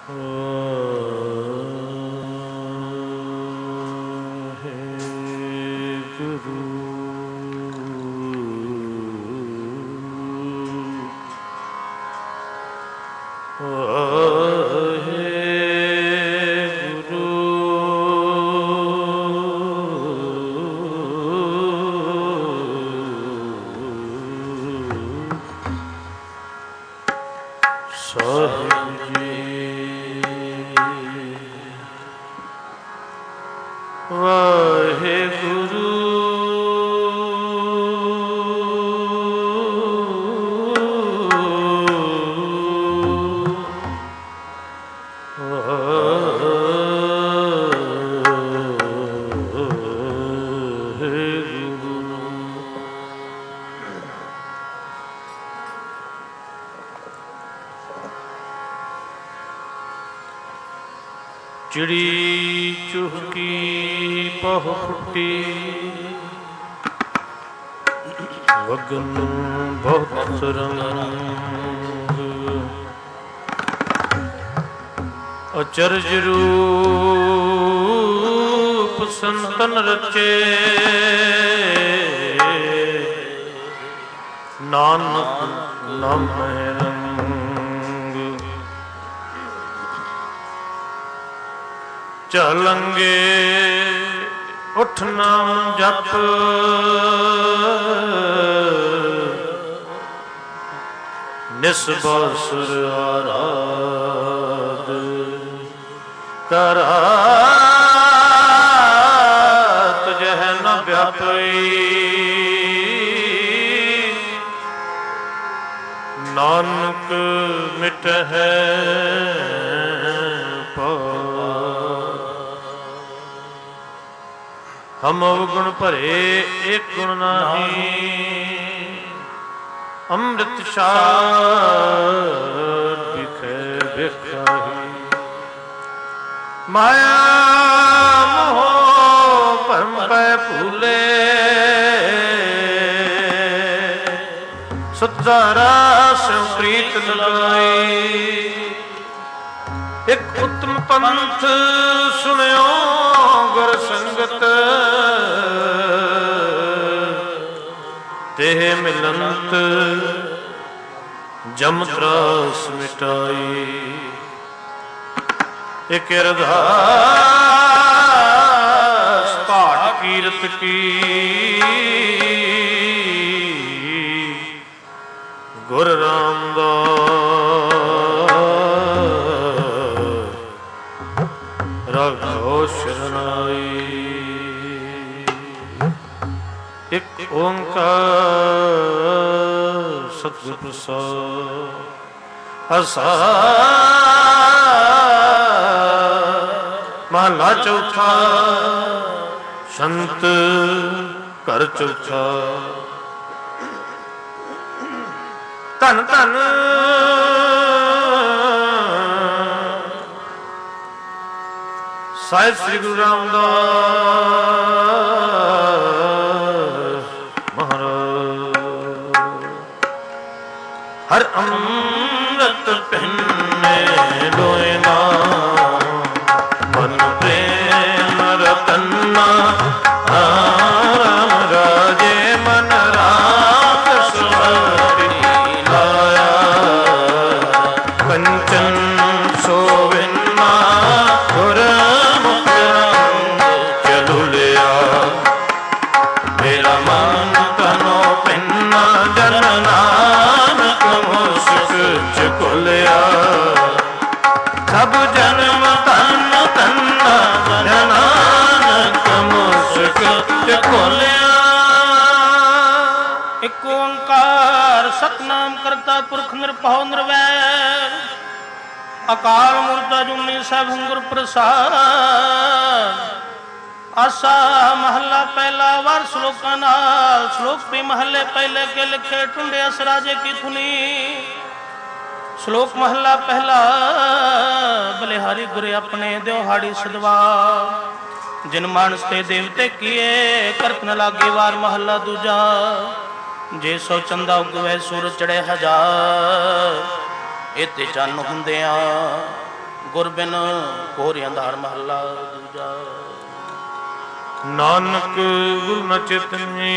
चिड़ी चुहकी पह फुटी वगन बहुत रंग अचरज रूप संतन रचे नानक नाम रंग चलंगे उठ नाम जप निस्बासुर आराध करात जह न व्यापी नानक मिट है हम अवगुण भरे एक गुण नाही अमृत सार बिखे बिखाही माया मोह भरम पै फूले सुधारा स्यों प्रीत लगाई एक उत्तम पंथ सुनियो गुर संगत तेह मिलंत जम त्रास मिटाई एक अरदास पाठ कीरत की गुर रामदास रघो शरणाई एक ओंकार सतगुर प्रसाद आसा महला चौथा संत घर चौथा धन धन साहिब श्री गुरु रामदास महाराज हर अमृत पहने लोए ना मन प्रेम रतना राम राजे मन रात सुहरी लाया कंचन सोविन्ना गुर सब जन्म तन तन्ना नानक मुस्क खोलिया। एक ओंकार सतनाम करता पुरख निरभਉ निर्वैर अकाल मूर्त अजूनी सैभं गुर प्रसाद। आसा महला पहला वार श्लोकां नाल श्लोक भी महले पहले के लिखे टुंडे अस राजे की धुनी। श्लोक महला पहला बलिहारी गुरे अपने द्योहाड़ी सदवा जिन मानस ते देवते किए करत न लागे वार। महला दूजा जे सौ चंदा उगवे सूरज चढ़े हजार इते चन हुंदियां ਗੁਰ ਬਿਨ ਘੋਰ ਅੰਧਾਰ ਮਹੱਲਾ ਦੂਜਾ। ਨਾਨਕ ਗੁਰ ਨ ਚੇਤਨੀ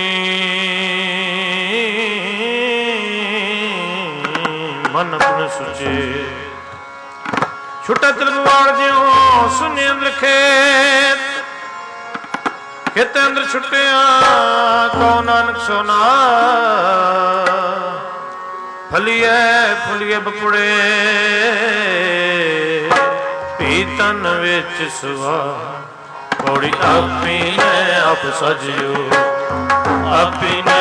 ਮਨ ਆਪਣ ਸੁਚੇ। ਛੁਟਾ ਤਲਵਾਰ ਜਿਉ ਸੁਨੇ ਲਿਖੇ ਖੇਤ ਅੰਦਰ ਛੁੱਟਿਆ ਕਉ ਨਾਨਕ ਸੋਨਾ। ਫਲੀਏ ਫੁਲੀਏ ਬਪੁੜੇ ਪੀਤਨ ਵਿੱਚ ਸੁਆ। ਪੌੜੀ ਆਪੀ ਨੇ ਆਪ ਸਜਿਓ ਆਪੀ ਨੇ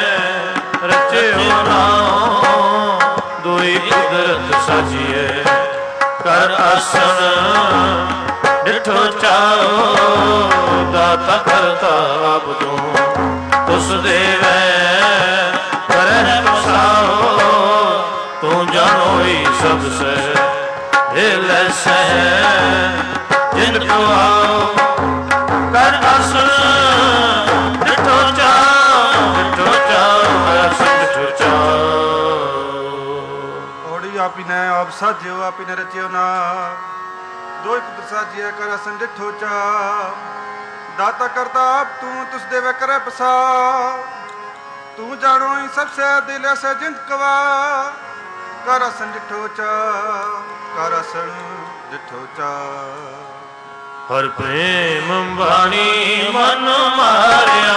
ਰਚਿਓ ਨਾਉ। ਦੋਈ ਕੁਦਰਤ ਸਾਜੀਏ ਕਰ ਆਸਣ ਡਿਠੋ ਚਾਓ। ਦਾਤਾ ਕਰਤਾ ਆਪ ਤੂੰ ਤੁਸ ਦੇਵੈ ਕਰਹਿ ਪਸਾਓ। ਤੂੰ ਜਾਣੋਈ ਸਭ ਸੇ ਹਿਲੈ ਸਹਿ ਜਿਨ ਕੋ ਆਓ। ਕਰ ਆਸਣ ਡਿਠੋ ਚਾਓ ਡਿਠੋ ਚਾਓ ਆਸਣ ਡਿਠੋ ਚਾਓ। ਔੜੀ ਆਪੀ ਨੇ ਆਪ ਸਾਜਿਓ ਆਪੀ ਨੇ ਰਚਿਓ ਨਾ। ਦੋਇ ਕੁਦਰਤ ਸਾਜੀਐ ਕਰ ਆਸਣ ਡਿਠੋ ਚਾਓ। ਦਾਤਾ ਕਰਤਾ ਆਪ ਤੂੰ ਤੁਸ ਦੇਵੇ ਕਰੇ ਪਸਾ। ਤੂੰ ਜਾਣੋ ਹੀ ਸਭ ਸੇ ਦਿਲ ਐਸੇ ਜਿੰਦ ਕਵਾ। ਕਰ ਆਸਣ ਡਿਠੋ ਚਾਓ ਕਰ ਆਸਣ ਡਿਠੋ ਚਾਓ। ਹਰ ਪ੍ਰੇਮ ਬਾਣੀ ਮਨ ਮਾਰਿਆ।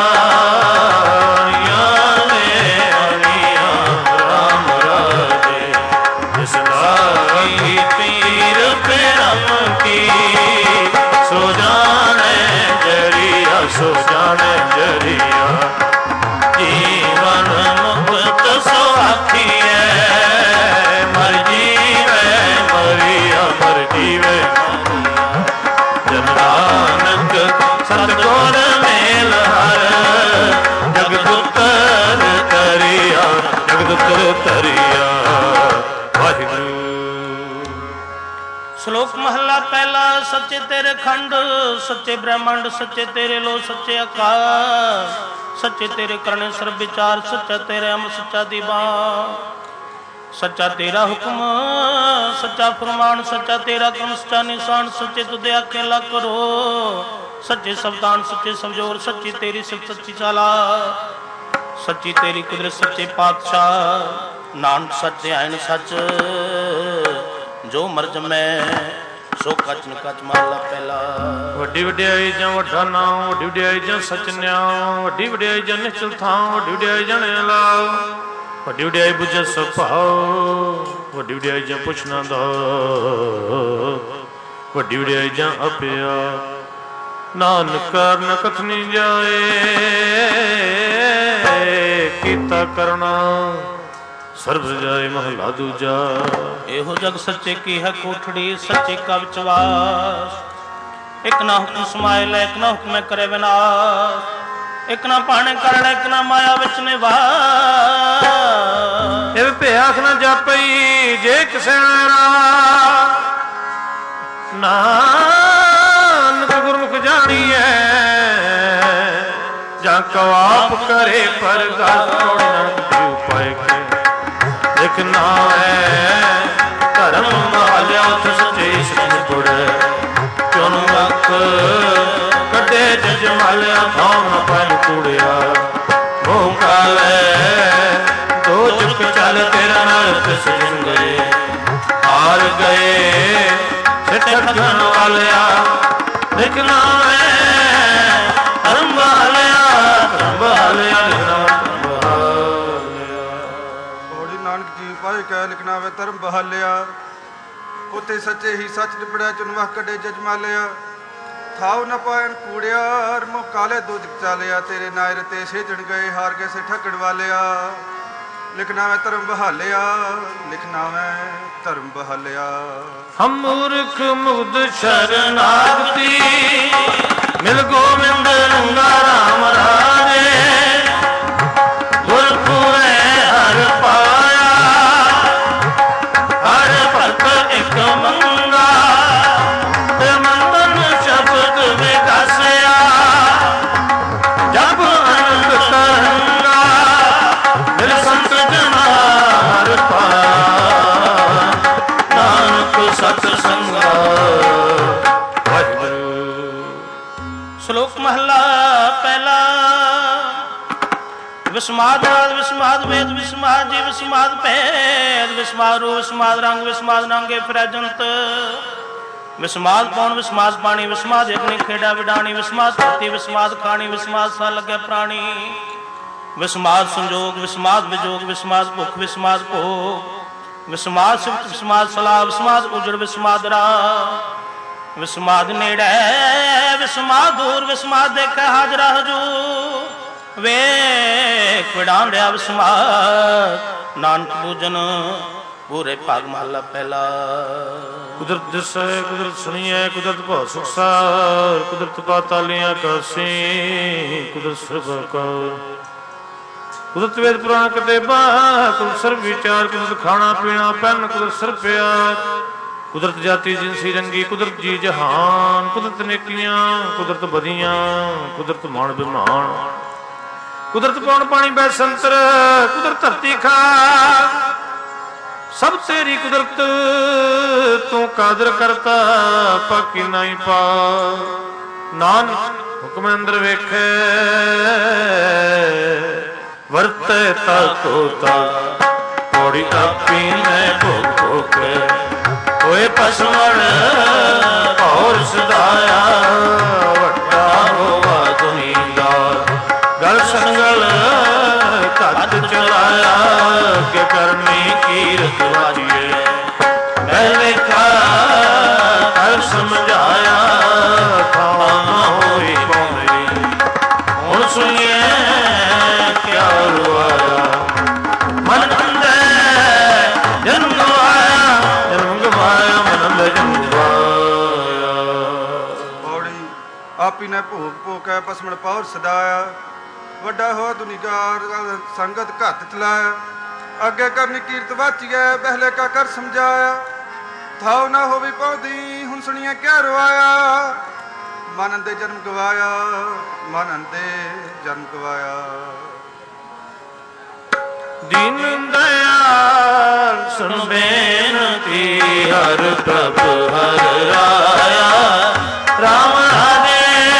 ਰਾਮ ਰਾਜੇ ਜਿਸ ਲਾਈ ਪੀਰ ਪ੍ਰੇਮ ਕੀ। ਸੋ ਜਾਣੇ ਜਰੀਆ ਸੋ ਜਾਣੇ ਜਰੀਆ। ਜੀਵਨ ਮੁਕਤ ਸੋ ਆਖੀਐ ਮਰ ਜੀਵੇ ਮਰੀਆ ਮਰ ਜੀਵੇ। ਜਨ ਨਾਨਕ ਸਤਿਗੁਰ ਮੇਲ ਹਰ ਜਗਦੁਤਰ ਤਰਿਆ ਜਗਦੁਤਰ ਤਰਿਆ। ਵਾਹਿਗੁਰੂ। ਸ਼ਲੋਕ ਮਹੱਲਾ ਪਹਿਲਾ। ਸੱਚੇ ਤੇਰੇ ਖੰਡ ਸੱਚੇ ਬ੍ਰਹਮੰਡ ਸੱਚੇ ਤੇਰੇ ਲੋ ਸੱਚੇ ਆਕਾਸ਼। ਸੱਚੇ ਤੇਰੇ ਕਰਨੇ ਸਰਬ ਵਿਚਾਰ। ਸੱਚਾ ਤੇਰੇ ਅਮ ਸੱਚਾ ਦੀਵਾਨ। ਸੱਚਾ ਤੇਰਾ ਹੁਕਮ ਸੱਚਾ ਫਰਮਾਨ। ਸੱਚਾ ਤੇਰਾ ਕਰਮ ਸੱਚਾ ਨਿਸ਼ਾਨ। ਸੱਚੇ ਤੁਦੇ ਆਖੇ ਲਾ ਕਰੋ। ਸੱਚੇ ਸਬਦਾਨ ਸੱਚੇ ਸਮਝੋਰ। ਸੱਚੀ ਤੇਰੀ ਸਿਫਤ ਸੱਚੀ ਚਾਲਾ। ਸੱਚੀ ਤੇਰੀ ਕੁਦਰਤ ਸੱਚੇ ਪਾਤਸ਼ਾਹ। ਨਾਨਕ ਸੱਚੇ ਆਇਨ ਸੱਚ ਜੋ ਮਰਜ ਮੈਂ ਸੋ ਕਚ ਨ ਕਚ ਮਹਲਾ ਪਹਿਲਾ। ਵੱਡੀ ਵਡਿਆਈ ਜਾਂ ਵੱਡਾ ਨਾਮ ਵੱਡੀ ਵਡਿਆਈ ਜਾਂ ਸਚ ਨਿਆਮ। ਵੱਡੀ ਵਡਿਆਈ ਜਾਂ ਨਿਸ਼ਚਲ ਥਾਂ ਵੱਡੀ ਵਡਿਆਈ ਜਾਣਿਆ ਲਾਭ। ਵੱਡੀ ਵਡਿਆਈ ਬੁਝੈ ਸੁਭਾਉ ਵੱਡੀ ਵਡਿਆਈ ਜਾਂ ਪੁੱਛ ਨਾ ਦਾ। ਵੱਡੀ ਵਡਿਆਈ ਜਾਂ ਅਪਿਆ ਨਾਨਕ ਕਰਨ ਕਥਨੀ ਜਾਏ। ਕੀਤਾ ਕਰਨਾ ਸਰਬ ਜਾਏ ਮਹਲਾ ਦੂਜਾ। ਇਹੋ ਜਗ ਸੱਚੇ ਕੀ ਹੈ ਕੋਠੜੀ ਸੱਚੇ ਕਾ ਵਿਚਵਾਸ। ਇੱਕ ਨਾ ਹੁਕਮ ਸਮਾਏ ਲੈ ਇੱਕ ਨਾ ਹੁਕਮੇ ਕਰੇ ਵਿਨਾਸ਼। ਇੱਕ ਨਾ ਪਾਣੇ ਕਰ ਲੈ ਇੱਕ ਨਾ ਮਾਇਆ ਵਿੱਚ ਨਿਵਾਸ। ਇਹ ਭਿਆਖ ਨਾ ਜਾਪਈ ਜੇ ਕਿਸੇ ਨਾਨਕ ਗੁਰਮੁਖ ਜਾਣੀਐ। ਜਾਂ ਕੋ ਆਪ ਕਰੇ ਪਰਗਾਸ। ਨਾਨਕ ਜੀਉ ਪਾਏ ਕੇ ਇਕ ਨਾ ਹੈ ਧਰਮ ਮਾਲਿਆ ਸੱਚੇ ਸੱਚ ਗੁੜ। ਚੁਨ ਵਕ ਕੱਢੇ ਜਜ ਮਾਲਿਆ ਥਾਂ ਨਾ ਪੈਨ ਕੂੜਿਆ। ਮੂੰਹ ਕਾਲੇ ਦੋ ਚੁੱਕ ਚੱਲ ਤੇਰਾ ਨਰਕ ਸਜੰਗਰੇ। ਹਾਰ ਗਏ ਸਿੱਠਣ ਵਾਲਿਆ ਲਿਖਣਾ ਹੈ ਧਰਮ ਵਾਲਿਆ ਧਰਮ ਵਾਲਿਆ ਲਿਖਣਾ। ਪਾਏ ਕਹਿ ਲਿਖਣਾ ਵੇ ਧਰਮ ਬਹਾਲਿਆ। ਉੱਥੇ ਸੱਚੇ ਹੀ ਸੱਚ ਨਿਬੜਿਆ ਚੁਨਵਾ ਕੱਢੇ ਜਜਮਾਲਿਆ। ਥਾਉ ਨ ਪਾਇਨ ਕੂੜਿਆ ਮੋ ਕਾਲੇ ਦੁਜਕ ਚਾਲਿਆ। ਤੇਰੇ ਨਾਇਰ ਤੇ ਸੇਜਣ ਗਏ ਹਾਰ ਗਏ ਸੇ ਠੱਗਣ ਵਾਲਿਆ। ਲਿਖਣਾ ਵੇ ਧਰਮ ਬਹਾਲਿਆ ਲਿਖਣਾ ਵੇ ਧਰਮ ਬਹਾਲਿਆ। ਹਮ ਮੂਰਖ ਮੁਗਧ ਸ਼ਰਨਾਗਤੀ ਮਿਲ ਗੋਬਿੰਦ ਰੰਗਾ ਰਾਮ ਰਾਜੇ। ਗੁਰਪੁਰੇ ਹਰ ਪਾਇਆ ਹਰ ਭਗਤ ਇੱਕ ਮੰਗਾ। ਤੇ ਮੰਗਨ ਸ਼ਬਦ ਵਿਗਾਸਿਆ ਜਪ ਅਨੰਦ ਤਰੰਗਾ। ਮਿਲ ਸੰਤ ਜਨਾ ਹਰ ਪਾਇਆ ਨਾਨਕ ਸਤ ਸੰਗਾ। ਸ਼ਲੋਕ ਮਹਲਾ ਪਹਿਲਾ। ਵਿਸਮਾਦ ਨਾਦ ਵਿਸਮਾਦ ਵੇਦ ਵਿਸਮਾਦ ਜੀ ਵਿਸਮਾਦ ਭੇਦ ਵਿਸਮਾਦ ਰੂਪ ਵਿਸਮਾਦ ਰੰਗ ਵਿਸਮਾਦ ਨਾਂਗੇ ਫਿਰੈ ਜੰਤ ਵਿਸਮਾਦ ਪੌਣ ਵਿਸਮਾਦ ਪਾਣੀ ਵਿਸਮਾਦ ਅਗਨੀ ਖੇੜਾ ਵਿਡਾਣੀ ਵਿਸਮਾਦ ਧਰਤੀ ਵਿਸਮਾਦ ਖਾਣੀ ਵਿਸਮਾਦ ਸਾ ਲੱਗੇ ਪ੍ਰਾਣੀ ਵਿਸਮਾਦ ਸੰਜੋਗ ਵਿਸਮਾਦ ਵਿਜੋਗ ਵਿਸਮਾਦ ਭੁੱਖ ਵਿਸਮਾਦ ਭੋਗ ਵਿਸਮਾਦ ਸਿਫਤ ਵਿਸਮਾਦ ਸਲਾਹ ਵਿਸਮਾਦ ਉਜੜ ਵਿਸਮਾਦ ਰਾਹ ਵਿਸਮਾਦ ਨੇੜੇ ਵਿਸਮਾਦ ਦੂਰ ਵਿਸਮਾਦ ਦੇਖੈ ਹਾਜ਼ਰਾ ਹਜੂਰ ਵੇਖ ਵਿਡਾਂਡਿਆ ਵਿਸਮਾਦ ਨਾਨਕ ਪੂਜਨ ਪੂਰੇ ਭਾਗ ਮਹਲਾ ਪਹਿਲਾ। ਕੁਦਰਤ ਦਿਸੈ ਕੁਦਰਤ ਸੁਣੀਐ ਕੁਦਰਤ ਭਉ ਸੁਖਸਾਰ ਕੁਦਰਤ ਪਾਤਾਲੀਆਂ ਆਕਾਸ਼ੀ ਕੁਦਰਤ ਸਰਬਕਾਰ ਕੁਦਰਤ ਵੇਦ ਪੁਰਾਣ ਕਿਤਾਬਾਂ ਕੁਦਰਤ ਸਰਬ ਵਿਚਾਰ ਕੁਦਰਤ ਖਾਣਾ ਪੀਣਾ ਪਹਿਨ ਕੁਦਰਤ ਸਰਬ ਪਿਆਰ ਕੁਦਰਤ ਜਾਤੀ ਜਿਨਸੀ ਰੰਗੀ ਕੁਦਰਤ ਜੀ ਜਹਾਨ ਕੁਦਰਤ ਨੇਕੀਆਂ ਕੁਦਰਤ ਬਦੀਆਂ ਕੁਦਰਤ ਮਾਣ ਬਿਮਾਨ ਕੁਦਰਤ ਪੌਣ ਪਾਣੀ ਬੈ ਸੰਤਰ ਕੁਦਰਤ ਧਰਤੀ ਖਾ ਸਭ ਤੇਰੀ ਕੁਦਰਤ ਤੂੰ ਕਾਦਰ ਕਰਤਾ ਪਾਕੀ ਨਹੀਂ ਪਾ ਨਾਨਕ ਹੁਕਮ ਅੰਦਰ ਵੇਖੇ ਵਰਤੇ ਤਾਕੋ ਤਾ ਪੌੜੀ ਆਪੀ ਨੇ ਭੋਗ ਹੋਏ ਪਸਮਣ ਔਰ ਸਦਾਇਆ ਵੱਡਾ ਹੋਵਾ ਦੁਨੀਦਾਰ ਗਲ ਸੰਗਲ ਘੱਟ ਚਲਾਇਆ ਕਿ ਕਰਨੀ ਕੀਰਤ ਵਾਜੀਏ ਮੈਂ ਵੇਖਾ ਕਰ ਸਮਝਾਇਆ ਖਾਣਾ ਹੋਈ ਪੌੜੀ ਹੁਣ ਸੁਣੀਏ ਕਿਆ ਰੁਆਇਆ ਮਨ ਅੰਦੇ ਜਨਮ ਗਵਾਇਆ ਮਨ ਅੰਦੇ ਜਨਮ ਗਵਾਇਆ ਪੌੜੀ ਆਪੀ ਨੇ ਭੋਗ ਭੋਕੈ ਪਸਮਣ ਪੌਰ ਸਦਾਇਆ ਵੱਡਾ ਹੋਆ ਦੁਨੀਕਾਰ ਸੰਗਤ ਘੱਤ ਚਲਾਇਆ ਅੱਗੇ ਕਰਨੀ ਕੀਰਤ ਵਾਚੀਐ ਪਹਿਲੇ ਕਾ ਕਰ ਸਮਝਾਇਆ ਥਾਉ ਨਾ ਹੋਵੀ ਪੌਦੀ ਹੁਣ ਸੁਣੀਏ ਕਿਆ ਰਵਾਇਆ ਮਨ ਅੰਦੇ ਜਨਮ ਗਵਾਇਆ ਮਨ ਅੰਦੇ ਜਨਮ ਗਵਾਇਆ ਦੀਨ ਦਇਆਲ ਸੁਣ ਬੇਨਤੀ ਹਰ ਪ੍ਰਭ ਹਰ ਰਾਇਆ ਰਾਮ ਰਾਜੇ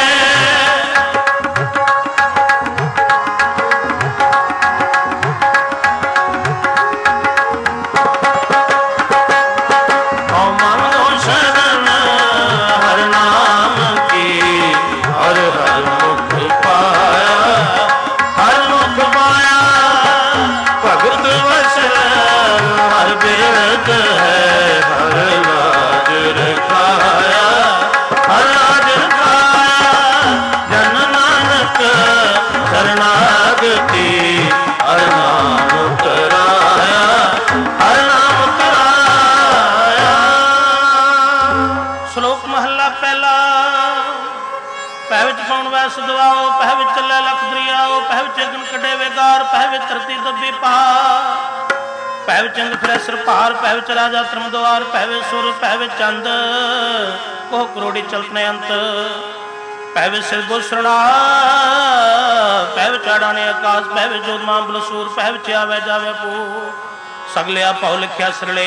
ਦਵਾਓ ਪਹਿ ਵਿੱਚ ਚੱਲੇ ਲਖ ਦਰਿਆਓ ਪਹਿ ਵਿੱਚ ਅਗਨ ਕੱਢੇ ਵੇਗਾਰ ਪਹਿ ਵਿੱਚ ਧਰਤੀ ਦੱਬੀ ਪਾ ਪਹਿ ਵਿੱਚ ਚੰਦ ਫਿਰੈ ਸਿਰ ਭਾਰ ਪਹਿ ਵਿੱਚ ਰਾਜਾ ਧਰਮ ਦੁਆਰ ਪਹਿ ਵਿੱਚ ਸੁਰ ਪਹਿ ਵਿੱਚ ਚੰਦ ਕੋਹ ਕਰੋੜੀ ਚਲਤਨੇ ਅੰਤ ਪਹਿ ਵਿੱਚ ਸਿਰ ਬੁਸਰਣਾ ਪਹਿ ਵਿੱਚ ਆੜਾਣੇ ਆਕਾਸ਼ ਪਹਿ ਵਿੱਚ ਜੋਤਮਾ ਬਲਸੂਰ ਪਹਿ ਵਿੱਚ ਆਵੇ ਜਾਵੇ ਪੂ ਸਗਲਿਆ ਭਉ ਲਿਖਿਆ ਸਰਲੇ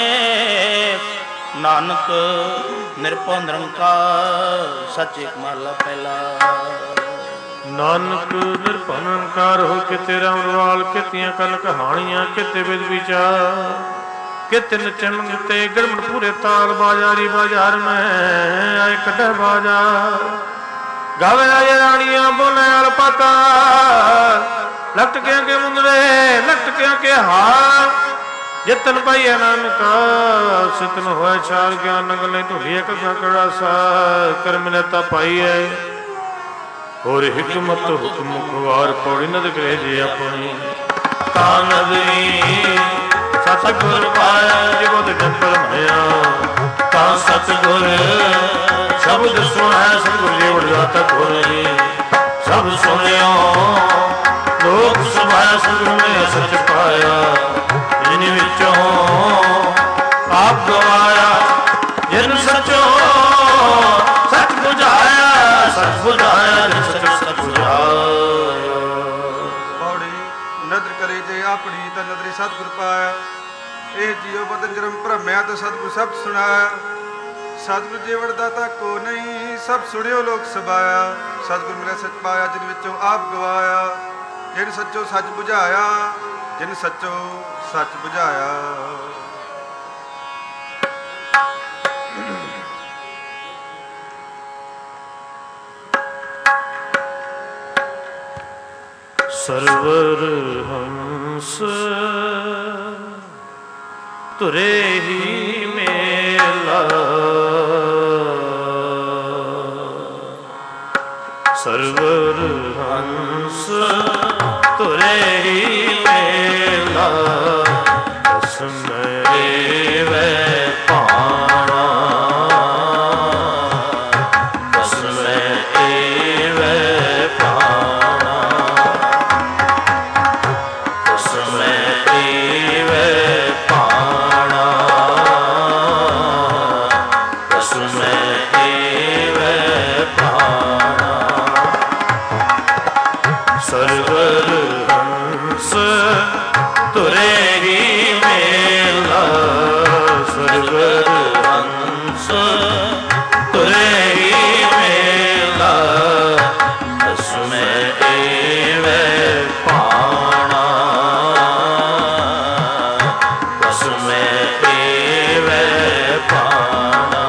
ਨਾਨਕ ਨਿਰਭਉ ਨਿਰੰਕਾਰ ਸੱਚ ਏਕ ਮਹਲਾ ਪਹਿਲਾ। ਨਾਨਕ ਨਿਰਭਉ ਨਿਰੰਕਾਰ ਹੋ ਕਿਤੇ ਰਾਮਰਵਾਲ ਕਿਤੀਆਂ ਕਲ ਕਹਾਣੀਆਂ ਕਿਤੇ ਵਿਦ ਵਿਚਾਰ ਕਿਤੇ ਨਚਨ ਤੇ ਗੜਮੜ ਪੂਰੇ ਤਾਲ ਬਾਜ਼ਾਰੀ ਬਾਜ਼ਾਰ ਮੈਂ ਆਏ ਕੱਢੇ ਬਾਜ਼ਾਰ ਗਾਵੇ ਆਏ ਰਾਣੀਆਂ ਬੋਲੇ ਅਲਪਾਤਾ ਲਟਕਿਆਂ ਕੇ ਮੁੰਦਰੇ ਲਟਕਿਆਂ ਕੇ ਹਾਰ ਜਿਤਨ ਪਾਈਏ ਨਾਨਕਾ ਸਿਤਨ ਹੋਏ ਚਾਰ ਗਿਆਨ ਨਗਲੇ ਢੁਲੀਏ ਕਗਾ ਕੜਾ ਸਾ ਕਰਮ ਨੇਤਾ ਪਾਈਏ ਹੋਰ ਹਕਮਤ ਹੁਕਮ ਖਵਾਰ ਪੌੜੀ ਨਦ ਕਰੇ ਜੇ ਆਪਣੀ ਤਾਂ ਨਦਰੀ ਸਤਿਗੁਰ ਪਾਇਆ ਜਿਵਦ ਜੰਪਲ ਮਇਆ ਤਾਂ ਸਤਿਗੁਰ ਸ਼ਬਦ ਸੁਣਾਇਆ ਸਤਿਗੁਰ ਜੀ ਵਡਜਾਤਾ ਕੋਰੇ ਸਭ ਸੁਣਿਓ ਲੋਕ ਸੁਭਾਇਆ ਸਤਿਗੁਰ ਨੇ ਸੱਚ ਪਾਇਆ ਜਿਨ ਵਿੱਚੋਂ ਆਪ ਗਵਾਇਆ ਜਿਨ ਸੱਚੋ ਸੱਚ ਬੁਝਾਇਆ ਸੱਚ ਬੁਝਾਇਆ ਜਿਨ ਸੱਚ ਸੱਚ ਬੁਝਾਇਆ ਪੌੜੀ ਨਦਰ ਕਰੇ ਜੇ ਆਪਣੀ ਤਾਂ ਨਦਰੀ ਸਤਿਗੁਰ ਪਾਇਆ ਇਹ ਜੀਉ ਬਦਨ ਜਨਮ ਭਰਮਿਆ ਤਾਂ ਸਤਿਗੁਰ ਸਬਦ ਸੁਣਾਇਆ ਸਤਿਗੁਰ ਜੀਵਨ ਦਾਤਾ ਕੋ ਨਹੀਂ, ਸਭ ਸੁਣਿਓ ਲੋਕ ਸਬਾਇਆ। ਸਤਿਗੁਰ ਮਿਲਿਆ ਸੱਚ ਪਾਇਆ, ਜਿਨ ਵਿੱਚੋਂ ਆਪ ਗਵਾਇਆ। ਜਿਨ ਸੱਚੋ ਸੱਚ ਬੁਝਾਇਆ, ਜਿਨ ਸੱਚੋ ਸੱਚ ਬੁਝਾਇਆ। ਸਰਵਰ ਹੰਸ ਤੁਰੇ ਹੀ ਮੇਲਾ, ਸਰਵਰ ਹੰਸ ਤੁਰੇ ਹੀ ਮੇਲਾ। ਦਸਮੇ ਵੇ ਪਾਣਾ, ਦਸਮੇ ਵੇ ਪਾਣਾ, ਦਸਮੇ ਵੇ ਪਾਣਾ, ਦਸਮੇ ਵੇ ਪਾਣਾ। ਸਰਵਰ ਹੰਸ ਤੁਰੇ ਹੀ ਮੇਲਾ, ਸਰਵਰ ਹੰਸ ਤੁਰੇ ਹੀ ਮੇਲਾ। ਦਸਮੇ ਵੇ ਪਾਣਾ, ਦਸਮੇ ਵੇ ਪਾਣਾ।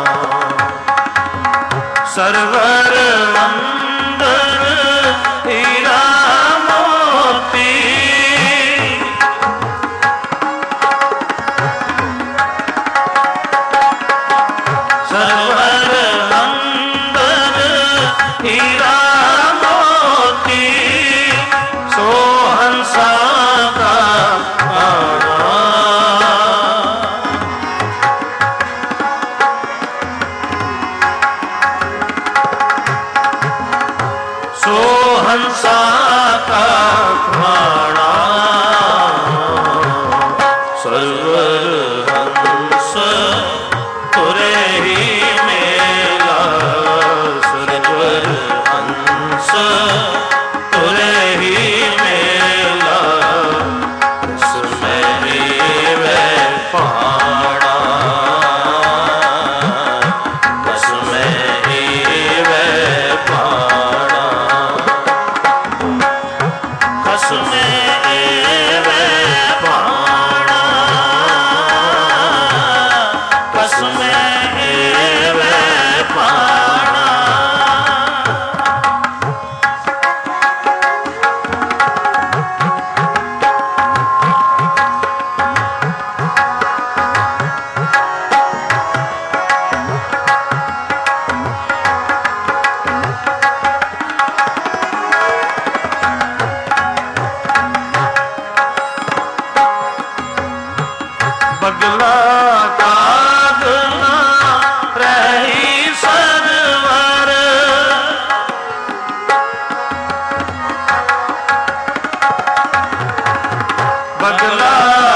ਸਰਵਰ ਅੰਦਰ ਹੀਰਾ ਮੋਤੀ, ਸਰਵਰ ਅੰਦਰ ਹੀਰਾ ਮੋਤੀ। ਸੋ ਹੰਸਾ ਦਾ ਆਣਾ, ਸੋ ਹੰਸਾ ਕਾ ਖਾਣਾ। ਸਰਵਰ ਹੰਸ ਤੁਰੇ ਹੀ ਮੇਲਾ, ਸਰਵਰ ਹੰਸ ਤੁਰੇ ਹੀ ਮੇਲਾ। ਦਸਮੇ ਵੇ ਪਾਣਾ, ਦਸਮੇ ਵੇ ਪਾਣਾ, ਦਸਮੇ ਵੇ ਪਾਣਾ, ਦਸਮੇ ਵੇ ਪਾਣਾ। ਬਗਲਾ ਕਾਗਨਾ ਰਹੀ ਸਰਵਰ, ਬਗਲਾ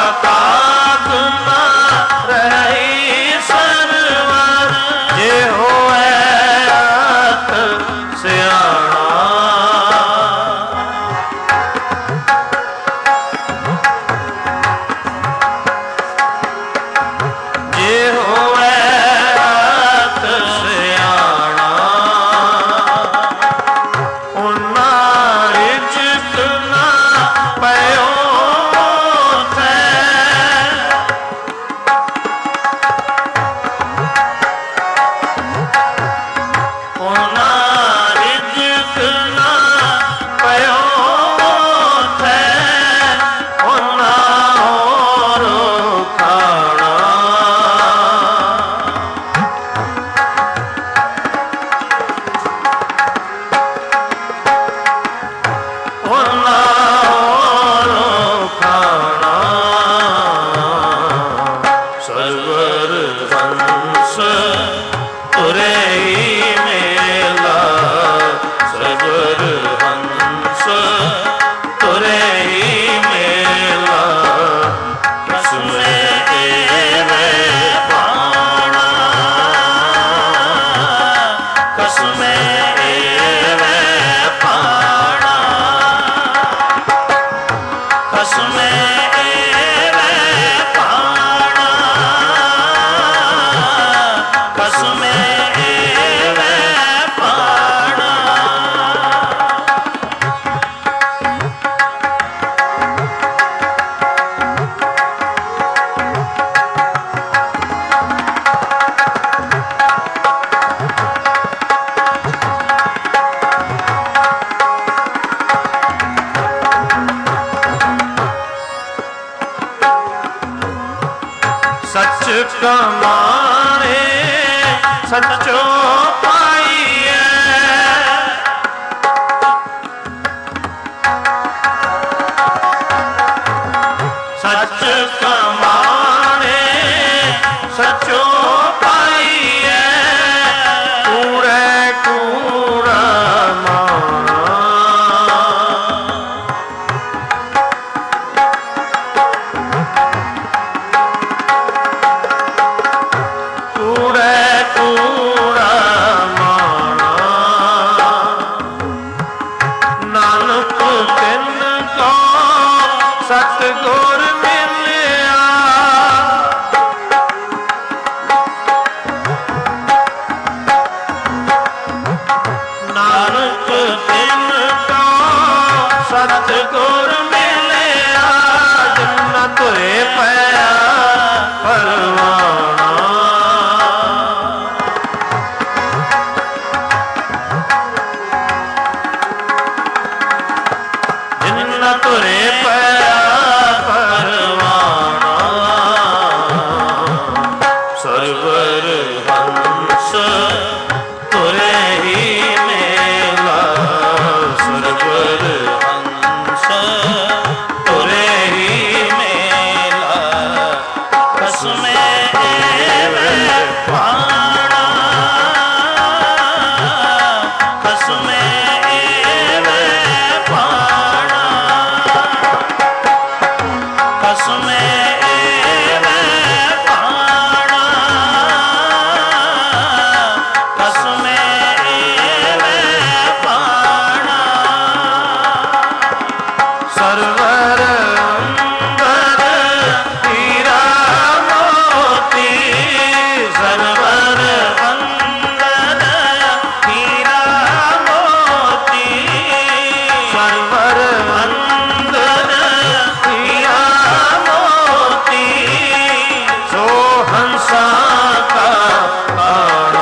ਕਾਗਨਾ ਰਹੀ ਸਰਵਰ। ਜੇ ਹੋਏ ਆਤ ਸਿਆਣਾ, ਜੇ ਹੋਵੇ ਆਤ ਸਿਆਣਾ। ਉਹਨਾਂ ਰਿਜ਼ਕ ਨਾ ਪਇਓ ਥੈ, ਉਹਨਾਂ ਰਿਜ਼ਕ ਨਾ ਪਇਓ ਥੈ। ਉਹਨਾਂ ਹੋਰ ਖਾਣਾ, ਉਹਨਾਂ ਹੋਰ ਖਾਣਾ। ਸਰਵਰ ਹੰਸ ਤੁਰੇ ਹੀ ਮੇਲਾ, ਸਰਵਰ ਹੰਸ ਤੁਰੇ ਹੀ ਮੇਲਾ। ਦਸਮੇ ਵੇ ਪਾਣਾ, ਦਸਮੇ ਵੇ ਪਾਣਾ, ਦਸਮੇ ਵੇ ਪਾਣਾ, ਦਸਮੇ ਕਮਾਣੇ ਸੱਚੋ ਪਾਈਐ। ਸੱਚ ਕਮਾਣੇ ਸੱਚੋ ਪਾਈਐ। ਕੂੜੈ ਕੂੜਾ ਮਾਣਾ ਕੂੜੈ ਕੂੜਾ ਮਾਣਾ। ਨਾਨਕ ਤਿੰਨ ਕੋ ਸਤਿਗੁਰ ਮਿਲਿਆ। ਨਾਨਕ ਤਿੰਨ ਕੋ ਸਤਿਗੁਰ ਮਿਲਿਆ। ਜਿਨ੍ਹਾਂ ਤੁਰੇ ਪਿਆ ਪਰਵਾਣਾ। ਜਿਨ੍ਹਾਂ ਤੁਰੇ ਪਿਆ ਪਰਵਾਣਾ। ਸਰਵਰ ਹੰਸ ਤੁਰੇ ਹੀ ਮੇਲਾ। ਸਰਵਰ ਹੰਸ ਤੁਰੇ ਹੀ ਮੇਲਾ। ਕਸਮੇ ਏਵੇਂ ਪਾਣਾ। ਕਸਮੇ ਏਵੇਂ ਪਾਣਾ। ਕਸਮੇ ਏਵੇਂ ਪਾਣਾ। ਕਸਮੇ ਏਵੇਂ ਪਾਣਾ। ਸਰਵਰ ਅੰਦਰ ਹੀਰਾ ਮੋਤੀ। ਸਰਵਰ ਅੰਦਰ ਹੀਰਾ ਮੋਤੀ। ਸਰਵਰ ਅੰਦਰ ਹੀਰਾ ਮੋਤੀ। ਸੋ ਹੰਸਾ ਕਾ ਖਾਣਾ।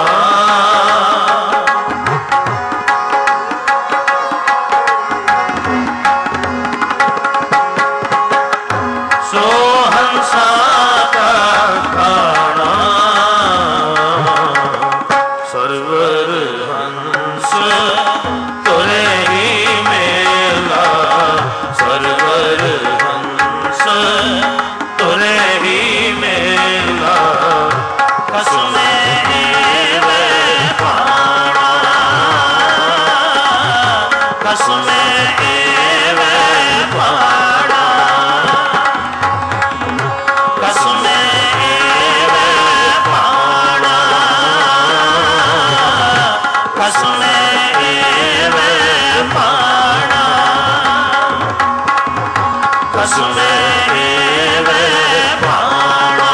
ਸੋ ਹੰਸਾ ਕਾ ਖਾਣਾ। ਸਰਵਰ ਹੰਸ ਤੁਰੇ ਹੀ ਮੇਲਾ। ਸਰਵਰ ਹੰਸ ਤੁਰੇ ਹੀ ਮੇਲਾ। ਕਸਮੇ ਏਵੇਂ ਪਾਣਾ। ਕਸਮੇ ਏਵੇਂ ਪਾਣਾ। ਕਸਮੇ ਏਵੇਂ ਪਾਣਾ। ਕਸਮੇ ਏਵੇਂ ਪਾਣਾ। ਕਸਮੇ ਏਵੇਂ ਪਾਣਾ।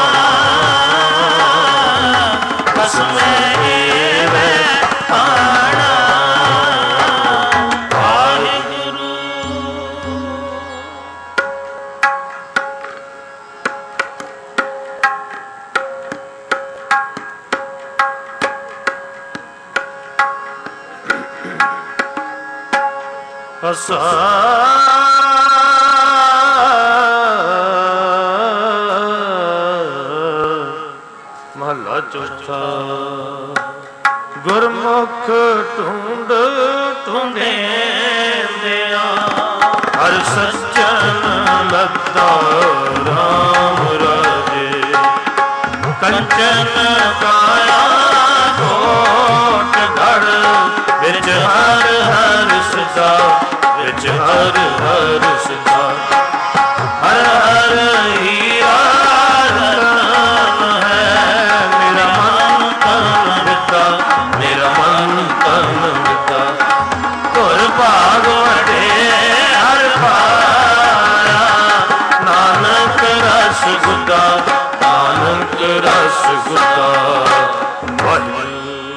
ਕਸਮੇ ਏਵੇਂ ਪਾਣਾ। ਵਾਹਿਗੁਰੂ। ਹਸਾ ਮਹਲਾ ਚੌਥਾ। ਗੁਰਮੁਖ ਢੂੰਡ ਢੂੰਡੇਂਦਿਆਂ ਹਰ ਸੱਜਣ ਲੱਦਾ ਰਾਮ ਰਾਜੇ। ਕੰਚਨ ਕਾਇਆ ਕੋਟ ਘੜ ਵਿੱਚ ਹਰ ਹਰ ਸਦਾ। ਵਿੱਚ ਹਰ ਹਰ ਸਦਾ। ਹਰ ਹਰ ਹੀਰਾ ਰਤਨ ਹੈ। ਮੇਰਾ ਮਨ ਤਨ ਦਿੱਤਾ। ਮੇਰਾ ਮਨ ਤਨ ਦਿੱਤਾ। ਧੁਰ ਭਾਗ ਵਡੇ ਹਰ ਪਾਇਆ। ਨਾਨਕ ਰਸ ਗੁੱਦਾ। ਨਾਨਕ ਰਸ ਗੁੱਦਾ। ਵਾਹਿਗੁਰੂ।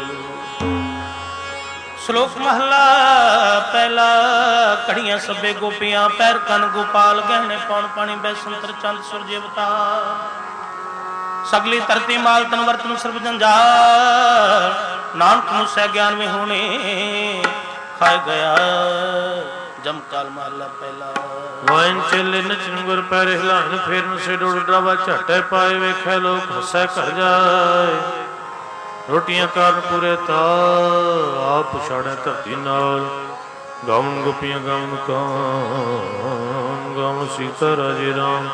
ਸ਼ਲੋਕ ਮਹਲਾ ਪਹਿਲਾ। ਘੜੀਆਂ ਸਭੇ ਗੋਪੀਆਂ ਪੈਰ ਕੰਨ ਗੋਪਾਲ। ਗਹਿਣੇ ਪੌਣ ਪਾਣੀ ਬੈਸੰਤਰ ਚੰਦ ਸੁਰਜ ਅਵਤਾਰ। ਸਗਲੀ ਧਰਤੀ ਮਾਲ ਤਨ ਵਰਤਨ ਸਰਬ ਜੰਜਾਲ। ਨਾਨਕ ਨੂੰ ਸਹਿ ਗਿਆਨ ਵਿੱਚ ਹੋਣੇ ਖਾਇ ਗਿਆ ਜਮਕਾਲ ਮਹੱਲਾ ਪਹਿਲਾ। ਵਾਇਨ ਚੇਲੇ ਨਚਨ ਗੁਰ ਪੈਰ ਹਿਲਾਇਨ ਫੇਰਨ ਸੇ ਡੋੜ ਡਰਾਵਾ ਝਾਟੇ ਪਾਏ ਵੇਖੈ ਲੋਕ ਹੱਸੈ ਘਰ ਜਾਏ। ਰੋਟੀਆਂ ਕਾਰਨ ਪੂਰੇ ਤਾ ਆਪ ਪਛਾੜੈ ਧਰਤੀ ਨਾਲ। ਗਾਵਨ ਗੋਪੀਆਂ ਗਾਵਨ ਕਾਨ ਗਾਵਨ ਸੀਤਾ ਰਾਜੇ ਰਾਮ।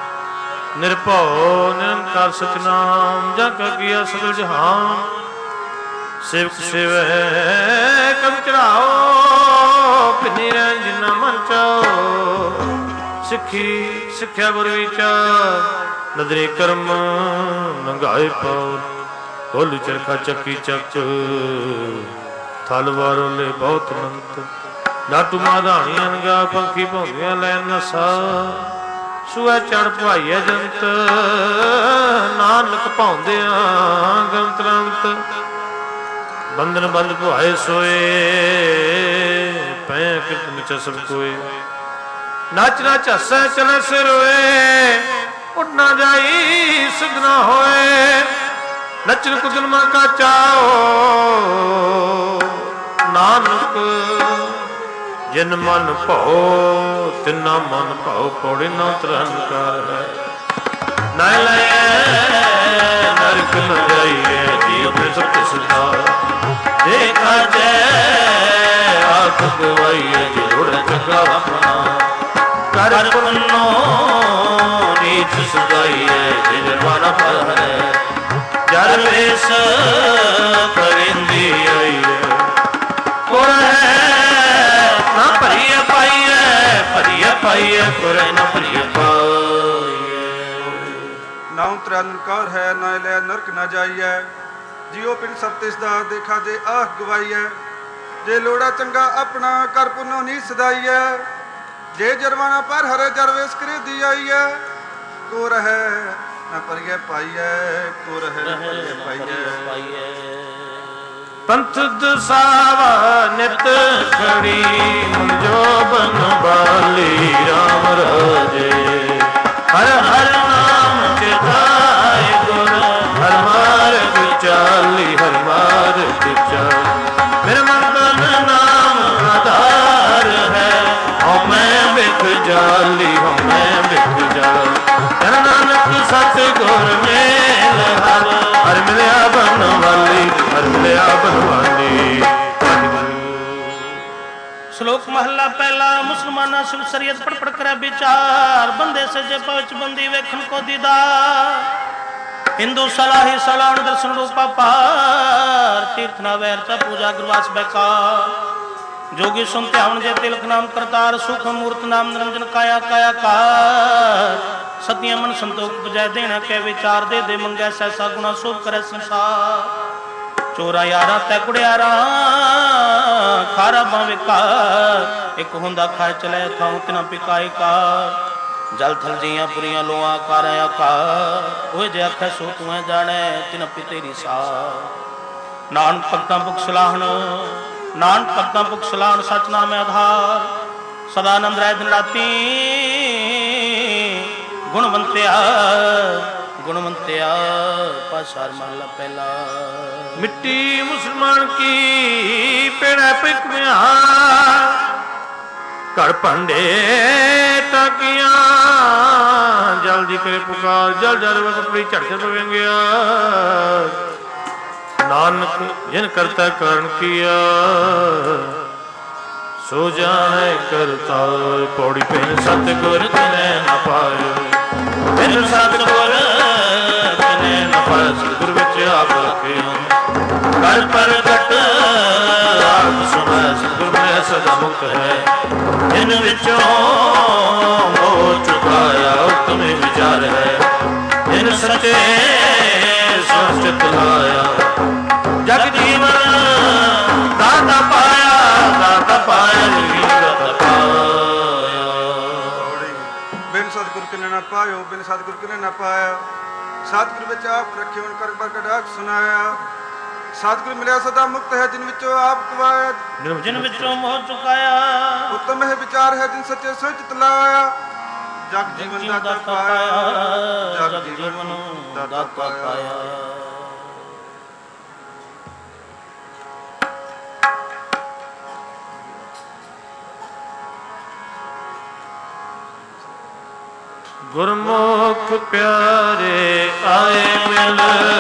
ਨਿਰਭਉ ਨਿਰੰਕਾਰ ਸਚਨਾਮ ਜਾ ਕਾ ਕੀਆ ਸਗਲ ਜਹਾਨ। ਸੇਵਕ ਸੇਵੈ ਕਬ ਚੜਾਓ ਪਿੰਨੀ ਰਹਿ ਜਿਨਾ ਮਨ ਚਾਓ। ਸਿੱਖੀ ਸਿੱਖਿਆ ਗੁਰ ਵਿਚਾਰ ਨਦਰੇ ਕਰਮ ਨੰਗਾਏ ਪਾਉ। ਕੋਲ ਚਰਖਾ ਚੱਕੀ ਚੱਕ ਥਲ ਵਾਰੋਲੇ ਬਹੁਤ ਮੰਤ। ਲਾਟੂ ਮਾਧਾਣੀ ਅਨਗਾ ਪੰਖੀ ਭੌਂਦਿਆਂ ਲੈ ਨਸਾ। ਸੂਐ ਚੜ ਭਾਈਐ ਜੰਤ ਨਾਨਕ ਭਾਉਂਦਿਆਂ ਗੰਤਰੰਤ। ਬੰਧਨ ਬੰਦ ਭੁਆਏ ਸੋਏ ਪੈ ਕਿਰਤਨ ਚ ਸਭ ਕੋਏ। ਨੱਚ ਨੱਚ ਹੱਸੈ ਚਲੇ ਸਿਰੋਏ ਉੱਡ ਨਾ ਜਾਈ ਸਿਧਨਾ ਹੋਏ। ਨੱਚਨ ਕੁਦਨ ਮਾ ਕਾ ਚਾਓ ਨਾਨਕ ਜਿਨ ਮਨ ਭਉ ਤਿਨਾ ਮਨ ਭਉ ਪੌੜੀ ਨਾ ਤਰਨ ਕਰ ਹੈ। ਨਾ ਲੈ ਨਰਕ ਨ ਜਾਈਏ ਜੀਵ ਤੇ ਸਭ ਸਦਾ। ਦੇਖਾ ਜੈ ਆਖ ਗਵਾਈਏ ਜੀ ਰੋੜ ਚੰਗਾ ਆਪਣਾ। ਕਰ ਪੁੰਨੋ ਨੀਚ ਸਦਾਈਏ ਜੀ ਨਿਰਵਾਣਾ ਫਲ ਹੈ। ਜਰ ਵੇਸ ਕਰਿੰਦੀ ਆਈਏ ਕੋਰ ਹੈ ਨਾ ਭਰੀਏ ਪਾਈਏ। ਭਰੀਏ ਪਾਈਏ ਕੋਰ ਨਾ ਭਰੀਏ ਪਾਈਏ। ਨਾ ਉਤਰਿਆ ਨਿਰੰਕਾਰ ਹੈ ਨਾ ਲੈ ਨਰਕ ਨਾ ਜਾਈਐ। ਜਿਉ ਪਿੰਡ ਸਭ ਤਿਸ ਦਾ ਦੇਖਾ ਜੇ ਆਖ ਗਵਾਈਐ। ਜੇ ਲੋੜਾ ਚੰਗਾ ਆਪਣਾ ਕਰ ਪੁੰਨੋ ਨੀ ਸਦਾਈਐ। ਜੇ ਜਰਵਾਣਾ ਪਰ ਹਰੇ ਜਰਵੇਸ ਕਰੇ ਦੀ ਆਈਐ। ਕੋ ਰਹਿ ਨਾ ਭਰੀਏ ਪਾਈਐ ਕੋ ਰਹਿ ਪਾਈਐ। ਪੰਥ ਦਸਾਵਾ ਨਿਤ ਖੜੀ ਜੋ ਬਨ ਬਾਲੀ ਰਾਮ ਰਾਜੇ। ਹਰ ਹਰ ਨਾਮ ਚਿਤਾਏ ਗੁਰ ਹਰ ਮਾਰਗ ਚਾਲੀ। ਹਰ ਮਾਰਗ ਚਾਲੀ ਮੇਰੇ ਮਨ ਤਨ ਨਾਮ ਆਧਾਰ ਹੈ। ਹਉ ਮੈਂ ਬਿਖ ਜਾਲੀ ਹਉ ਮੈਂ ਬਿਖ ਜਾਲੀ। ਜਨ ਨਾਨਕ ਸਤ ਗੁਰ ਮੇਲ ਹਰ। ਹਰ ਮਿਲਿਆ ਬਨ ਵਾਲੀ ਹਰ ਮਿਲਿਆ ਬਨ ਵਾਲੀ। ਸ਼ਲੋਕ ਮਹੱਲਾ ਪਹਿਲਾ। ਮੁਸਲਮਾਨਾਂ ਸਿਵ ਸ਼ਰੀਅਤ ਪੜ ਪੜ ਕਰੇ ਵਿਚਾਰ। ਬੰਦੇ ਸੱਜੇ ਪਵਚ ਬੰਦੀ ਵੇਖਣ ਕੋ ਦੀਦਾਰ। ਹਿੰਦੂ ਸਲਾਹੀ ਸਲਾਣ ਦਰਸ਼ਨ ਰੂਪਾ ਪਾਰ। ਤੀਰਥ ਨਾ ਵੈਰ ਚਾ ਪੂਜਾ ਗੁਰਵਾਸ ਬੈਕਾਰ। जोगी सुन ध्यान जे तिलक नाम करतार। सुख मूर्त नाम निरंजन काया काया कार। सतिया मन संतोख बजाय देना के विचार। दे दे मंगै सैसा गुना शोभ करे संसार। चोरा यारा तै कुड़ियारा खारा बावे कार। एक हुंदा खाए चले थाऊ तिना पिकाए कार। जल थल जिया पुरिया लोआ कार आकार। ओए जे आखे सो तू जाने तिना पी तेरी सार। नानक भगतां भुख सलाहन नानक भगतां भुख सलाहन सच नाम आधार। सदानंद राय दिन राती गुणवंतिया गुणवंतिया। पाशार महला पहला। मिट्टी मुसलमान की पेड़ा पिकमिया। घड़ पंडे टाकिया जल्दी करे पुकार। जल जल कपड़ी झट झट पवेंगिया। नानक जिन करता कारण किया सो जाने करता। पौड़ी पेन सतगुर तिने न पायो। पेन सतगुर तिने न पायो। सतगुर विच आप रखियो कर प्रगट आप सुनै। सतगुर में सदा मुक्त है। इन विचों मोह चुकाया उत्तम विचार है। इन सच्चे संचित लाया। जग जीवन दाता पाया दाता पाया। बिन सतगुर किने ना पायो बिन सतगुर किने ना पाया। सतगुर विच आप रखियो कर प्रगट आख सुनाया। सतगुर मिलिया सदा मुक्त है जिन विचों आप गवाया। जिन विचों मोह चुकाया। उत्तम है विचार है जिन सच्चे सोच लाया। जग जीवन दाता पाया जग जीवन दाता पाया। ਗੁਰਮੁਖ ਪਿਆਰੇ ਆਏ ਮਿਲ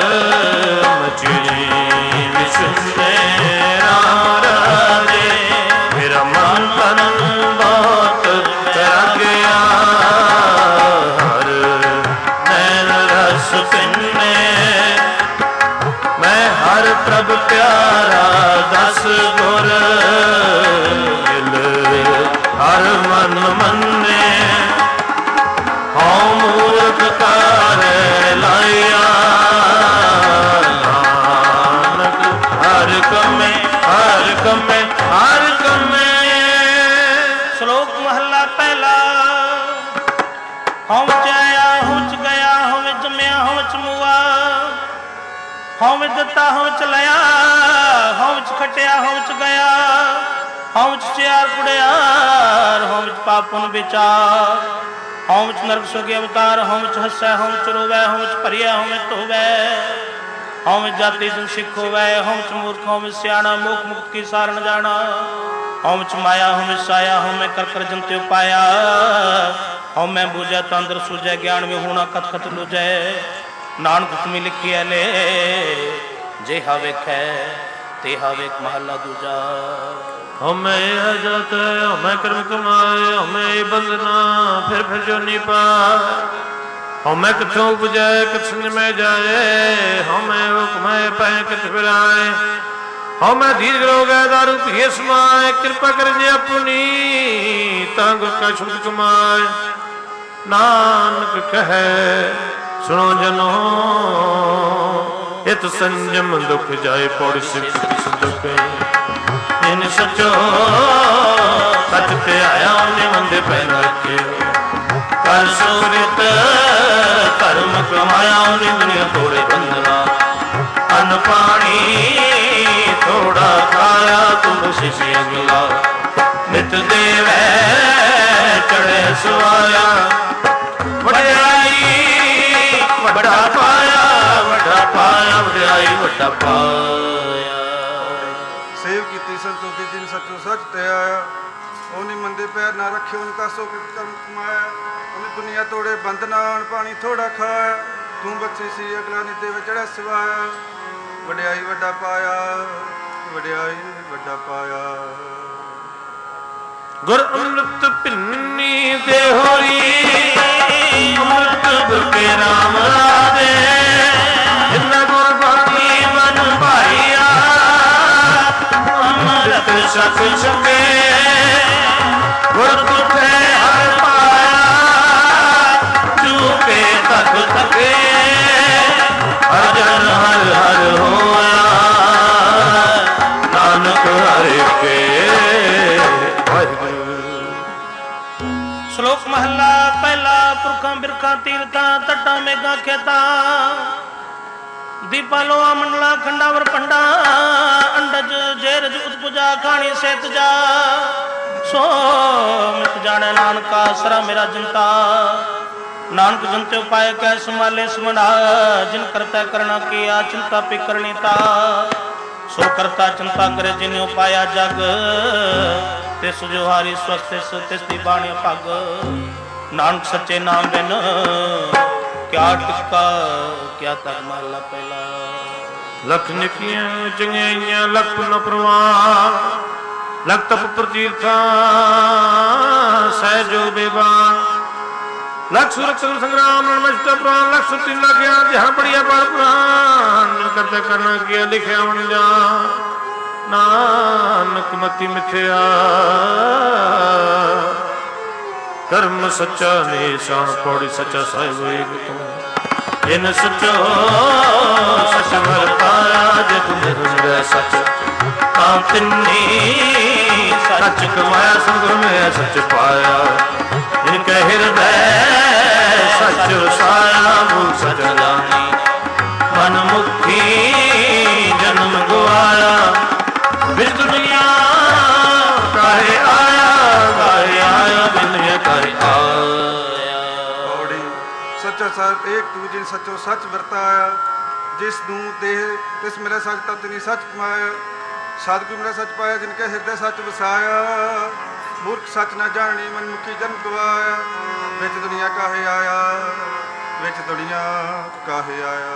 ਮਚੀ ਵਿਸ਼ੁੰਨੇ ਰਾਮ ਰਾਜੇ ਮੇਰਾ ਮਨ ਤਨ ਬਹੁਤ ਕਰ ਗਿਆ ਹਰ ਨੈਣ ਰਸ ਪਿੰਨੇ ਮੈਂ ਹਰ ਪ੍ਰਭ ਪਿਆਰਾ ਦਸ ਗੁਰ ਮਿਲ ਹਰ ਮਨ ਮੰਨੇ ਹਉ ਮੂਰਖ ਕਾਰ ਲਾਇਆ ਨਾਨਕ ਹਰ ਕਮੇ ਹਰ ਕਮੇ ਹਰ ਕਮੇ। ਸ਼ਲੋਕ ਮਹੱਲਾ ਪਹਿਲਾ। ਹਉ ਚ ਆਇਆ ਹਉ ਚ ਗਿਆ ਹਉ ਵਿੱਚ ਜੰਮਿਆ ਹਉ ਚ ਮੁਆ ਹਉ ਵਿੱਚ ਦਿੱਤਾ ਹਉ ਚ ਲਿਆ ਹਉ ਚ ਖਟਿਆ ਹਉ ਚ ਗਿਆ ਹਉ ਚ ਚਿਆਰ ਕੁੜਿਆਰ ਹਉ ਵਿੱਚ ਪਾਪਨ ਵਿਚਾਰ ਹਉ ਵਿੱਚ ਨਰਕ ਸੁਖੀ ਅਵਤਾਰ ਹਉ ਵਿੱਚ ਹੱਸੈ ਹਉ ਵਿੱਚ ਰੋਵੈ ਹਉ ਵਿੱਚ ਭਰੀਐ ਹਉ ਵਿੱਚ ਧੋਵੈ ਹਉ ਵਿੱਚ ਜਾਤੀ ਜਨ ਸਿੱਖ ਹੋਵੈ ਹਉ ਵਿੱਚ ਮੂਰਖ ਹਉ ਵਿੱਚ ਸਿਆਣਾ ਮੋਖ ਮੁਕਤ ਕੀ ਸਾਰ ਨ ਜਾਣਾ ਹਉ ਵਿੱਚ ਮਾਇਆ ਹਉ ਵਿੱਚ ਸਾਇਆ ਹਉ ਮੈਂ ਕਰ ਕਰ ਜੰਤਿ ਉਪਾਇਆ ਹਉ ਮੈਂ ਬੂਝੈ ਤਾਂ ਅੰਦਰ ਸੂਝੈ ਗਿਆਨ ਵਿੱਚ ਹੋਣਾ ਕਤ ਕਤ ਲੁਝੈ ਨਾਨਕ ਹੁਕਮੀ ਲਿਖਿਐ ਲੈ ਜਿਹਾ ਵੇਖੈ ਤੇਹਾ ਵੇਖ ਮਹੱਲਾ ਦੂਜਾ। ਹਉਮੈ ਅਜਤ ਹਉਮੈ ਕਰਮ ਕਮਾਏ ਹਉਮੈ ਬੰਧਨਾ ਫਿਰ ਜੋਨੀ ਪਾਏ ਹਉਮੈ ਕਿਥੋਂ ਉਪਜੈ ਕਿਥ ਨਿਮੈ ਜਾਏ ਹਉਮੈ ਹੁਕਮੈ ਪੈ ਕਿਥ ਫਿਰਾਏ ਹਉਮੈ ਦੀਰਘ ਰੋਗੈ ਦਾਰੂ ਪੀਏ ਸਮਾਏ ਕਿਰਪਾ ਕਰ ਜੇ ਆਪਣੀ ਤਾਂ ਗੁਰ ਕਾ ਸ਼ੁਭ ਕਮਾਏ ਨਾਨਕ ਕਹੈ ਸੁਣੋ ਜਨੋ ਇਤ ਸੰਜਮ ਦੁਖ ਜਾਏ ਪੌੜੀ ਸਿਫਤ ਦੁਖ ਇਨ ਸਚੋ ਸਚ ਤੇ ਆਇਆ ਉਹਨੇ ਵੰਦੇ ਪੈਨ ਰੱਖਿਓ ਕਰ ਸੁਰਿਤ ਕਰਮ ਕਮਾਇਆ ਉਹਨੇ ਦੁਨੀਆ ਤੋੜੇ ਬੰਦਨਾ ਅੰਨ ਪਾਣੀ ਥੋੜਾ ਖਾਇਆ ਤੁਮ ਸਿਸ ਅਗਲਾ ਨਿਤ ਦੇਵੈ ਚੜੇ ਸੁਆਇਆ ਵਡਿਆਈ ਵੱਡਾ ਪਾਇਆ ਵਡਿਆਈ ਵੱਡਾ ਪਾਇਆ। ਸੇਵ ਕੀਤੀ ਸੰਤੋਖੀ ਜਿਨ ਸੱਚੋ ਸੱਚ ਤੇ ਆਇਆ ਉਹਨੇ ਮੰਦੇ ਪੈਰ ਨਾ ਰੱਖੇ ਉਨਕਾ ਸੋ ਕਰਮ ਕਮਾਇਆ ਉਹਨੇ ਦੁਨੀਆ ਤੋੜੇ ਬੰਧਨਾ ਪਾਣੀ ਥੋੜਾ ਖਾਇਆ ਤੂੰ ਬਖਸ਼ੀ ਸੀ ਅਗਲਾ ਨਿਦੇ ਵਿੱਚ ਚੜ੍ਹਿਆ ਸਵਾਇਆ ਵਡਿਆਈ ਵੱਡਾ ਪਾਇਆ ਵਡਿਆਈ ਵੱਡਾ ਪਾਇਆ। ਗੁਰ ਅੰਮ੍ਰਿਤ ਪਿੰਨੀ ਦੇ ਹੋਰੀ ਅੰਮ੍ਰਿਤ ਗੁਰਕੇ ਰਾਮ ਰਾਜੇ ਜਿੰਨਾ ਗੁਰ ਬਾਣੀ ਮਨ ਭਾਈਆ ਅੰਮ੍ਰਿਤ ਸਤ ਸੰਗੇ ਗੁਰ ਤੁਠੇ ਹਰ ਪਾਇਆ ਚੂਕੇ ਤਕ ਤਕੇ ਹਰ ਜਨ ਹਰ ਹਰ ਹੋਇਆ ਨਾਨਕ ਹਰਿ ਕੇ ਸ਼ਲੋਕ ਮਹੱਲਾ ਪਹਿਲਾ। ਪੁਰਖਾਂ ਬਿਰਖਾਂ ਤੀਰਥਾਂ ਤੱਟਾਂ ਮੇਘਾਂ ਖੇਤਾਂ ਦੀਪਾਂ ਲੋਆ ਮੰਡਲਾ ਖੰਡਾਵਰ ਪੰਡਾ ਅੰਡਜ ਜੇਰਜ ਉਤਪੁਜਾ ਖਾਣੀ ਸੇਤ ਜਾ ਸੋ ਮਿਤ ਜਾਣੈ ਨਾਨਕਾ ਸਰਾ ਮੇਰਾ ਜਨਤਾ ਨਾਨਕ ਜਨਤੇ ਉਪਾਇ ਕੈ ਸੰਭਾਲੇ ਸਮਣਾ ਜਿਨ ਕਰਤਾ ਕਰਣਾ ਕੀਆ ਚਿੰਤਾ ਪੀ ਕਰਨੀ ਤਾ ਸੋ ਕਰਤਾ ਚਿੰਤਾ ਕਰੇ ਜਿਨੇ ਉਪਾਇਆ ਜਗ ਤਿਸ ਜੋ ਹਾਰੀ ਸਵਸਤਿ ਤਿਸ ਦੀ ਬਾਣੀ ਭਗ ਨਾਨਕ ਸੱਚੇ ਨਾਮ ਬਿਨ ਕਿਆ ਟਿਕਾ ਕਿਆ ਤਕ ਮਹਲਾ ਪਹਿਲਾ। ਲਖ ਨਿਕੀਆਂ ਚੰਗਿਆਈਆਂ ਲਖ ਪੁਨ ਪ੍ਰਵਾਨ ਲਖ ਤਪ ਪ੍ਰਤੀਰਥਾਂ ਸਹਿਜੋ ਬੇਬਾਨ ਲਖ ਸੁਰਤ ਸੰਗਰਾਮ ਨਮਸਤ ਪ੍ਰਾਨ ਲਖ ਸੁਤੀ ਲਗਿਆ ਜਹਾਂ ਬੜੀਆ ਪਰ ਪ੍ਰਾਨ ਕਰਤੇ ਕਰਨਾ ਕੀ ਲਿਖਿਆ ਵਣ ਜਾ ਨਾਨਕ ਮਤੀ ਮਿਥਿਆ ਕਰਮ ਸੱਚਾ ਨਿਸ਼ਾਨ ਪੌੜੀ ਸੱਚਾ ਸਾਹਿਬ ਏਕ ਤੂੰ ਇਨ ਸਚੋ ਸਚ ਮਰ ਪਾਇਆ ਜੇ ਤੁਮ ਹਿਰਦੈ ਸਚ ਤਾਂ ਤਿੰਨੀ ਸਚ ਕਮਾਇਆ ਸੰਗੁਰ ਮੈਂ ਸਚ ਪਾਇਆ ਜਿਨ ਕੈ ਹਿਰਦੈ ਸਚ ਵਸਾਇਆ ਮੂਲ ਸਚ ਜਾਣੀ ਮਨ ਮੁਖੀ ਜਨਮ ਗਵਾਇਆ ਵਿਚ ਦੁਨੀਆ ਕਾਹੇ ਆਇਆ ਬਿਨ ਕਰ ਆਇਆ। ਔੜੀ ਸੱਚਾ ਸਾਹਿਬ ਏਕ ਤੂੰ ਜਿਨ ਸੱਚੋ ਸੱਚ ਵਰਤਾਇਆ ਜਿਸ ਨੂੰ ਦੇਹ ਤਿਸ ਮੇਰਾ ਸੱਚ ਤਤ ਨਹੀਂ ਸੱਚ ਕਮਾਇਆ ਸਤਿਗੁਰੂ ਮੇਰਾ ਸੱਚ ਪਾਇਆ ਜਿਨ ਕੇ ਹਿਰਦੇ ਸੱਚ ਵਸਾਇਆ ਮੂਰਖ ਸੱਚ ਨਾ ਜਾਣੀ ਮਨਮੁਖੀ ਜਨਮ ਗਵਾਇਆ ਵਿੱਚ ਦੁਨੀਆ ਕਾਹੇ ਆਇਆ, ਵਿੱਚ ਦੁਨੀਆ ਕਾਹੇ ਆਇਆ।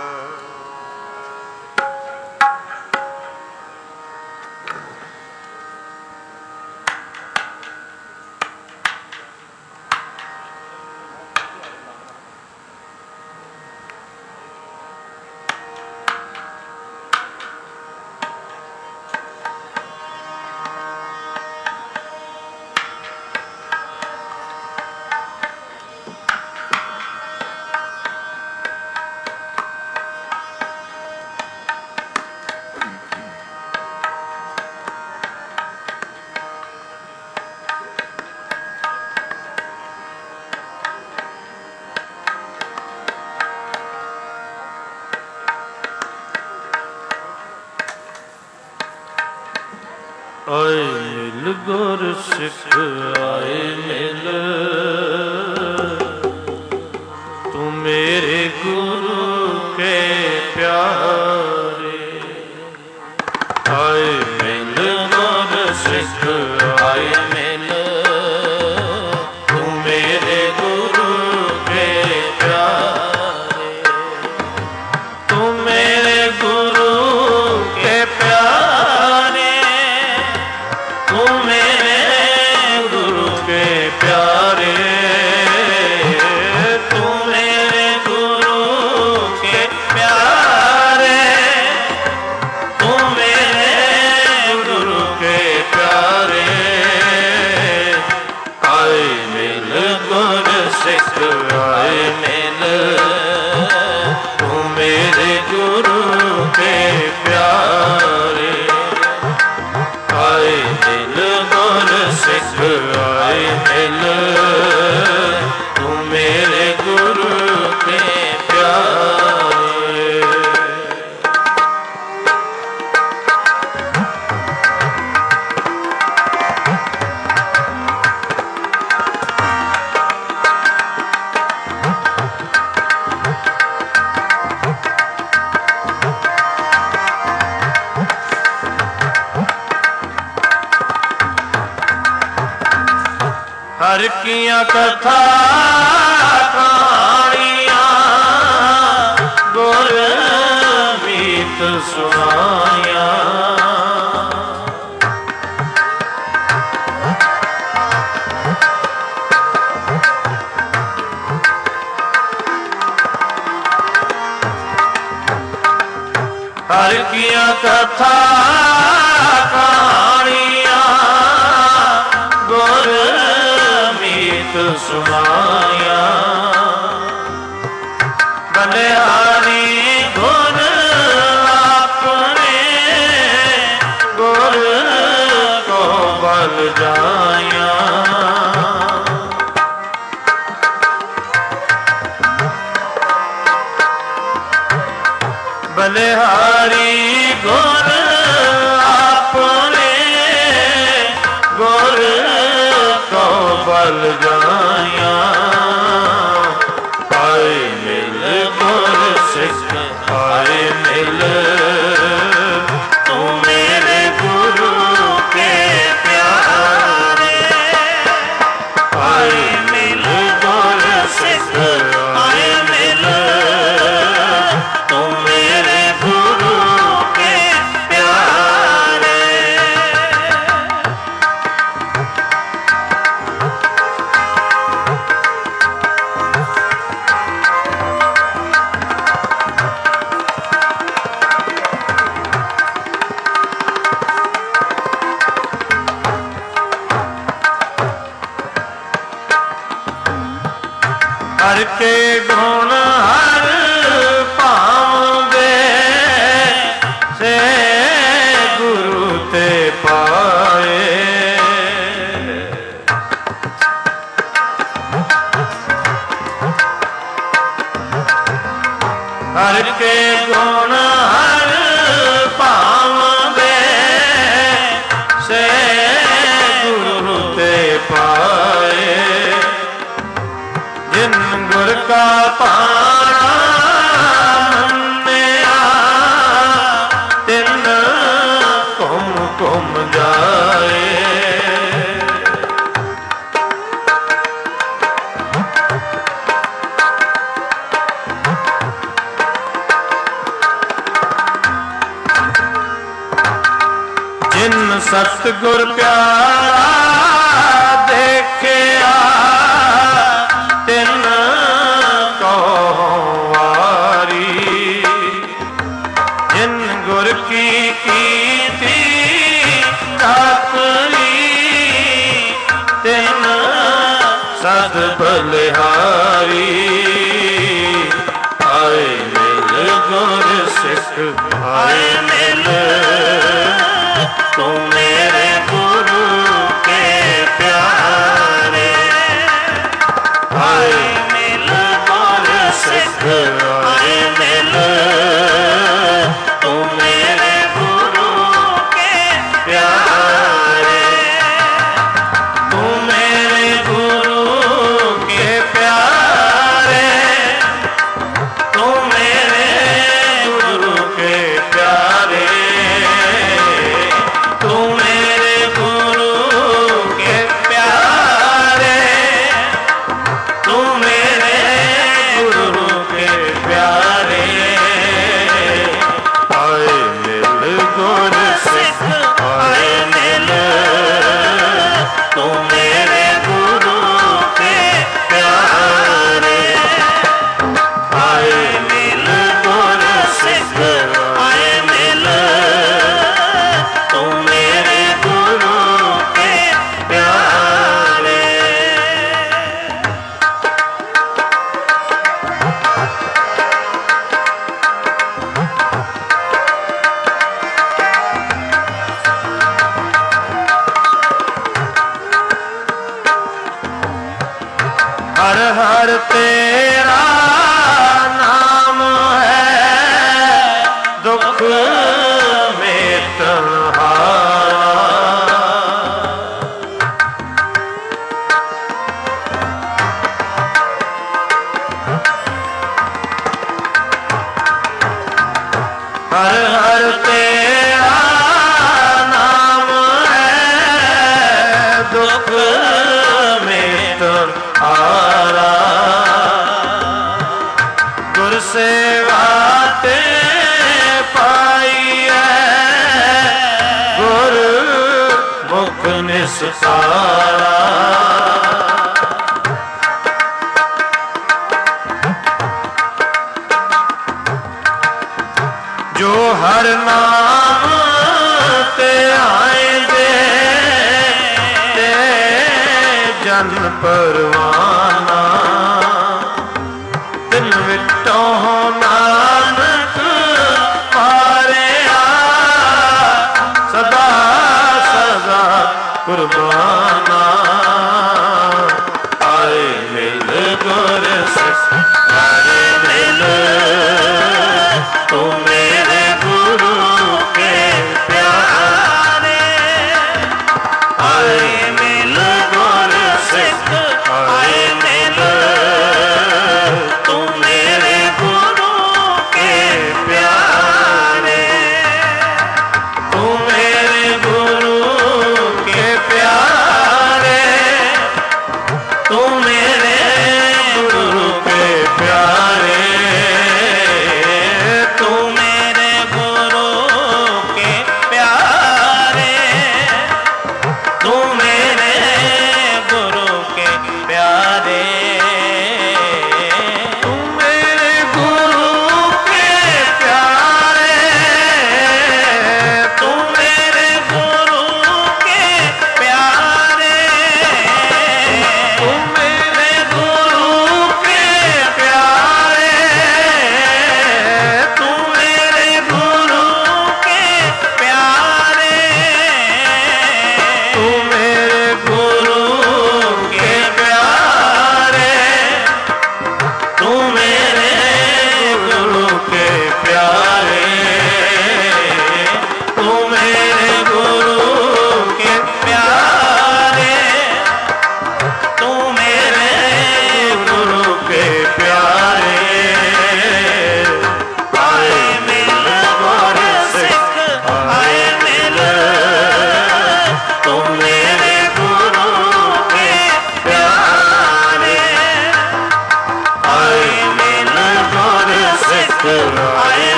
ਆਏ ਮਿਲ ਗੁਰ ਸਿੱਖ ਆਏ ਮਿਲ, ਤੂੰ ਮੇਰੇ ਗੁਰੂ ਕੇ ਪਿਆਰੇ। ਆਏ ਮਿਲ ਗੁਰ ਸਿੱਖ ਆਏ ਮਿਲ, ਤੂੰ ਮੇਰੇ ਗੁਰੂ ਕੇ ਪਿਆਰੇ। ਤੂੰ ਮੇਰੇ ਗੁਰੂ ਕੇ ਪਿਆਰੇ, ਤੂੰ ਮੇਰੇ ਗੁਰੂ ਕੇ ਪਿਆਰੇ। ਤੂੰ ਮੇਰੇ ਗੁਰੂ ਕੇ ਪਿਆਰੇ, ਤੂੰ ਮੇਰੇ ਗੁਰੂ ਕੇ ਪਿਆਰੇ। ਆਏ ਮਿਲ ਗੁਰ ਸਿੱਖ ਆਏ ਮਿਲ, ਤੂੰ ਮੇਰੇ ਗੁਰੂ ਕੇ ਪਿਆਰੇ। ਆਏ ਮਿਲ ਗੁਰ ਸਿੱਖ ਆਏ ਮਿਲ, ਤੂੰ ਮੇਰੇ ਗੁਰੂ ਕੇ ਪਿਆਰੇ। ਹਰ ਕੀਆਂ ਕਥਾ ਕਹਾਣੀਆਂ, ਗੁਰ ਮੀਤ ਸੁਣਾਈਆਂ। ਹਰ ਕੀਆਂ ਕਥਾ ਕਹਾਣੀਆਂ, ਗੁਰ ਸੁਣਾਇਆ। ਬਲਿਹਾਰੀ ਗੁਣ ਆਪਣੇ, ਗੁਰ ਕੋ ਬਲ ਜਾਇਆ। ਬਲਿਹਾਰੀ ਗੁਣ ਆਪਣੇ, ਗੁਰ ਕੋ ਬਲ ਜਾਇਆ। ਆਏ ਮਿਲ ਗੁਰ ਸਿੱਖ ਆਏ ਮਿਲ, ਤੂੰ ਮੇਰੇ ਗੁਰੂ ਕੇ ਪਿਆਰੇ। ਆਏ ਮਿਲ ਗੁਰ ਸਿੱਖ ਆਏ ਮਿਲ, ਤੂੰ ਮੇਰੇ ਗੁਰੂ ਕੇ ਪਿਆਰੇ। ਹਰ ਕੇ ਗੁਣ ਹਰ ਭਾਉਂਦੇ, ਸੇ ਗੁਰੂ ਤੇ ਪਾਏ। ਹਰ ਕੇ ਗੁਣ ਹਰ ਭਾਉਂਦੇ, ਸੇ ਗੁਰੂ ਤੇ ਪਾਏ। ਜਿਨ ਗੁਰ ਕਾ सतगुर प्यारा देखिया तिन को वारी जिन गुर की कीती ठाकुरी तिन सद बलिहारी आए मिल गुर सिख आए मिल तू मेरे गुरु के प्यारे आए मिल गुर सिख आए मिल तू मेरे गुरु के प्यारे तू मेरे गुरु के प्यारे तू मेरे गुरु के प्यारे तू मेरे गुरु के प्यारे तू मेरे गुरु के प्यारे आए मिल गुर सिख आए मिल तू मेरे गुरु के प्यारे आए मिल गुर सिख आए मिल तू मेरे गुरु के प्यारे हर हर तेरा नाम है दुख में तन्हारा हर हर तेरा नाम है दुख में तन्हारा गुर सेवा ते पाई है गुर मुख निस्तारा जो हर नाम ते आएंगे ते जन परवाना तिन विटो नानक मारिया सदा सदा कुर्बाना आए मिल गुर सिख आए मिल तू मेरे गुरु के प्यारे आए मिल गुर सिख आए मिल तू मेरे गुरु के प्यारे तू मेरे गुरु के प्यारे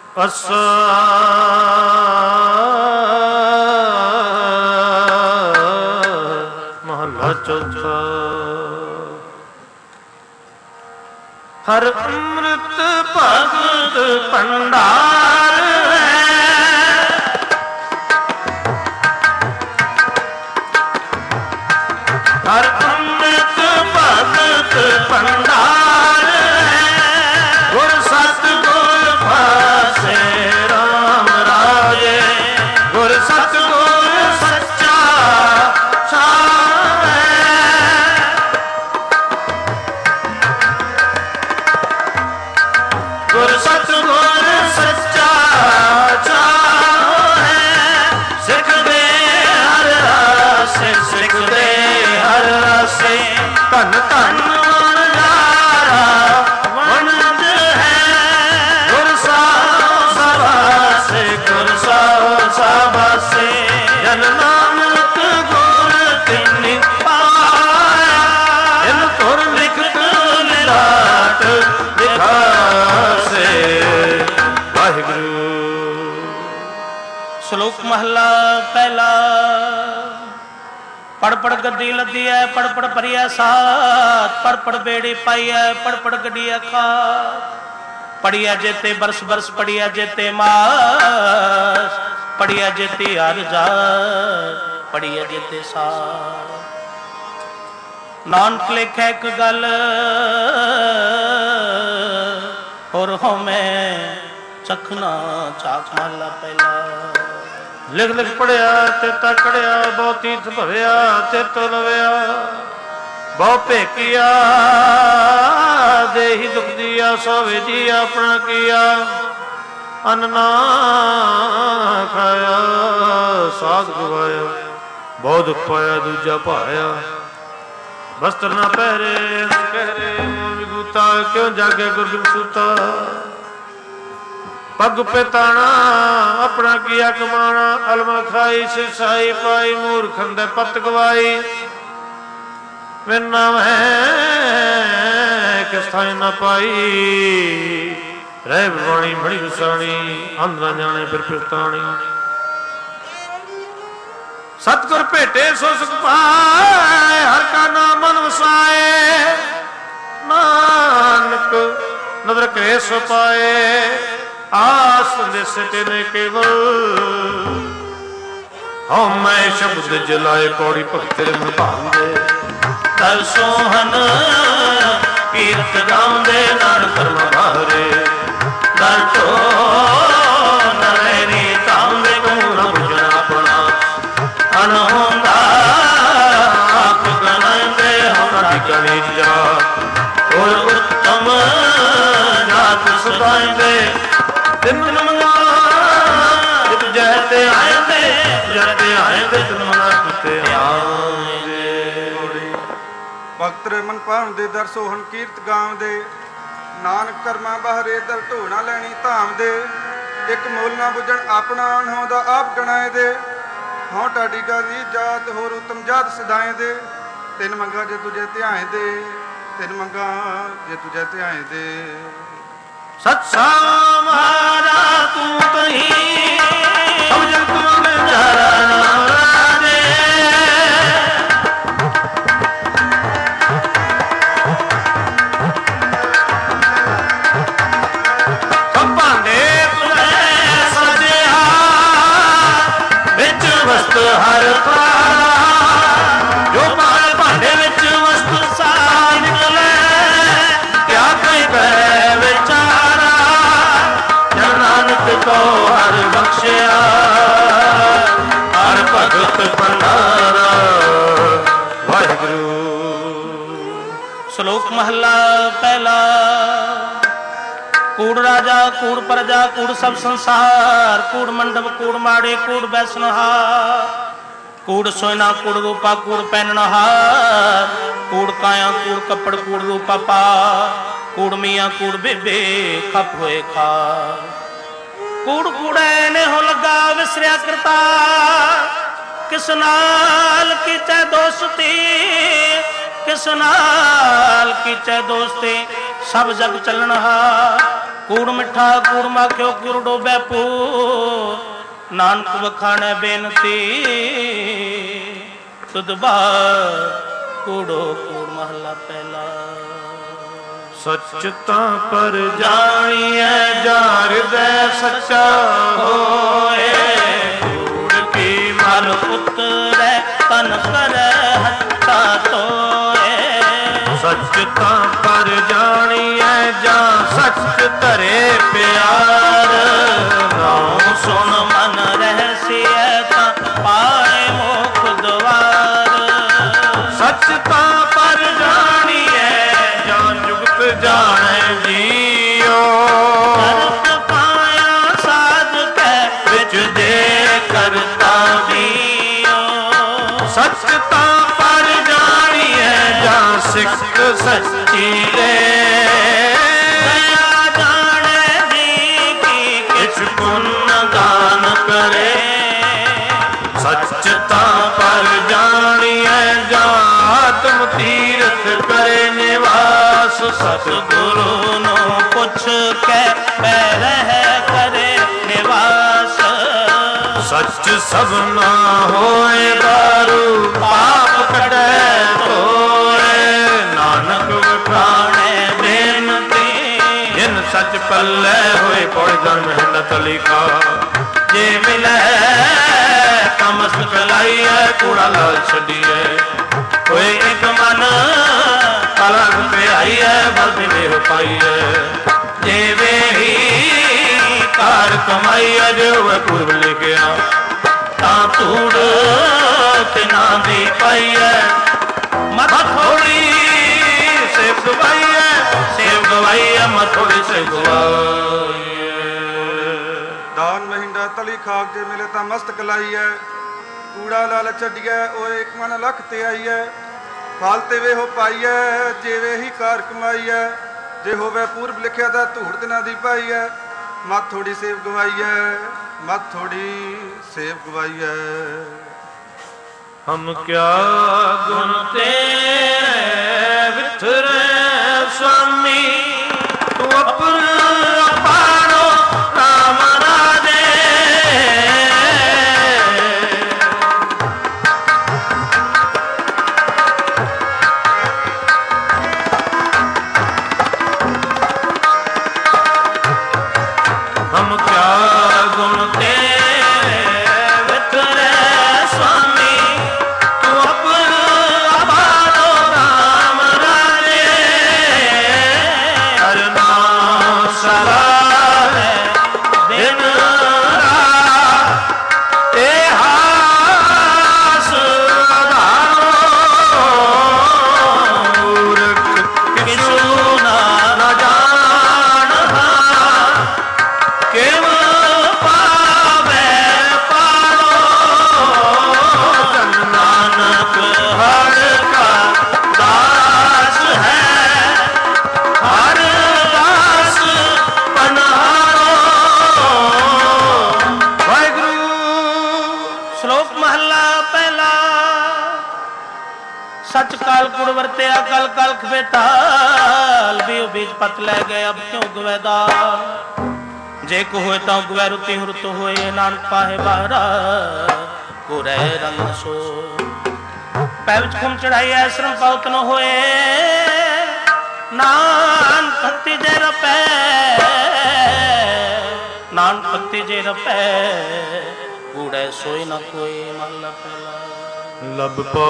ਅਸਾ ਮਹਲਾ ਚੌਥਾ। ਹਰ ਅੰਮ੍ਰਿਤ ਭਗਤ ਭੰਡਾਰ ਹੈ, ਹਰ ਅੰਮ੍ਰਿਤ ਭਗਤ ਭੰਡਾਰ ਹੈ। ਗੁਰ ਸਤਿਗੁਰ ਪਾਸੇ ਰਾਮ ਰਾਜੇ, ਗੁਰ ਸਤਿਗੁਰ ਸੱਚਾ ਸਾਰ ਹੈ। ਗੁਰ ਸਤਿਗੁਰ ਸੱਚਾ ਸਾਰ ਹੈ। ਸਿੱਖ ਦੇ ਹਰ ਰਾਸੇ, ਸਿੱਖ ਦੇ ਹਰ ਰਾਸੇ, ਧੰਨ ਧੰਨ ਵਣਜਾਰਾ ਵਣਜ ਹੈ। ਗੁਰ ਸਾਹਿਬ ਸਭਾਸੇ, ਗੁਰ ਸਾਹਿਬ ਸਭਾਸੇ, ਜਨ ਨਾਨਕ ਗੁਰ ਤਿਨਿ ਪਾਇਆ। ਜਨ ਤੁਰ ਲਿਖਤ ਲਿਲਾਟ ਦਿਖਾਸੇ। ਵਾਹਿਗੁਰੂ। ਸ਼ਲੋਕ ਮਹਲਾ ਪਹਿਲਾ। ਪੜ ਪੜ ਗੱਦੀ ਲੱਦੀ ਐ, ਪੜ ਪੜ ਭਰੀਐ ਸਾਥ, ਪੜ ਪੜ ਬੇੜੀ ਪਾਈਐ, ਪੜ ਪੜ ਗੱਡੀਐ ਖਾਤ। ਪੜੀਐ ਜੇਤੇ ਬਰਸ ਬਰਸ, ਪੜੀਐ ਜੇਤੇ ਮਾਸ, ਪੜੀਐ ਜੇਤੇ ਹਰ ਜਾਤ, ਪੜੀਐ ਜੇਤੇ ਸਾਥ। ਨਾਨਕ ਲੇਖੈ ਇੱਕ ਗੱਲ, ਹੋਰ ਹਉਮੈ ਚਖਣਾ ਚਾਖ। ਮਹਲਾ ਪਹਿਲਾ। ਲਿਖ ਲਿਖ ਪੜਿਆ ਚੇਤਾ ਕੜਿਆ, ਬਹੁ ਤੀਰਥ ਭਵਿਆ ਚੇਤੋ ਲਵਿਆ। ਬਹੁ ਭੇਕੀਆ ਦੇਹੀ ਦੁਖ ਦੀਆ, ਸੋ ਵਿਧੀ ਆਪਣਾ ਕੀਆ। ਅੰਨ ਨਾ ਖਾਇਆ ਸਾਧ ਗਵਾਇਆ, ਬਹੁ ਦੁਖ ਪਾਇਆ ਦੂਜਾ ਭਾਇਆ। ਬਸਤਰ ਨਾ ਪਹਿਰੇ ਕਹਿਰੇ ਵਿਗੂਤਾ, ਕਿਉਂ ਜਾਗੇ ਗੁਰਗੁਰੂ ਸੂਤਾ। ਪੱਗ ਪੇਤਾਣਾ ਆਪਣਾ ਕੀਆ ਕਮਾਣਾ, ਅਲਮਾ ਖਾਈ ਸਿਸਾਈ ਪਾਈ। ਮੂਰਖਨ ਦੇ ਪਤ ਗਵਾਈ, ਵਿਨਾ ਮੈਂ ਕਿਸ ਥਾਂ ਨਾ ਪਾਈ। ਰਹਿ ਬਰਵਾਣੀ ਬੜੀ ਵਸਾਣੀ, ਅੰਧ ਨਾ ਜਾਣੇ ਫਿਰ ਫਿਰਤਾਣੀ। ਸਤਿਗੁਰ ਭੇਟੇ ਸੋ ਸੁਖ ਪਾਏ, ਹਰ ਕਾ ਨਾਮ ਮਨ ਵਸਾਏ। ਨਾਨਕ ਨਦਰ ਕਰੇ ਸੋ ਪਾਏ, ਆਸ ਨਿਸਟੇ ਨੇ ਕੇਵਲ। ਹਉ ਮੈਂ ਸ਼ਬਦ ਜਲਾਏ, ਪੌੜੀ ਭਗਤ ਤੇਰੇ ਮਨ ਭਾਉਂਦੇ। ਦਰ ਸੋਹਨ ਕੀਰਤ ਗਾਉਂਦੇ, ਨਾਨਕ ਕਰਮ ਭਾਰੇ। ਦਰ ਢੋ ਨਰੈਣੀ ਧਾਉਂਦੇ, ਕਹੂੰ ਨਾ ਬੁਝਣਾ ਆਪਣਾ। ਅਨਹੋਂਦਾ ਆਪ ਗਣਾਉਂਦੇ, ਹੋਣਾ ਟਿਕਣੀ ਜਾ। ਹੋਰ ਉੱਤਮ ਜਾਤ ਸਦਾਇਂਦੇ, ਤਿੰਨ ਮੰਗਾ ਜਿਤ ਜਹਤੇ ਆਇਂਦੇ, ਜਹਤੇ ਆਇਂਦੇ ਤਿੰਨ ਮੰਗਾ ਕਿਤੇ ਆਉਂਦੇ। ਭਗਤ ਰੇ ਮਨ ਭਾਉਂਦੇ, ਦਰ ਸੋਹਣ ਕੀਰਤ ਗਾਉਂਦੇ। ਨਾਨਕ ਕਰਮਾਂ ਬਾਹਰੇ, ਦਰ ਢੋ ਨਾ ਲੈਣੀ ਧਾਮ ਦੇ। ਇੱਕ ਮੁੱਲ ਨਾ ਬੁੱਝਣ ਆਪਣਾ, ਅਣਹੋਂਦਾ ਆਪ ਗਣਾਏ ਦੇ। ਹਉ ਟਾਡੀ ਗਾਦੀ ਜਾਤ, ਹੋਰ ਉਤਮ ਜਾਤ ਸਦਾਏ ਦੇ। ਤਿੰਨ ਮੰਗਾ ਜੇ ਤੁਝੇ ਧਿਆਏ ਦੇ, ਤਿੰਨ ਮੰਗਾ ਜੇ ਤੁਝੇ ਧਿਆਏ ਦੇ। ਸਤਸੰਗ ਮਹਾਰਾ ਤੂੰ ਤਹੀਂ, ਸਭ ਜਗਤ ਮਨ ਜਾਰਾ ਨਾਮ ਰਾਜੇ। ਸਭ ਭਾਂਡੇ ਤੁਝੇ ਸਜਿਆ, ਵਿੱਚ ਵਸਤ ਹਰ ਖਾਰਾ। ਜੋ ਮਾਲ ਭਾਂਡੇ ਵਿੱਚ ਵਸਤ ਸਾਰ ਨਿਕਲੇ, ਕਿਆ ਕੋਈ ਕਹੇ ਵਿਚਾਰਾ। ਨਾਨਕ ਕੋ ਹਰ ਬਖਸ਼ਿਆ, ਹਰ ਭਗਤ ਭੰਡਾਰਾ। ਵਾਹਿਗੁਰੂ। ਸ਼ਲੋਕ ਮਹਲਾ ਪਹਿਲਾ। ਕੂੜ ਰਾਜਾ ਕੂੜ ਪ੍ਰਜਾ, ਕੂੜ ਸਭ ਸੰਸਾਰ। ਕੂੜ ਮੰਡਪ ਕੂੜ ਮਾੜੇ, ਕੂੜ ਬੈਸਨਹਾਰ। ਕੂੜ ਸੋਇਨਾ ਕੂੜ ਰੂਪਾ, ਕੂੜ ਪਹਿਨਣਹਾਰ। ਕੂੜ ਕਾਇਆ ਕੂੜ ਕੱਪੜ, ਕੂੜ ਰੂਪਾ ਪਾ। ਕੂੜ ਮੀਆਂ ਕੂੜ ਬੇਬੇ, ਖਪ ਹੋਏ ਖਾ। ਕੂੜ ਕੂੜੇ ਨੇ ਹੋ ਲੱਗਾ ਵਿਸਰਿਆ ਕਰਤਾ। ਕਿਸ ਨਾਲ ਕੀਚੈ ਦੋਸਤੀ, ਕਿਸ ਨਾਲ ਕੀਚੈ ਦੋਸਤੀ। ਸਭ ਜਗ ਚੱਲਣਹਾਰ। ਕੂੜ ਮਿੱਠਾ ਕੂੜ ਮਾਖਿਓ ਕੂੜ ਡੋਬੈ ਪੂ ਨਾਨਕ ਵਖਾਣੈ ਬੇਨਤੀ ਤੁਧ ਬਾਤ ਕੂੜੋ ਕੂੜ ਮਹਲਾ ਪਹਿਲਾ। ਸੱਚ ਤਾਂ ਪਰ ਜਾਣੀਐ ਜਾ ਹਿਰਦੈ ਸੱਚਾ ਹੋਏ ਕੂੜ ਕੀ ਮਲ ਉਤਰੈ ਤਨ ਕਰੈ ਹੱਥਾ ਧੋਏ। ਸੱਚ ਤਾਂ ਪਰ ਜਾਣੀਐ ਜਾਂ ਸੱਚ ਧਰੇ ਪਿਆਰ ਨਾਮ ਸੁਣ ਮਨ ਰਹਿਸੀਐ ਤਾਂ ਪਾਏ ਮੁਖ ਦੁਆਰ। ਸੱਚ ਤਾਂ ਪਰ ਜਾਣੀਐ ਜਾਂ ਜੁਗਤ ਜਾਣੈ ਜੀਓ ਕਰਤ ਪਾਇਆ ਸਾਧ ਕੈ ਵਿੱਚ ਦੇ ਕਰਤਾ ਵੀਓ। ਸੱਚ ਤਾਂ ਪਰ ਜਾਣੀਐ ਜਾਂ ਸਿੱਖ ਸੱਚੀ ਰੇ ਦਇਆ ਜਾਣੈ ਜੀ ਕੀ ਕਿਛ ਪੁੰਨ ਦਾਨ ਕਰੇ। ਸੱਚ ਤਾਂ ਪਰ ਜਾਣੀਐ ਜਾਂ ਆਤਮ ਤੀਰਥ ਕਰੇ ਨਿਵਾਸ। ਸਤਿਗੁਰੂ ਨੂੰ ਪੁੱਛ ਕੇ ਪੈ ਰਹਿ ਕਰੇ ਨਿਵਾਸ। ਸੱਚ ਸਭਨਾ ਹੋਏ ਦਾਰੂ ਪਾਪ ਕੱਢੈ ਧੋਏ ਨਾਨਕ ਵਖਾਣੈ ਬੇਨਤੀ ਜਿਨ ਸੱਚ ਪੱਲੇ ਹੋਏ ਪੌੜੀ ਜਨ ਮਹਿੰਦਤ ਲਿਖਾ। ਜੇ ਮਿਲੈ ਤਾਂ ਮਸਤਕ ਲਾਈਐ ਕੂੜਾ ਲਾ ਛੱਡੀਐ ਹੋਏ ਇੱਕ ਮਨ ਅਲਗ ਪਿਆਈਐ ਬਲ ਮੇਹ ਪਾਈਐ। ਜੇ ਵੇਹੀ ਕਾਰ ਕਮਾਈਐ ਜੋ ਪੂਰਬ ਲਿਖਿਆ ਤਾਂ ਧੂੜ ਤਿਨਾ ਦੀ ਪਾਈਐ। ਮਤ ਥੋੜੀ ਸੇਵ ਗਵਾਈਐ ਮਤ ਥੋੜੀ ਸੇਵ ਗਵਾਈਐ। ਦਾਨ ਮਹਿੰਦਾ ਤਲੀ ਖਾਕ ਜੇ ਮਿਲੇ ਤਾਂ ਮਸਤਕ ਲਾਈਐ ਕੂੜਾ ਲਾਲ ਛੱਡੀਐ ਓਏ ਇੱਕ ਮਨ ਲੱਖ ਤੇ ਆਈਐ। ਫਲ ਤੇ ਵੇਹੋ ਪਾਈਐ ਜੇ ਵੇਹੀ ਕਾਰ ਕਮਾਈਐ। ਜੇ ਹੋਵੇ ਪੂਰਬ ਲਿਖਿਆ ਤਾਂ ਧੂੜ ਦਿਨਾਂ ਦੀ ਪਾਈਐ। ਮਤ ਥੋੜੀ ਸੇਵ ਗਵਾਈਐ ਮਤ ਥੋੜੀ ਸੇਵ ਗਵਾਈਐ। ਹਮ ਕਿਆ ਗੁਣ ਤੇਰੇ ਵਿਥਰੇ ਸੁਆਮੀ ਤੂੰ ਆਪਣਾ ਪਾੜੋ ਰਾਮ ਰਾਜੇ। ਹਮ ਕਿਆ ਗੁਣ ਤੇਰੇ ਵਿਥਰੇ ਸੁਆਮੀ ਤੂੰ ਆਪਣਾ ਪਾੜੋ ਰਾਮ ਰਾਜੇ। ਹਰ ਨਾਮ ਸਲਾਹੈ ਦਿਨ ਰਾਤ ਇਹਾਸ ਆਧਾਰੋ ਮੂਰਖ ਕਿਛੂ ਨਾ ਜਾਣਹਾ ਕਿਵ ਪਾਵੈ ਪਾਲੋ। ਜਨ ਨਾਨਕ ਹਰ ਕਾ ਦਾਸ ਹੈ ਹਰ ਦਾਸ ਪਨਾਰੋ। ਵਾਹਿਗੁਰੂ। ਸ਼ਲੋਕ ਮਹੱਲਾ ਪਹਿਲਾ। ਸੱਚ ਕਾਲ ਕੁੜ ਵਰਤਿਆ ਕਲ ਕਲ ਖਵੇ ਤਾਲ ਵੀ ਬੀਜ ਪਤ ਲੈ ਗਏ ਅਬ ਕਿਉਂ ਗਵੇ ਦਾਲ। ਜੇ ਕੋ ਹੋਏ ਤਾਂ ਗਵੇ ਰੁਤੀ ਹੁਰਤ ਹੋਏ ਨਾਨਕ ਪਾਹੇ ਬਾਰਾ ਕੋ ਰਹਿ ਰੰਗ ਸੋ। ਪੈ ਵਿੱਚ ਖੁਮ ਚੜਾਈ ਐ ਸ਼ਰਮ ਪਾਉਤ ਨ ਹੋਏ ਨਾਨਕ ਭਗਤੀ ਜੇ ਰਪੈ ਨਾਨਕ ਭਗਤੀ ਜੇ ਰਪੈ ਕੂੜੈ ਸੋਈ ਨ ਕੋਈ। ਮਹਲਾ ਪਹਿਲਾ। ਲਬ ਪਾਪ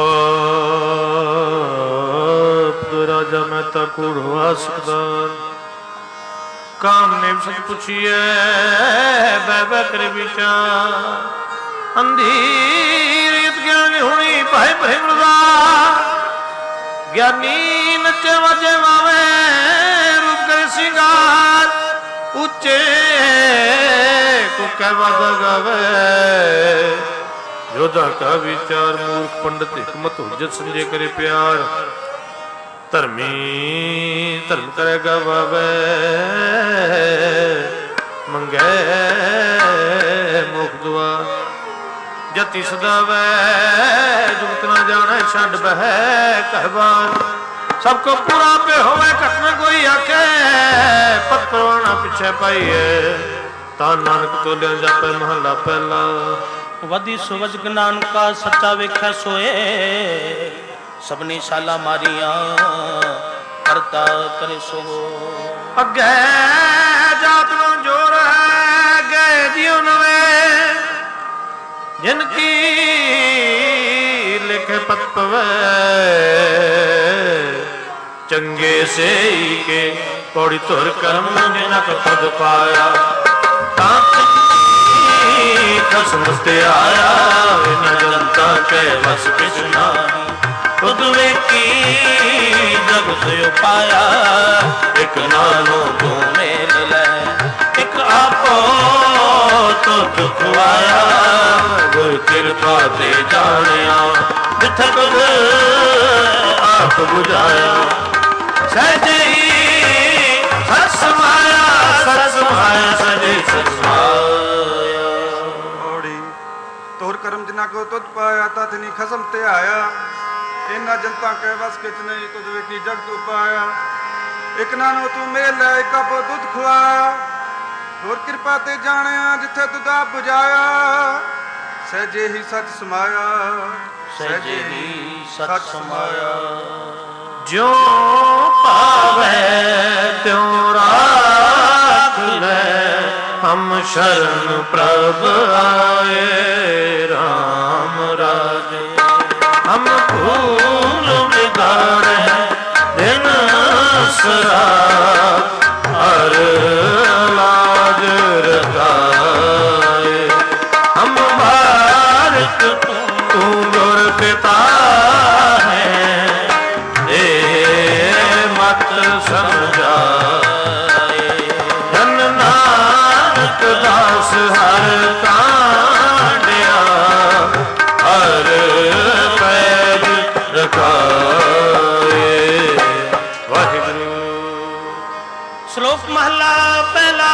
ਰਾਜਾ ਮੈਂ ਤਾ ਕੂੜ ਹੋਆ ਸਕਦਾਰ। ਕਾਮ ਨੇ ਸਤ ਪੁੱਛੀਐ ਬੈ ਬੈ ਕਰੇ ਵਿਚਾਰ। ਅੰਧੀ ਰੀਤ ਗਿਆਨ ਹੁਣੀ ਭਾਈ ਭਰੇ ਮਰਦਾ ਗਿਆਨੀ ਨੱਚੇ ਵਜੇ ਵਾਵੇ ਰੂਪ ਕਰੇ ਸਿੰਗਾਰ। ਉੱਚੇ ਕੋ ਕਹਿ ਵਾਦਾ ਗਾਵੇ ਜੋਧਾ ਕਾ ਵਿਚਾਰ। ਮੂਰਖ ਪੰਡਤ ਹਿਕਮਤ ਹੁਜਤ ਸਮਝੇ ਕਰੇ ਪਿਆਰ। ਧਰਮੀ ਧਰਮ ਕਰੇ ਗਵਾਵੇ ਮੰਗੇ ਮੁਖ ਦੁਆ। ਜਤੀ ਸਦਾਵੇ ਜੁਗਤ ਨਾ ਜਾਣੈ ਛੱਡ ਬਹਿ ਘਰ ਬਾਰ। सबको पूरा पे होवे घटना कोई आके पत परवाना पिछे पाइए ता नानक तोलिया जापे महला पहला वधी सुवज नानका सच्चा वेख्या सोए सबनी शाला मारिया करता करे सो अगे जात नो जोर है गए जियो नवे जिनकी लिखे पत पवे चंगे से ही के पौड़ी तोर कर्म जिनक पद पाया समझते आया न जनता के बस कृष्णा खुद की जग से पाया एक नानो तू मेल ले एक आपो तो दुख आया गुर कृपा दे जानिया जिथे खुद आप बुझाया सहजे ही सस माया सजे सस माया तोर करम जिना को तुझ पाया तथ नहीं खसम ते आया इन्ना जनता के बस किच नहीं तुझ वेखी जग तू पाया एक नानो तू मेल है एक आपो दुध खुआया गुर कृपा ते जानिया जिथे तुद आप बुझाया सहजे ही सच समाया सहजे ही सच समाया जो पावे त्यों राख ले हम शरण प्रभ आए राम राजे हम भूल बिगाड़े दिन सरात हर लाज रखाए हम भारत तू गुर पिता है मत समझाए धन नानक दास हर कांडिया हर पैज रखाए वाहिगुरु। श्लोक महला पहला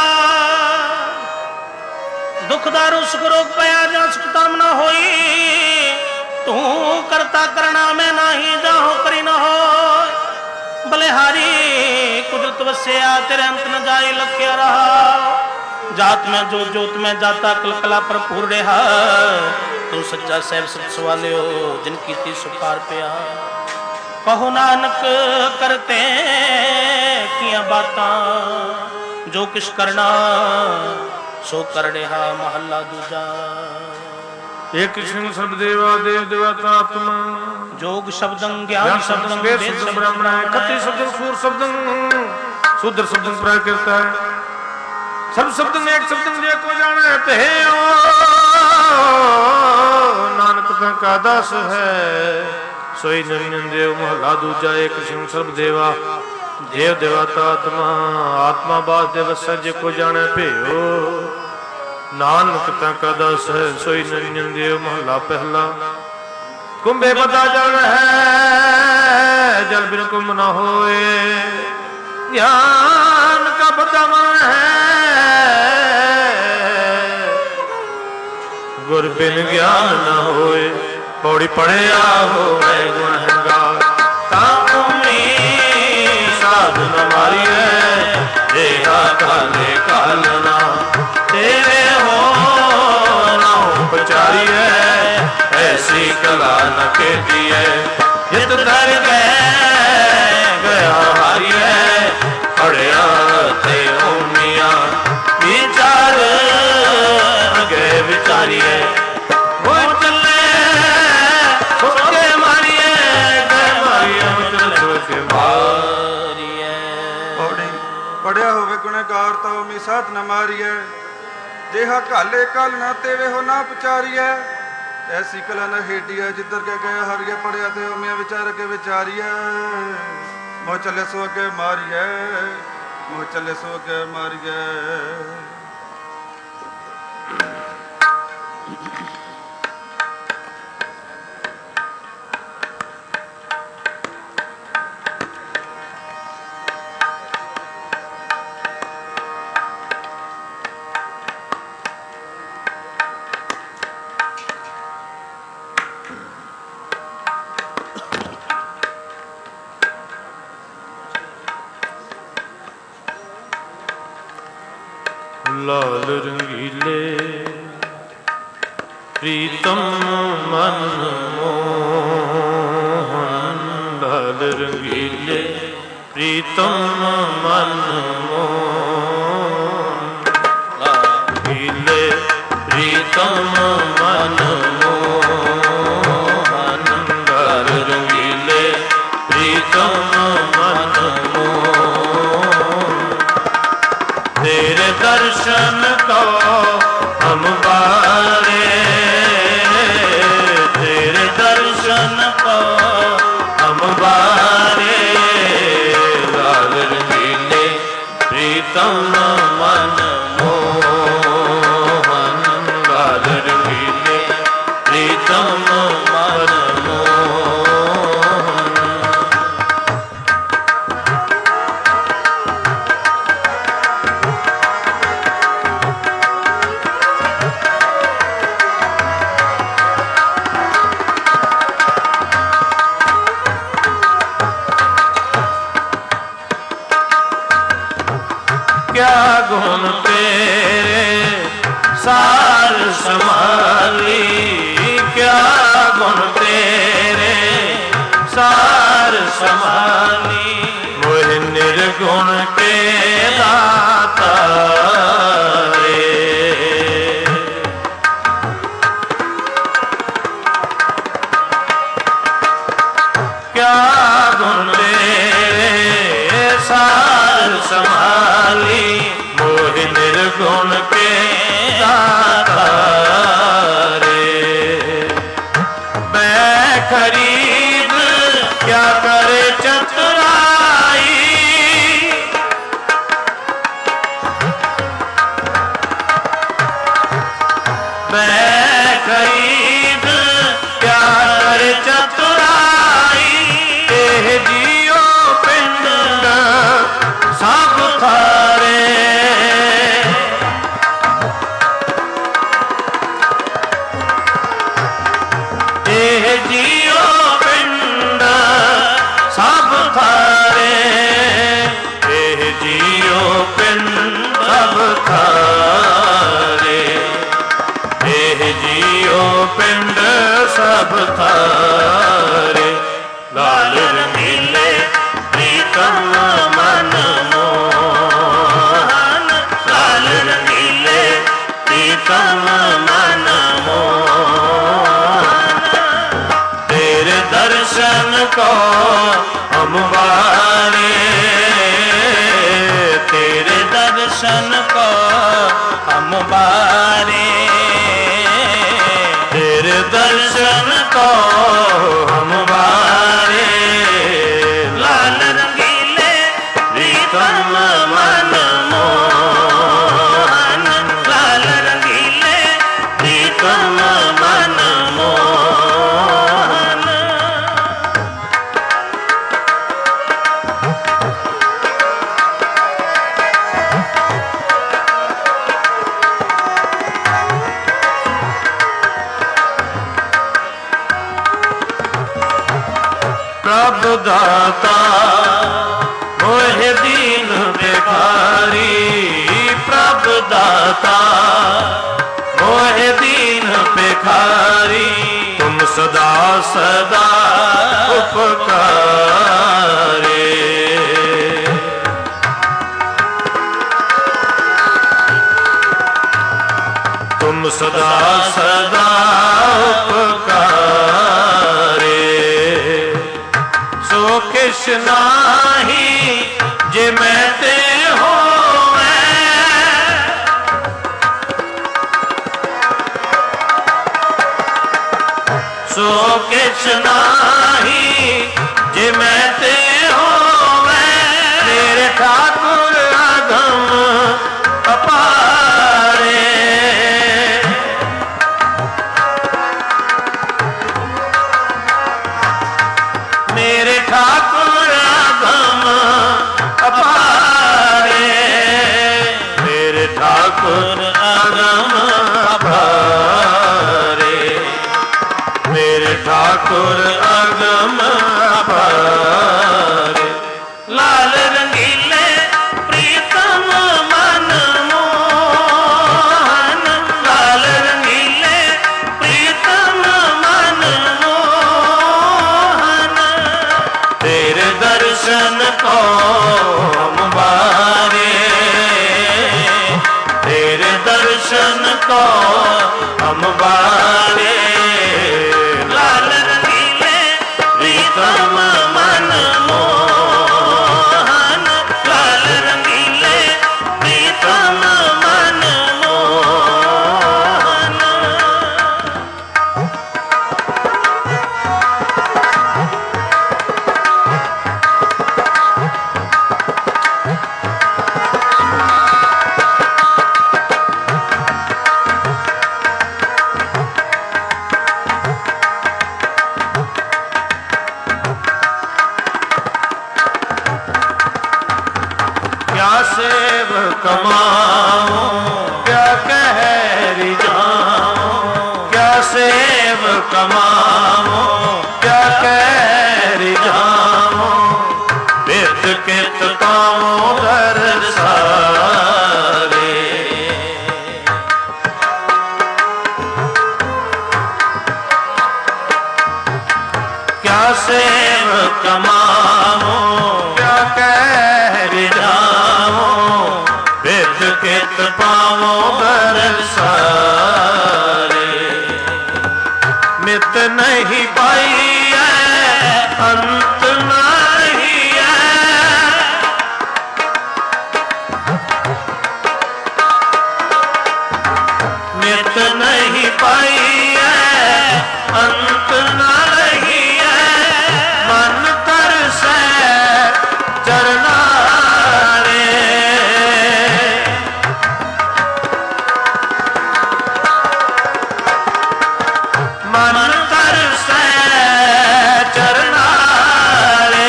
दुखदारू सुख रोग पया जा सुखताम न होई तू करता करना में नाही जाहो करी न हो बलिहारी कुदरत वस्या तेरे अंत न जाए लख्या रहा जात में जो जोत में जाता कलकला पर पूर रहा तू सच्चा सैब सच सवाले हो जिनकी ती सुपार पिया कहो नानक करते किया बातां जो किश करना सो कर रहा महला दूजा एक कृष्ण सब देवा देव देवता आत्मा जोग शब्दं ज्ञान शब्दं वेद शब्दं ब्राह्मण है कति शब्दं सूर शब्दं शूद्र शब्दं प्रयोग करता है सब शब्दं एक शब्दं जे को जाने ते ओ नानक का दास है सोई नवीन देव महला दूजा एक कृष्ण सब देवा देव देवता आत्मा आत्मा बास देव सज को जाने पे नानक का दास है सोई नवीन देव महला पहला कुंभे बता जल है जल बिन कुंभ न होए ज्ञान का बता मन है गुर बिन ज्ञान न होए पौड़ी पड़े हो गुणगार साधन हमारी है देहा काले कालना तेरे हो ना उपचारी है ऐसी कला न कहती है जित धर गया हारी है पड़िया थे उमिया विचार गए विचारी है वो चले उसके मारिए गए मारिए उसके मारिए पढ़िया होवे गुणगार तो मी साथ न मारिए जेहा काले काल ना तेवे हो ना पुचारिए ऐसी कला न हेडिया जिधर के गए हरिया पढ़िया थे मैं विचार के विचारिए मोह चले सो के मारिए मोह चले सो के मारिए लाल रंगीले प्रीतम मन मोहन, लाल रंगीले प्रीतम मन मोहन, रंगीले प्रीतम मन मोहन, लाल रंगीले प्रीतम मन मोहन। तेरे दर्शन को हम बारे, तेरे दर्शन को हम बारे, लाल रंगीले प्रीतम मन मोहन, लाल रंगीले प्रीतम मन मोहन। क्या गुण तेरे सार समाली, क्या गुण तेरे सार समाली, मोह निर्गुण के दाता रे। क्या गुण तेरे सार समाली, मोह निर्गुण के दाता रे। मैं खरीद क्या करे चतुराई, मैं खरीद क्या करे चतुराई, एह जियो पिंड सब थारे। एह जियो पिंड सब थारे, एह जियो पिंड सब थारे, एह जियो पिंड सब थारे, लाल रंगीले प्रीतम मन मोहन, लाल रंगीले प्रीतम मन मोहन। तेरे दर्शन को हम बारे, तेरे दर्शन को हम बारे, तेरे दर्शन को हम बारे, लाल रंगीले प्रीतम मन मोहन, लाल रंगीले प्रीतम मन मोहन। प्रभु दाता मोह दीन भिखारी, प्रभु दाता मोह दीन भिखारी, तुम सदा सदा उपकारे। तुम सदा सदा उपकारे, सो किश नाही जे मैं ते होवे, सो किश नाही जे मैं ते होवे, मेरे ठाकुर अगम अपारे। मेरे ठाकुर अगम अपारे, मेरे ठाकुर अगम अपारे, मेरे ठाकुर अगम अपारे। लाल रंगीले प्रीतम मन मोहन, दर्शन को हम बारे, लाल रंगीले प्रीतम मन मोहन, लाल रंगीले प्रीतम मन मोहन। क्या सेव कमाऊं क्या कह जाऊं, क्या सेव कमाऊं क्या कह जाऊं, बिरद कित पाऊं दर सारे। क्या सेव कमाऊं क्या कह जाऊं, बिरद कित पाऊं दर सारे। मित नहीं पाई है अंत नहीं है, मित नहीं पाई है अंत नहीं है, मन तरसे चरना रे। मन तरसे चरना रे,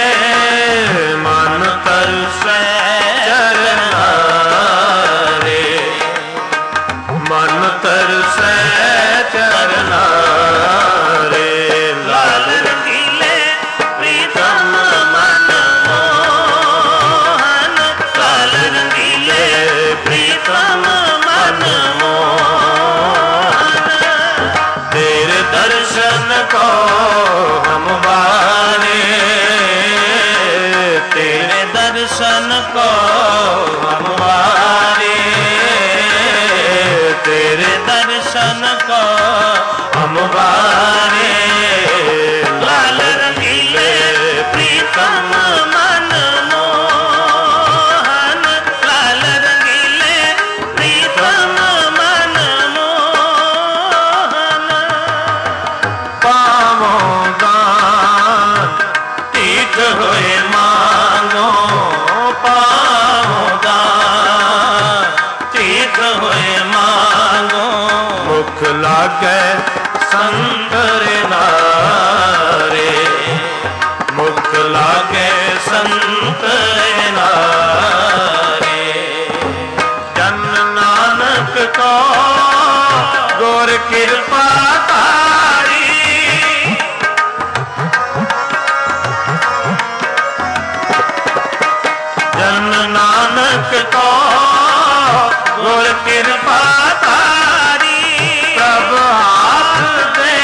मन तरसे चरना रे, मन तरसे चरना रे। लाल रंगीले प्रीतम मन मोहन, लाल रंगीले प्रीतम मन मोहन। तेरे दर्शन को हम बारे, तेरे दर्शन को हम बारे, तेरे दर्शन को हम बारे। लाल रंगीले प्रीतम मन मोहन, लाल रंगीले प्रीतम मन मोहन। पावो दान तीत हुए मांगो, पावो दान तीत हुए मांगो, मुख लागे संतर नारे, मुख लागे संतर नारे। जन नानक को गौर कृपा तारी, जन नानक को गौर कृपा तारी, प्रभु हाथ दे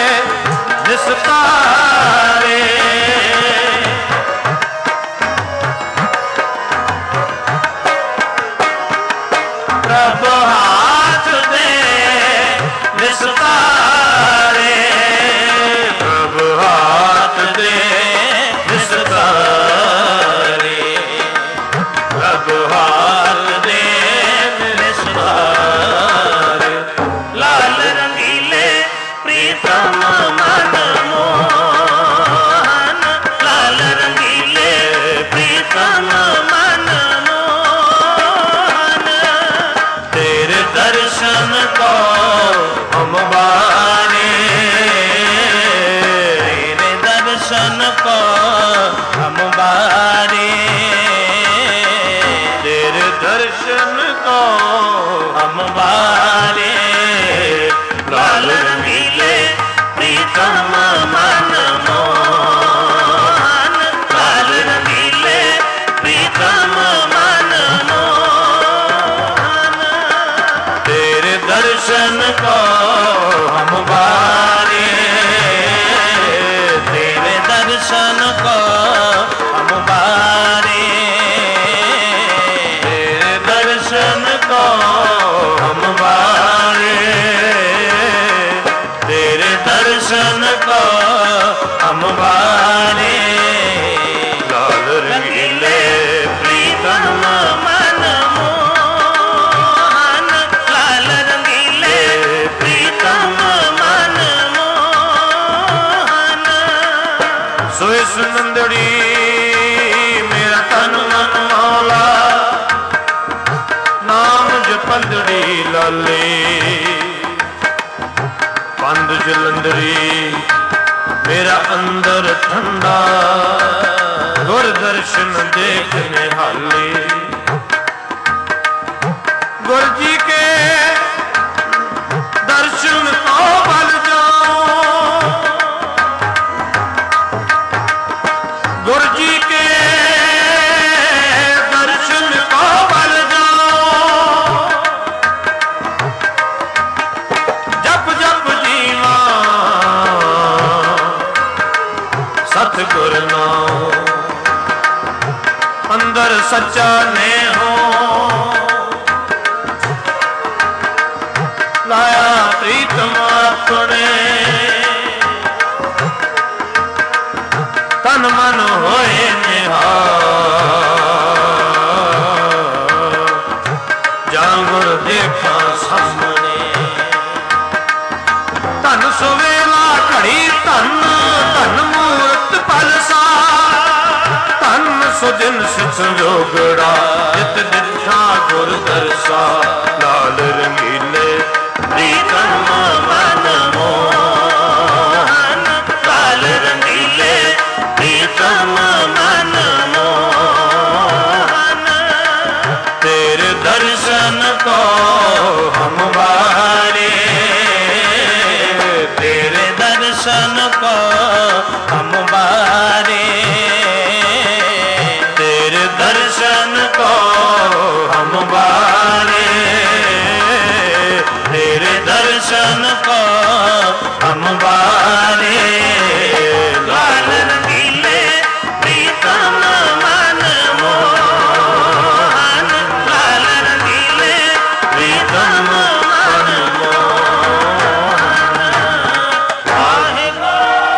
निस्तारे। प्रभु हाथ दे निस्तारे, प्रभु हाथ दे निस्तारे, प्रभु हाथ दे निस्तारे। लाल रंगीले प्रीतम मन मोहन, लाल रंगीले प्रीतम मन मोहन। तेरे दर्शन को हम बारे, तेरे दर्शन को हम बारे, तेरे दर्शन को हम बारे। लाल रंगीले प्रीतम मन मोहन, लाल रंगीले प्रीतम मन मोहन। तेरे दर्शन को हम बारे, तेरे दर्शन को हम बारे, तेरे दर्शन को हम हम बारे लाल रंगीले प्रीतम मन मोहन लाल रंगीले प्रीतम मन मोहन सोए सुनंदड़ी मेरा तन मन मौला नाम जपंदड़ी लाले पंद जलंदरी मेरा अंदर ठंडा गुर दर्शन देखने हाले गुर जी के दर्शन को बल जाओ गुर जी के दर्शन को बल जाओ जप जप जीवा सतगुर नाम अंदर सच्चा ने हो लाया प्रीतम अपने तन मन होए निहाल जांगुर देखा सामने धन सुवेला घड़ी धन धन मूर्त पलसा धन सुदिन सिख जोगड़ा जित दिशा गुर दरसा लाल रंगीले प्रीतम मन मोहन लाल रंगीले प्रीतम मन मोहन तेरे दर्शन को हम बारे तेरे दर्शन को हम बारे तेरे दर्शन को हम बारे तेरे दर्शन को हम बारे लाल रंगीले प्रीतम मन मोहन लाल रंगीले प्रीतम मन मोहन वाहेगुरु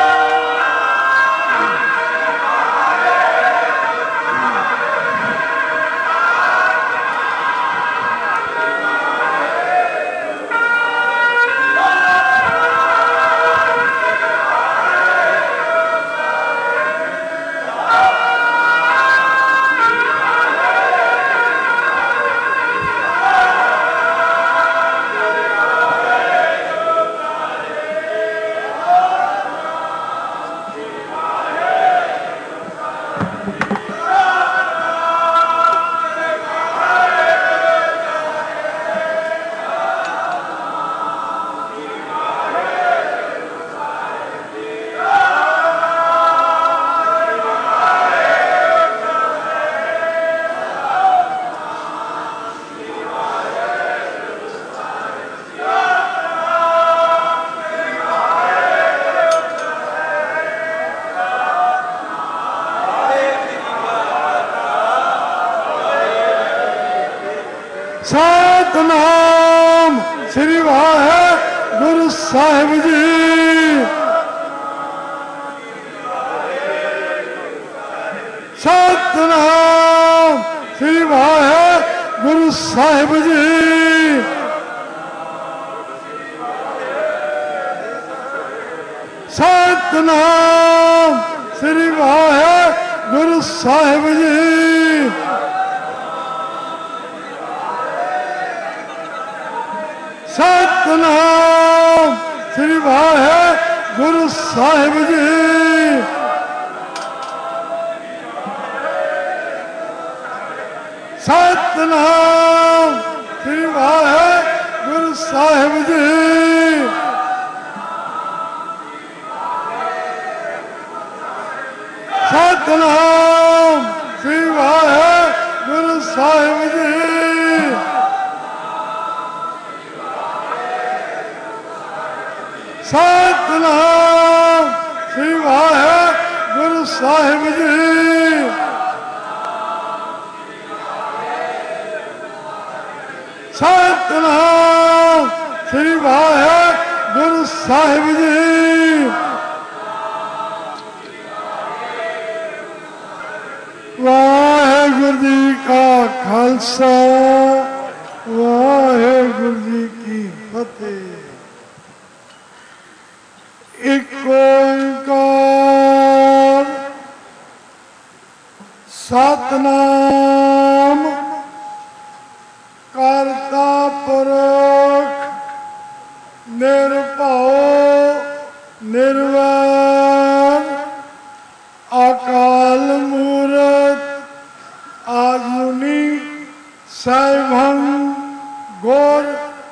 सतनाम श्री वाहेगुरु साहिब जी। सतनाम श्री वाहेगुरु साहिब जी। सतनाम श्री वाहेगुरु साहिब जी। सतनाम श्री वाहेगुरु साहिब जी। सतनाम श्री वाहेगुरु साहिब जी। सतनाम श्री वाहेगुरु साहिब जी। सतनाम श्री वाहेगुरु साहिब जी। सतनाम श्री वाहेगुरु साहिब जी। ਵਾਹਿਗੁਰੂ ਜੀ ਕਾ ਖਾਲਸਾ ਵਾਹਿਗੁਰੂ ਜੀ ਕੀ ਫਤਿਹ। ਇੱਕ ਓੰਕਾਰ ਸਤਿਨਾਮ ਕਰਤਾ ਪੁਰਖ ਨਿਰਭਉ ਨਿਰਵੈਰ ਅਕਾਲ ਮੂਰਤ ਆਜੂਨੀ ਸੈਭੰ ਗੁਰ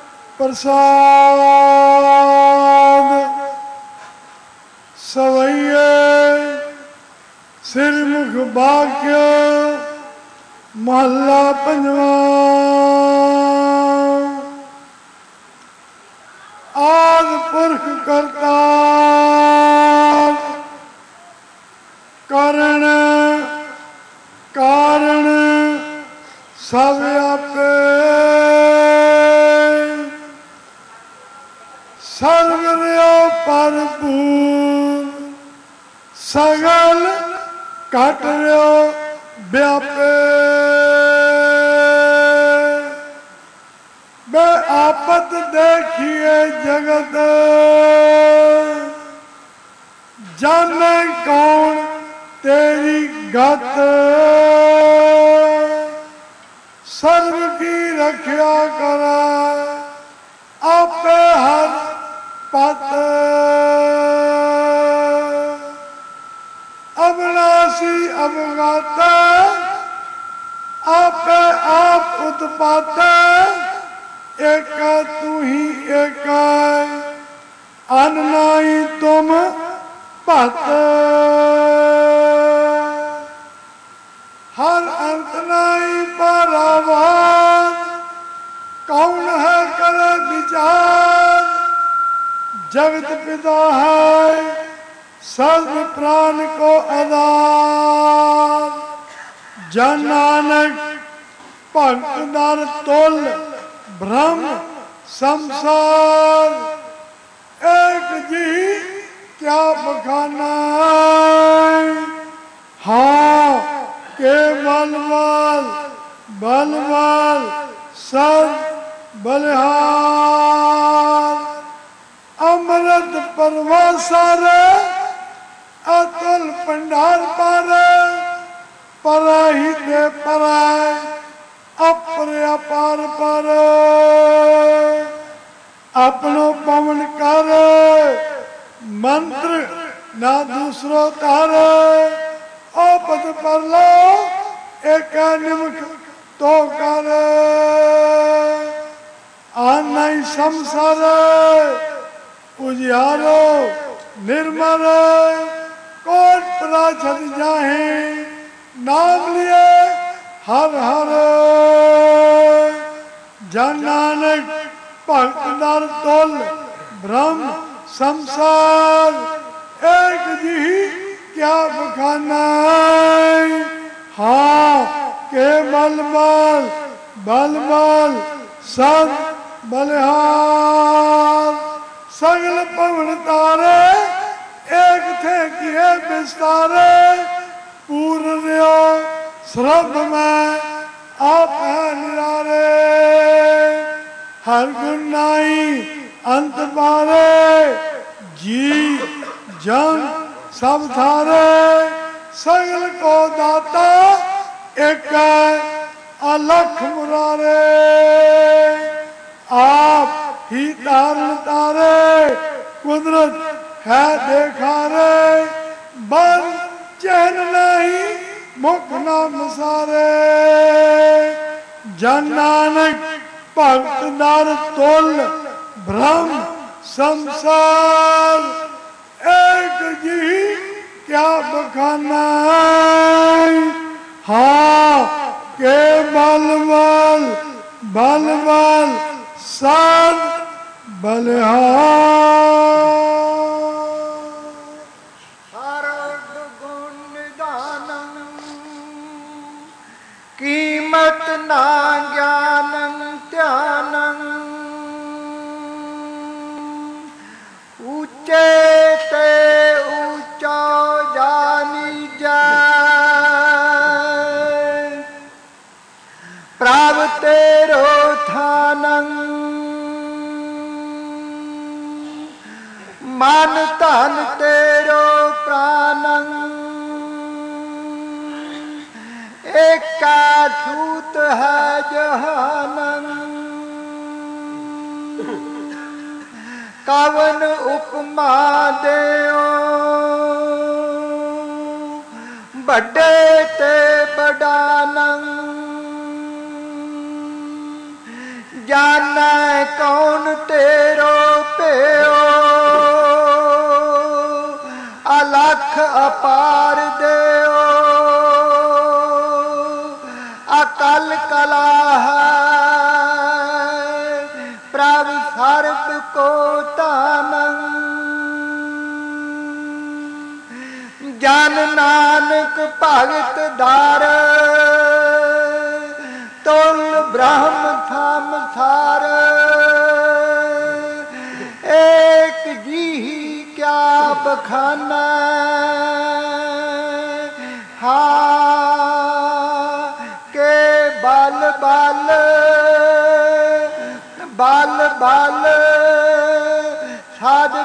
ਪ੍ਰਸਾਦ ਸਵਈਏ ਸਿਰਮੁਖ ਬਾਕਿਆ ਮਹੱਲਾ ਪੰਜਵਾਂ। ਆਦਿ ਪੁਰਖ ਕਰਤਾ ਕਰਨ ਕਾਰਨ ਸਭ ਆਪੇ ਸਰਬ ਰਿਓ ਭਰਪੂਰ ਸਗਲ ਘਟ ਰਿਓ ਵਿਆਪੇ। ਬੇ ਆਪਤ ਦੇਖੀਏ ਜਗਤ ਜਾਣੇ ਕੌਣ तेरी गत सर्व की रखिया करा आपे हर पत अविनाशी अवगत आपे आप उत्पात एक तू ही एक अननाई तुम भत हर अंत नहीं पारावार कौन है करे विचार जगत पिता है सर्व प्राण को आधार। जन नानक भक्त दर तुल ब्रह्म संसार एक जी क्या बखाना हाँ के बलवाल बलवाल सद बलिहार अमृत परवासार अतुल पंडार पर पराही दे पराय अपर अपार पर अपनो पवन कर मंत्र ना दूसरो तार पद पर लो एक निमुख तो कर आनाई संसार उजियारो निर्मल कोट प्राचल जाहे नाम लिए हर हर। जन नानक भक्त दर तुल ब्रह्म संसार एक जी क्या बखाना हाँ के बल बल बल बल सद बलिहार सगल पवन तारे एक थे किए विस्तारे पूर्ण श्रद्ध में आप है निरारे हर गुण नाई अंत पारे जी जन सब थारे सगल को दाता एक अलख मुरारे आप ही तारण तारे कुदरत है देखा रे बन चैन नहीं मुख नाम सारे। जन नानक भक्त दर तुल ब्रह्म संसार एक जी क्या बखाना हाँ के बल बल बल बल सद बलिहार। कीमत ना ज्ञानं ध्यानं ऊंचे ते ऊंचा जानी जाए मन धन तेरो प्राणं एका छूत है जहानन कवन उपमा देओ बड़े ते बड़ानन जाना कौन तेरो प्यो अलख अपार देओ अकल कला है प्रभ सर्ब को तानन जन नानक भगत दार तुल ब्रह्म थाम थार एक जी ही क्या बखाना हाँ के बल बल बल बल साध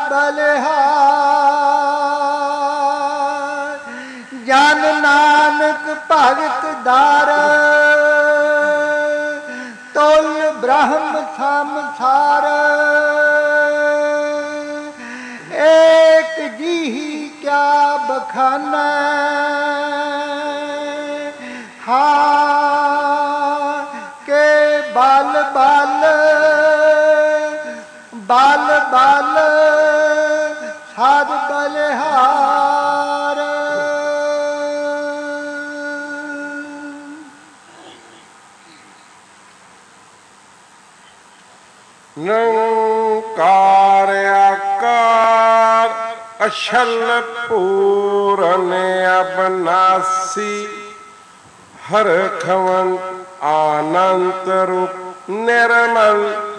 बलिहार जन नानक भगत दार तुल ब्रह्म थम थार एक जी ही क्या बखाना हाँ के बल बल बल बल साध बलिहार निरंकार आकार अचल पूरन अबनासी हर खवन आनंत रूप निर्मल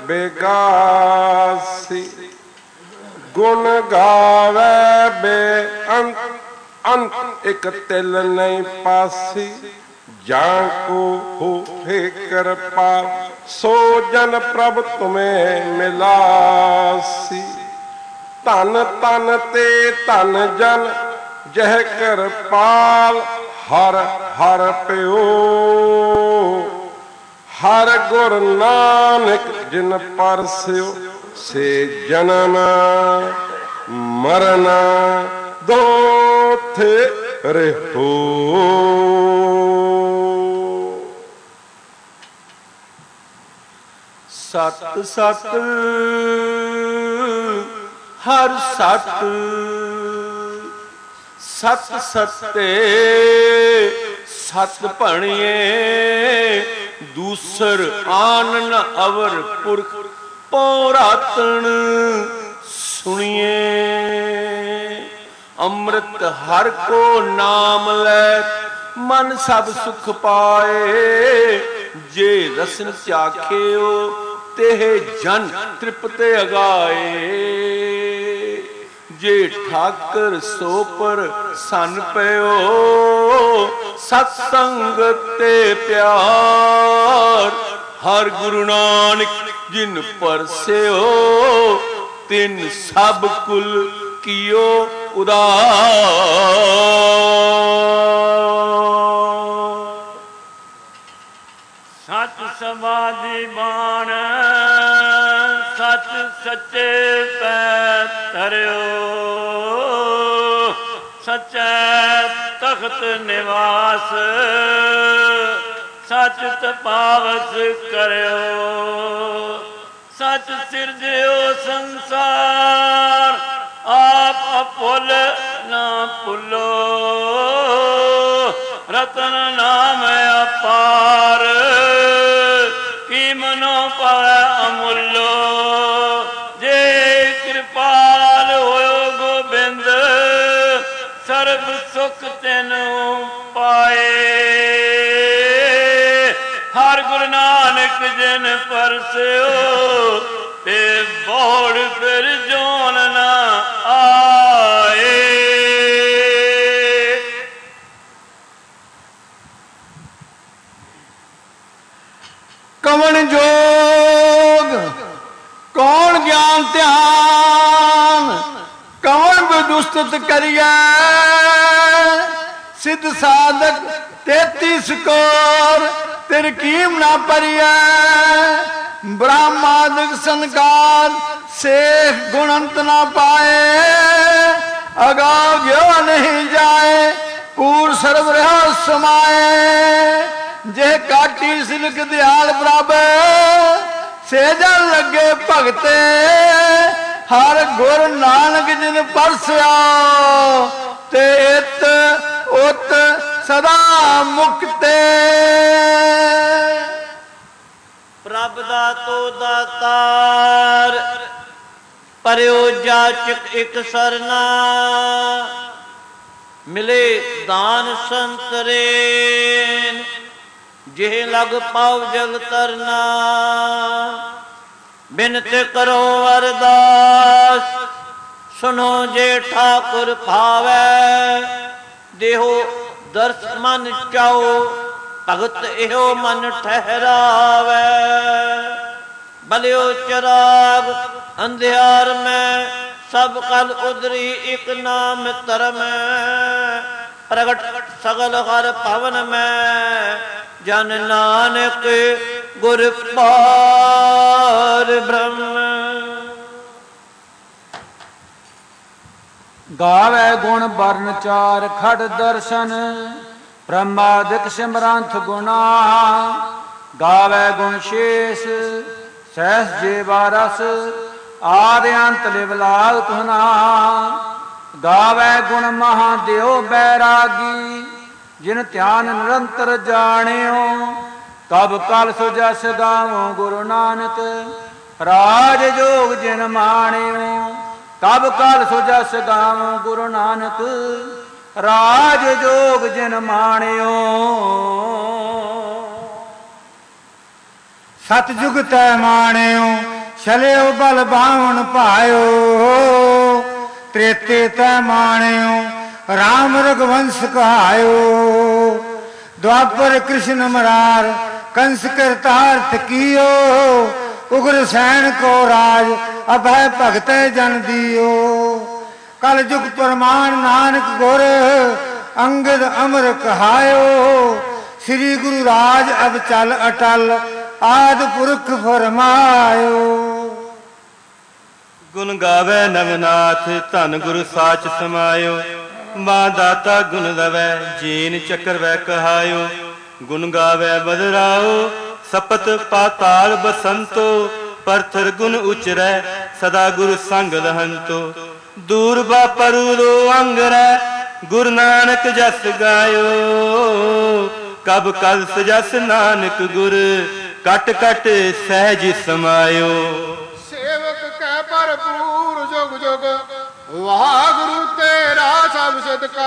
बेगासी गुण गावे बे अंत अंत एक तिल नहीं पासी जान को हो हे कृपा सो जन प्रभ तुम्हें मिलासी तन तन ते तन जन जह कृपाल हर हर प्यो हर गुर नानक जिन परस्यो से जन्म मरना दो थे रहो सत सत हर सत सत सते सत भणिए दूसर आन न अवर पुरख पौरातन सुनिए अमृत हर को नाम ले मन सब सुख पाए जे रसन चाख्यो तेह जन तृप्त अगाए जे ठाकर सो पर सन पयो सत्संग ते प्यार हर गुरु नानक जिन परस्यो तिन सब कुल कियो उदार सच समाधि बाण सच सच्चे पै धरियो सच्चे तख्त निवास सच तपावस करियो सच सिरजियो संसार आप अपुल ना भुलो रतन नाम अपार की मनो पावै अमुलो जे कृपाल होयो गोबिंद सर्ब सुख तेनु पाए हर गुरु नानक जिन परस्यो ते बोड़ फिर जोन ना आए। कवन जोग कौन ज्ञान ध्यान दुस्तुत करिए सिद्ध साधक 33 कोर तिरकीम ना परिए ब्रह्मादिक संकार शेख गुणंत ना पाए अगाव गयो नहीं जाए पूर सर्व रहा समाए जे काटी सिलक दयाल बराबर सेजन लगे भगते हर गुर नानक जिन परसिया ते इत उत सदा मुक्ते प्रभ दातो दातार परयो जाचक एक सरना मिले दान संतरेन जेह लग पाव जग तरना बिनते करो अरदास सुनो जे ठाकुर भावै देहो दर्श मन चाओ भगत एहो मन ठहरावै बलियो चिराग अंधियार में सब कल उदरी एक नाम तरम प्रगट सगल हर भवन में जन नानक गुर पार ब्रह्म गावे गुण बरन चार खड़ दर्शन ब्रह्मादिक सिमरंथ गुणा गावे गुण शेष सहस जेवा रस आद्यंत लिवलाग तुना गावे गुण महादेव बैरागी जिन ध्यान निरंतर जानियो कब कल सुजस गावो गुरु नानक राज जोग जिन मानियो कब कल सुजस गावो गुरु नानक राज जोग जिन मानियो सतयुग तै मानियो छलियो बल बावन पायो त्रेते तै मानियो राम रघुवंश कहायो द्वापर कृष्ण मरार कंस करतार्थ कियो उग्र सैन को राज अभय भगत जन दियो कल युग प्रमाण नानक गुर अंगद अमर कहायो श्री गुरु राज अब चल अटल आद पुरख फरमायो गुण गावे नवनाथ धन गुरु साच समायो मां दाता गुण दवै जीन चक्र वै कहायो गुण गावे बदराओ सपत पाताल बसंतो परथर गुण उचरै सदा गुरु संग लहंतो दूर बापरू लो अंगरै गुरु नानक जस गायो कब कल सजस नानक गुर कट कट सहज समायो सेवक कै भरपूर जुग जुग वाहगुरु तेरा सब सदका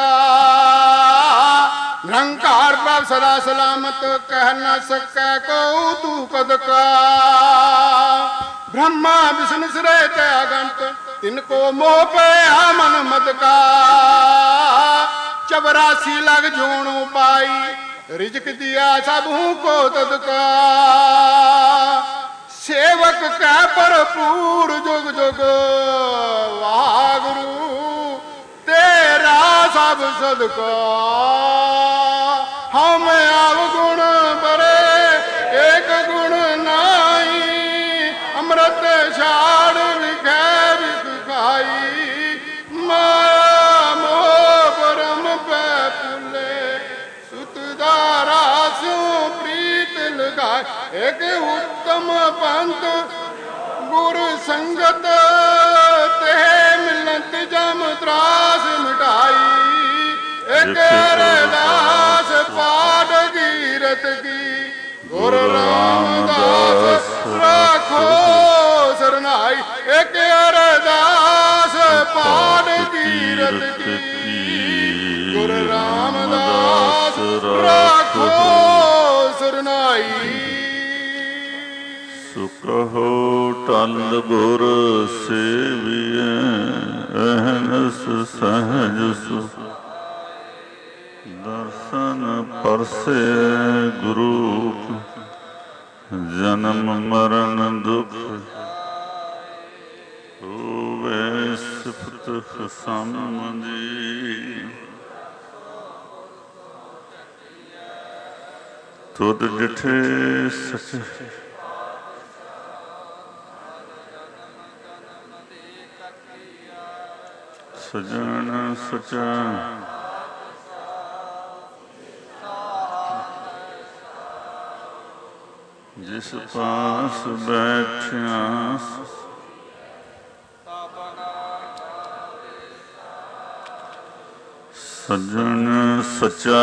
निरंकार प्रभ सदा सलामत कह न सकै को तू कद का ब्रह्मा विष्णु श्रेय अगंत तिनको मोह पे मन मद का 84 लग जोणु पाई रिजक दिया सबहू को तदका सेवक कै भरपूर जुग जुग वाहगुरु तेरा सब सदका हम अवगुण बरे एक गुण नाई अमृत छाड़ विखै विख खाई माया मोह परम पै फुले सुतदारा स्यों प्रीत लगाए एक उत्तम पंथ गुरु संगत ते मिलत जम त्रास मिटाई एक अरदास पाठ कीरत की गुरु रामदास राखो सरनाई एक अरदास पाठ कीरत की गुरु रामदास राखो सरनाई सुकहो टल गुर सेविए अहनस सहज सु दर्शन परसे गुरु जन्म मरण दुख होवे ਸਿਫਤ ਖਸਮ ਦੀ। ਤੁਧ ਡਿਠੇ ਸੱਚੇ ਸਜਣ ਸਚਾ ਜਿਸ ਪਾਸ ਬੈਠਿਆ ਸਜਣ ਸਚਾ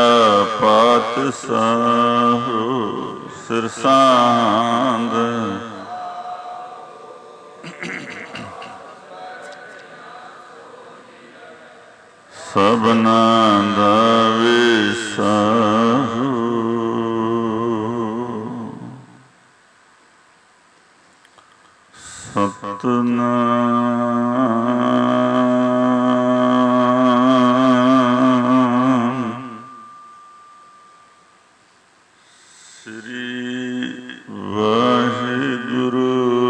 ਪਾਤਸ਼ਾਹ ਸਿਰ ਸਾਂਦ ਸਭਨਾਂ ਦਾ ਵਿਸਾਹ ਸਤਿਨਾਮ ਸ੍ਰੀ ਵਾਹਿਗੁਰੂ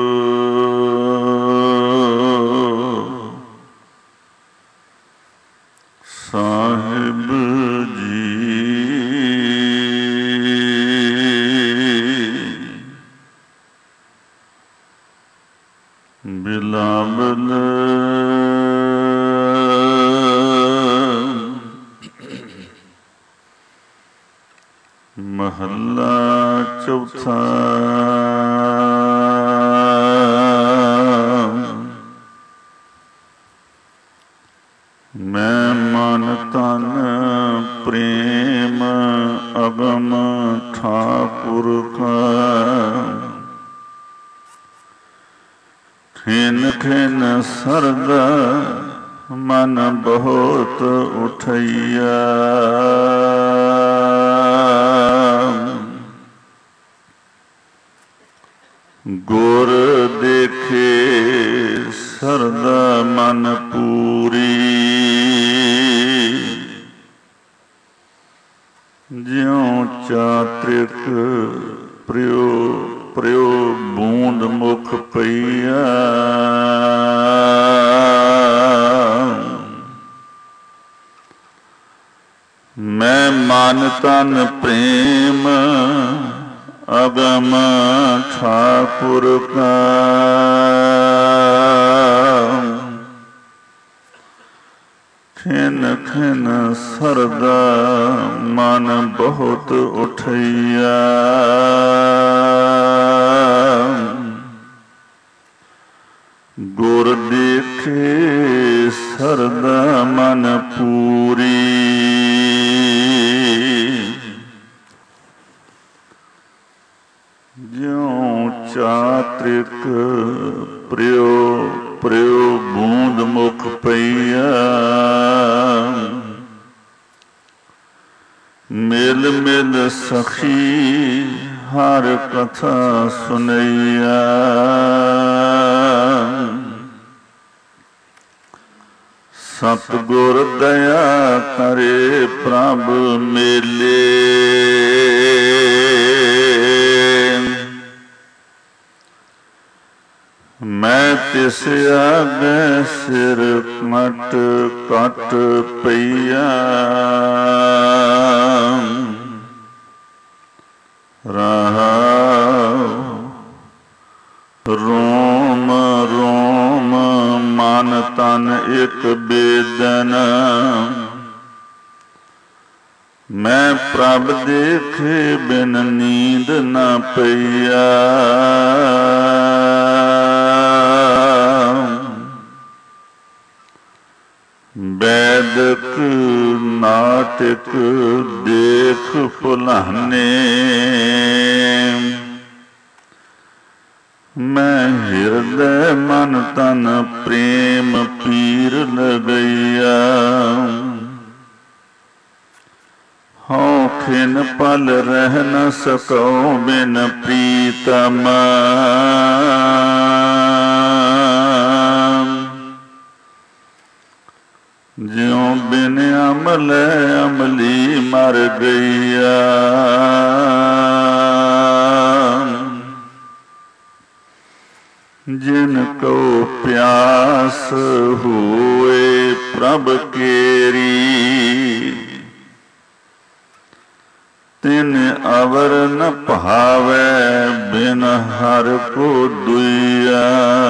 ਸਾਹਿਬ ਜੀ। ਬਿਲਾਵਲ ਮਹੱਲਾ ਚੌਥਾ। ਮੈਂ ਮਨ ਤਨ ਪ੍ਰੇਮ ਅਗਮ ਠਾਕੁਰ ਕਾ ਖਿਨ ਖਿਨ ਸਰਦਾ ਮਨ ਬਹੁਤ ਉਠਈਆ। ਗੁਰ ਦੇਖੇ ਸਰਦਾ ਮਨ ਪੂਰੀ ਜਿਉ ਚਾਤ੍ਰਿਕ ਪ੍ਰਿਓ ਪ੍ਰਿਓ ਬੂੰਦ ਮੁਖ ਪਈਆ। ਮੈਂ ਮਨ ਤਨ ਪ੍ਰੇਮ ਅਗਮ ਠਾਕੁਰ ਕਾ ਖਿਨ ਖਿਨ ਸਰਦਾ ਮਨ ਬਹੁਤ ਉਠਈਆ। ਗੁਰ ਦੇਖੇ ਸਰਦਾ ਮਨ ਪੂਰੀ ਜਿਉ ਚਾਤ੍ਰਿਕ ਪ੍ਰਿਓ ਪ੍ਰਿਓ ਬੂੰਦ ਮੁਖ ਪਈਆ। ਮਿਲ ਮਿਲ ਸਖੀ ਹਰ ਕਥਾ ਸੁਨਈਆ। ਸਤਿਗੁਰ ਦਇਆ ਕਰੇ ਪ੍ਰਭ ਮੇਲੇ ਮੈਂ ਤਿਸ ਆਗੇ ਸਿਰ ਮਟ ਕਟ ਪਈਆ। ਰੋਮ ਰੋਮ ਮਨ ਤਨ ਇਕ ਬੇਦਨ ਮੈਂ ਪ੍ਰਭ ਦੇਖੇ ਬਿਨ ਨੀਂਦ ਨ ਪਈਆ। ਵੈਦਕ ਨਾਟਕ ਦੇਖ ਭੁਲਾਨੇ ਮੈਂ ਹਿਰਦੈ ਮਨ ਤਨ ਪ੍ਰੇਮ ਪੀਰ ਲਗਈਆ। ਹਉ ਖਿਨ ਪਲ ਰਹਿ ਨ ਸਕਉ ਬਿਨ ਪ੍ਰੀਤਮ ਜਿਉ ਬਿਨ ਅਮਲੇ ਅਮਲੀ ਮਰ ਗਈਆ। जिन को प्यास हुए प्रभ केरी, तिन अवर न भावै बिन हर को दुइया।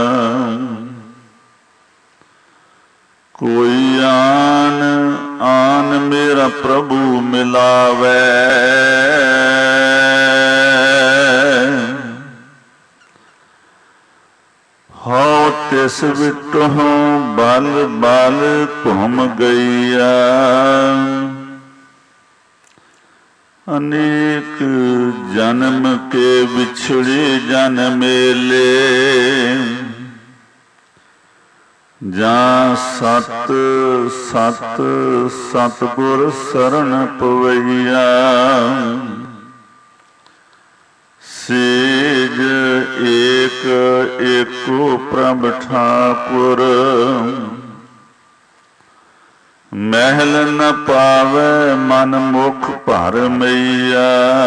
कोई आन आन मेरा प्रभु मिलावै, हो तिस विटों बल बल घुम गईया। अनेक जन्म के बिछड़े जन मेले, जा सत सत सतगुर शरण पवैया। सेज एक एको प्रभ ठाकुर, महल न पावै मन मुख भर मैया।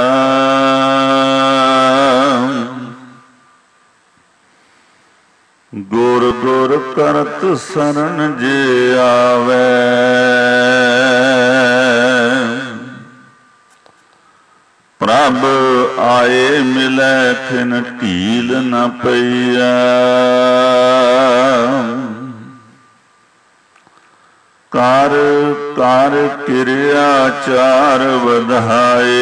गुर गुर करत शरण जे आवै, प्रभ आए मिलै खिन ढील न पईया। कर कर किरिया चार वधाए,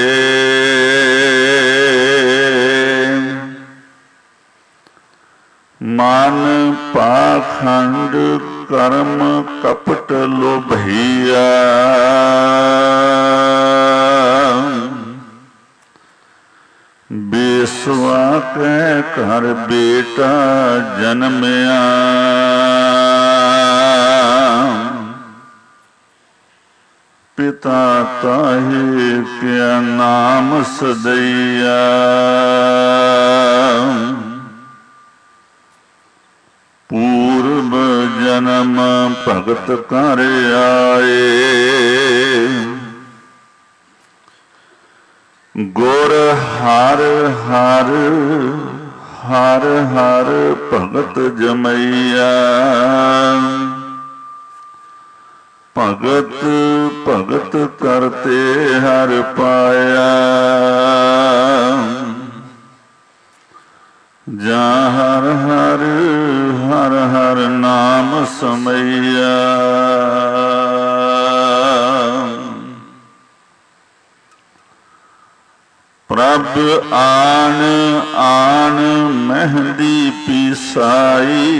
मन पाखंड कर्म कपट लोभैया। बेसवा के घर बेटा जन्मया, पिता ताहि क्या नाम सदैया। पूर्व जन्म भगत कर आए, गुर हर हर हर हर भगत जमैया। भगत भगत करते हर पाया, जा हर हर हर हर नाम समैया। प्रभ आन आन मेहंदी पिसाई,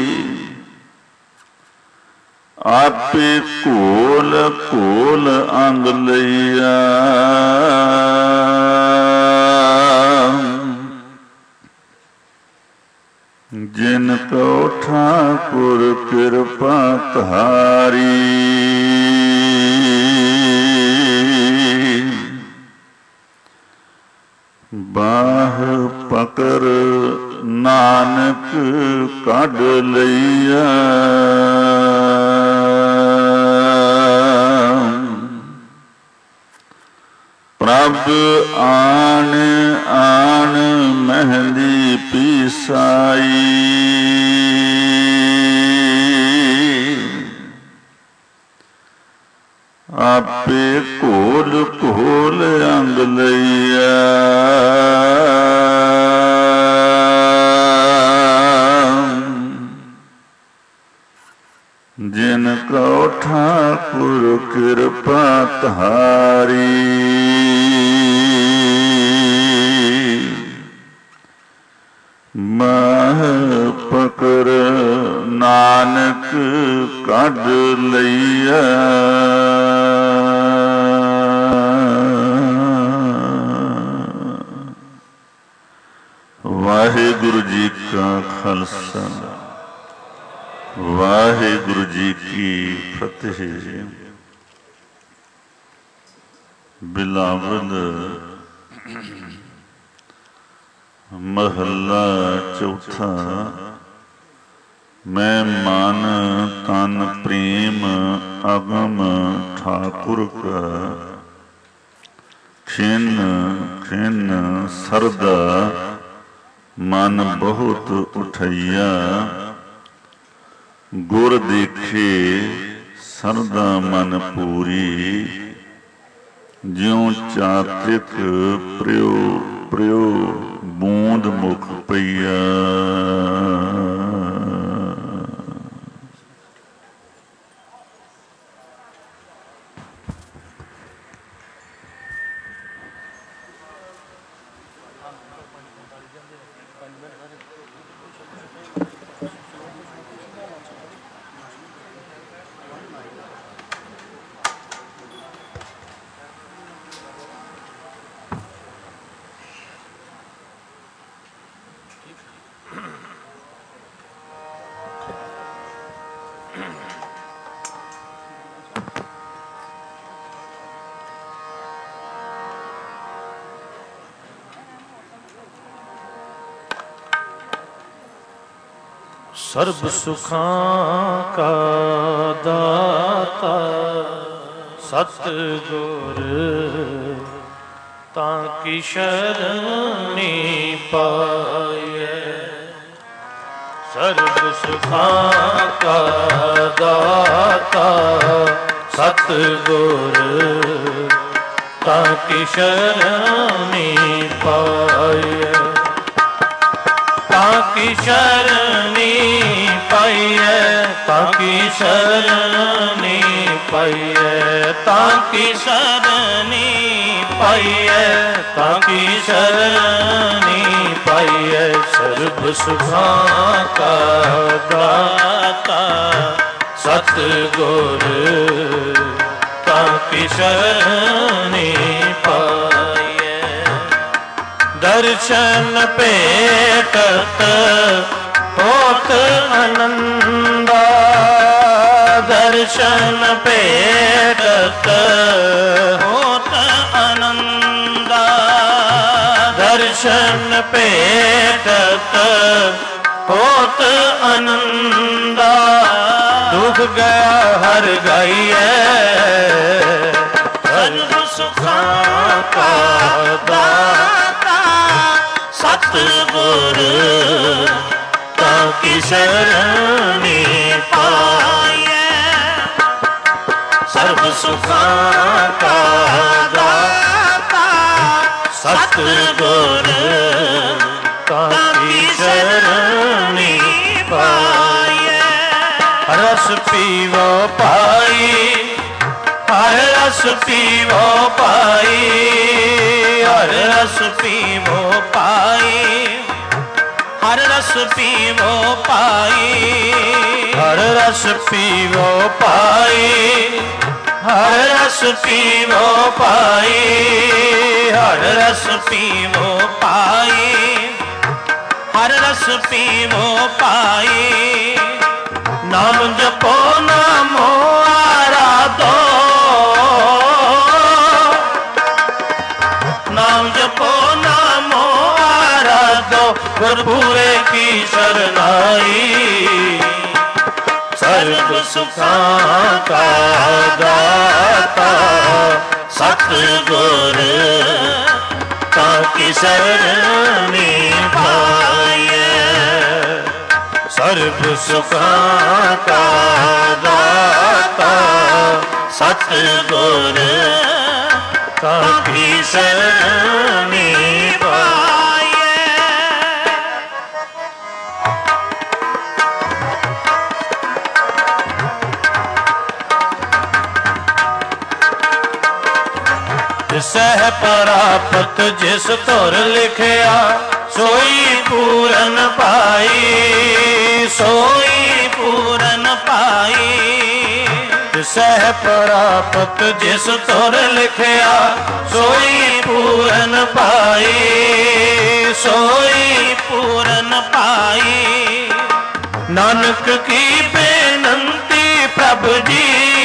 आपे कोल कोल अंग लैया। जिनको ठाकुर कृपा धारी, बाह पकर नानक कढ लैया। प्रभ आन आन मेहंदी पिसाई, आपे कोल कोल अंग लैया। जिनको ठाकुर कृपा धारी, माह पकर नानक कढ लैया। वाहिगुरु जी का खालसा, वाहिगुरु जी की फतेह। बिलावल महला चौथा। मैं मान तन प्रेम अगम ठाकुर का, खिन खिन सरदा ਮਨ ਬਹੁਤ ਉਠਈਆ, ਗੁਰ ਦੇਖੇ ਸਰਦਾ ਮਨ ਪੂਰੀ, ਜਿਉ ਚਾਤ੍ਰਿਕ ਪ੍ਰਿਉ ਪ੍ਰਿਉ ਬੂੰਦ ਮੁਖ ਪਈਆ। ਸਰਬ ਸੁਖਾਂ ਕਾ ਦਾਤਾ ਸਤਿਗੁਰ, ਤਾਂ ਕੀ ਸ਼ਰਣੀ ਪਾਈਐ। ਸਰਬ ਸੁਖਾਂ ਕਾ ਦਾਤਾ ਸਤਿਗੁਰ, ਤਾਂ ਕੀ ਸ਼ਰਣੀ ਪਾਈਐ। ਤਾਂ ਕੀ ਸ਼ਰਣੀ ਪਾਈਐ, ਤਾਂ ਕੀ ਸ਼ਰਣੀ ਪਾਈਐ, ਤਾਂ ਕੀ ਸ਼ਰਣੀ ਪਾਈਐ, ਤਾਂ ਕੀ ਸ਼ਰਣੀ ਪਾਈਐ। ਸਰਬ ਸੁਖਾਂ ਕਾ ਦਾਤਾ ਸਤਿਗੁਰ, ਤਾਂ ਕੀ ਸ਼ਰਣੀ ਪਾਈਐ। ਦਰਸ਼ਨ ਭੇਟਤ ਹੋਤ ਆਨੰਦਾ, ਦਰਸ਼ਨ ਭੇਟਤ ਹੋਤ ਆਨੰਦਾ, ਦਰਸ਼ਨ ਭੇਟਤ ਹੋਤ ਆਨੰਦਾ। ਦੁਖ ਗਿਆ ਹਰ ਗਾਈਐ, ਸਰਬ ਸੁਖਾਂ ਕਾ ਦਾਤਾ ਸਤਿਗੁਰ, ਤਾਂ ਕੀ ਸ਼ਰਣੀ ਪਾਈਐ। ਸਰਬ ਸੁਖਾਂ ਕਾ ਦਾਤਾ ਸਤਿਗੁਰ, ਤਾਂ ਕੀ ਸ਼ਰਣੀ ਪਾਈਐ। ਰਸ ਪੀਵੋ ਪਾਈ, ਹਰ ਰਸ ਪੀਵੋ ਪਾਈ, ਹਰ ਰਸ ਪੀਵੋ ਪਾਈ, ਹਰ ਰਸ ਪੀਵੋ ਪਾਈ, ਹਰ ਰਸ ਪੀਵੋ ਪਾਈ, ਹਰ ਰਸ ਪੀਵੋ ਪਾਈ, ਹਰ ਰਸ ਪੀਵੋ ਪਾਈ, ਹਰ ਰਸ ਪੀਵੋ ਪਾਈ। ਨਾਮ ਜਪੋ ਨਾਮੋ ਆਰਾਧੋ, ਨਾਮ ਜਪੋ ਨਾਮੋ ਆਰਾਧੋ, ਗੁਰ ਪੂਰੇ ਕੀ ਸ਼ਰਨਾਈ। ਸਰਬ ਸੁਖਾਂ ਕਾ ਦਾਤਾ ਸਤਿਗੁਰ, ਤਾਂ ਕੀ ਸ਼ਰਣੀ ਪਾਈਐ। ਸਰਬ ਸੁਖਾਂ ਕਾ ਦਾਤਾ ਸਤਿਗੁਰ, ਤਾਂ ਕੀ ਸ਼ਰਣੀ ਪਾਈਐ। ਤਿਸਹਿ ਪ੍ਰਾਪਤ ਜਿਸ ਧੁਰ ਲਿਖਿਆ, ਸੋਈ ਪੂਰਨ ਪਾਈ, ਸੋਈ ਪੂਰਨ ਪਾਈ। ਤਿਸਹਿ ਪ੍ਰਾਪਤ ਜਿਸ ਧੁਰ ਲਿਖਿਆ, ਸੋਈ ਪੂਰਨ ਪਾਈ, ਸੋਈ ਪੂਰਨ ਪਾਈ। ਨਾਨਕ ਕੀ ਬੇਨੰਤੀ ਪ੍ਰਭ ਜੀ,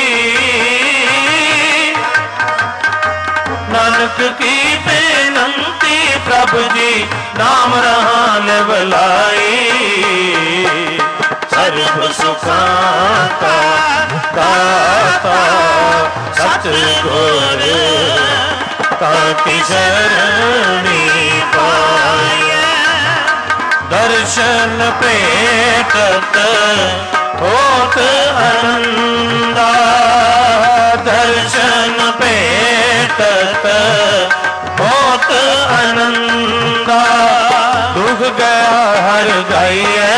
ਨਾਨਕ ਕੀ ਬੇਨੰਤੀ ਪ੍ਰਭ ਜੀ, ਨਾਮ ਰਹਾ ਨਿਵਲਾਈ। ਸਰਬ ਸੁਖਾਂ ਕਾ ਦਾਤਾ ਸਤਿਗੁਰ, ਤਾਂ ਕੀ ਸ਼ਰਣੀ ਪਾਈਐ। ਦਰਸ਼ਨ ਭੇਟਤ ਹੋਤ ਆਨੰਦਾ, ਦਰਸ਼ਨ ਭੇਟਤ ਹੋਤ ਆਨੰਦਾ। ਦੁਖ ਗਿਆ ਹਰ ਗਾਈਐ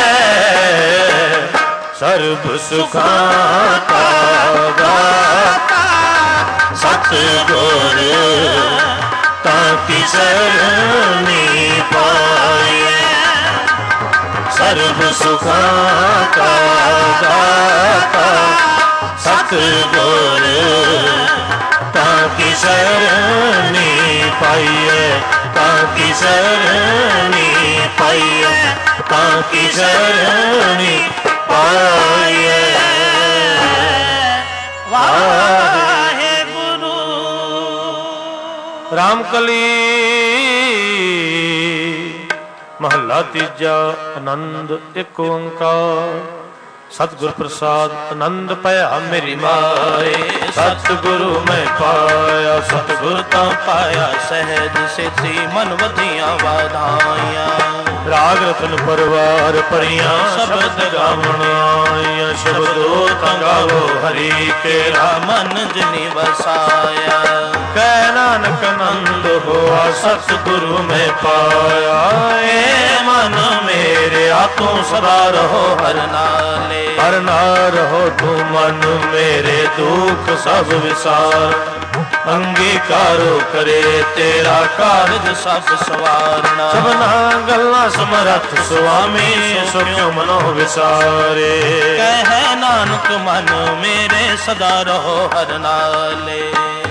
ਸਰਬ ਸੁਖਾਂ ਕਾ ਦਾਤਾ, ਸਤਿਗੁਰ ਤਾਂ ਕੀ ਸਰਣੀ ਪਾਈਐ। ਸਰਬ ਸੁਖਾਂ ਕਾ ਦਾਤਾ, ਸਤਿਗੁਰ ਤਾਂ ਕੀ ਸਰਣੀ ਪਾਈਐ, ਤਾਂ ਕੀ ਸਰਣੀ ਪਾਈਐ, ਤਾਂ ਕੀ ਸਰਣੀ ਪਾਈਐ। ਵਾਹਿਗੁਰੂ। ਰਾਮਕਲੀ ਮਹੱਲਾ ਤੀਜਾ। ਆਨੰਦ ਇੱਕ ਓੰਕਾਰ। ਸਤਿਗੁਰ ਪ੍ਰਸਾਦ ਆਨੰਦ ਭਇਆ ਮੇਰੀ ਮਾਏ, ਸਤਿਗੁਰੂ ਮੈਂ ਪਾਇਆ, ਸਤਿਗੁਰ ਤਾਂ ਪਾਇਆ ਸਹਿਜ ਸੇਤੀ, ਮਨ ਵਧੀਆਂ ਵਾਧਾਈਆਂ। ਰਾਗ ਰਤਨ ਪਰਵਾਰ ਭਰੀਆਂ ਸ਼ਬਦ ਗਾਵਣ ਆਈਆਂ, ਸ਼ਬਦੋ ਤਾਂ ਗਾਵੋ ਹਰੀ ਕੇਰਾ ਮਨ ਜਿਨੀ ਵਸਾਇਆ। ਕਹਿ ਨਾਨਕ ਆਨੰਦ ਹੋਆ ਸਤਿਗੁਰੂ ਮੈਂ ਪਾਇਆ, ਏ ਮਨ ਮੇਰਿਆ ਤੂੰ ਸਦਾ ਰਹੋ ਹਰ ਨਾਲੇ, ਹਰ ਨਾਲ ਰਹੋ ਤੂੰ ਮਨ ਮੇਰੇ, ਦੁੱਖ ਸਭ ਵਿਸਾਰ। ਅੰਗੀਕਾਰੋ ਕਰੇ ਤੇਰਾ ਕਾਰਜ ਸਭ ਸਵਾਰਨਾ, ਸਭਨਾ ਗੱਲਾਂ ਸਮਰੱਥ ਸੁਆਮੀ, ਸੋ ਕਿਉ ਮਨੋ ਵਿਸਾਰੇ। ਕਹਿ ਨਾਨਕ ਮਨ ਮੇਰੇ ਸਦਾ ਰਹੋ ਹਰ ਨਾਲੇ,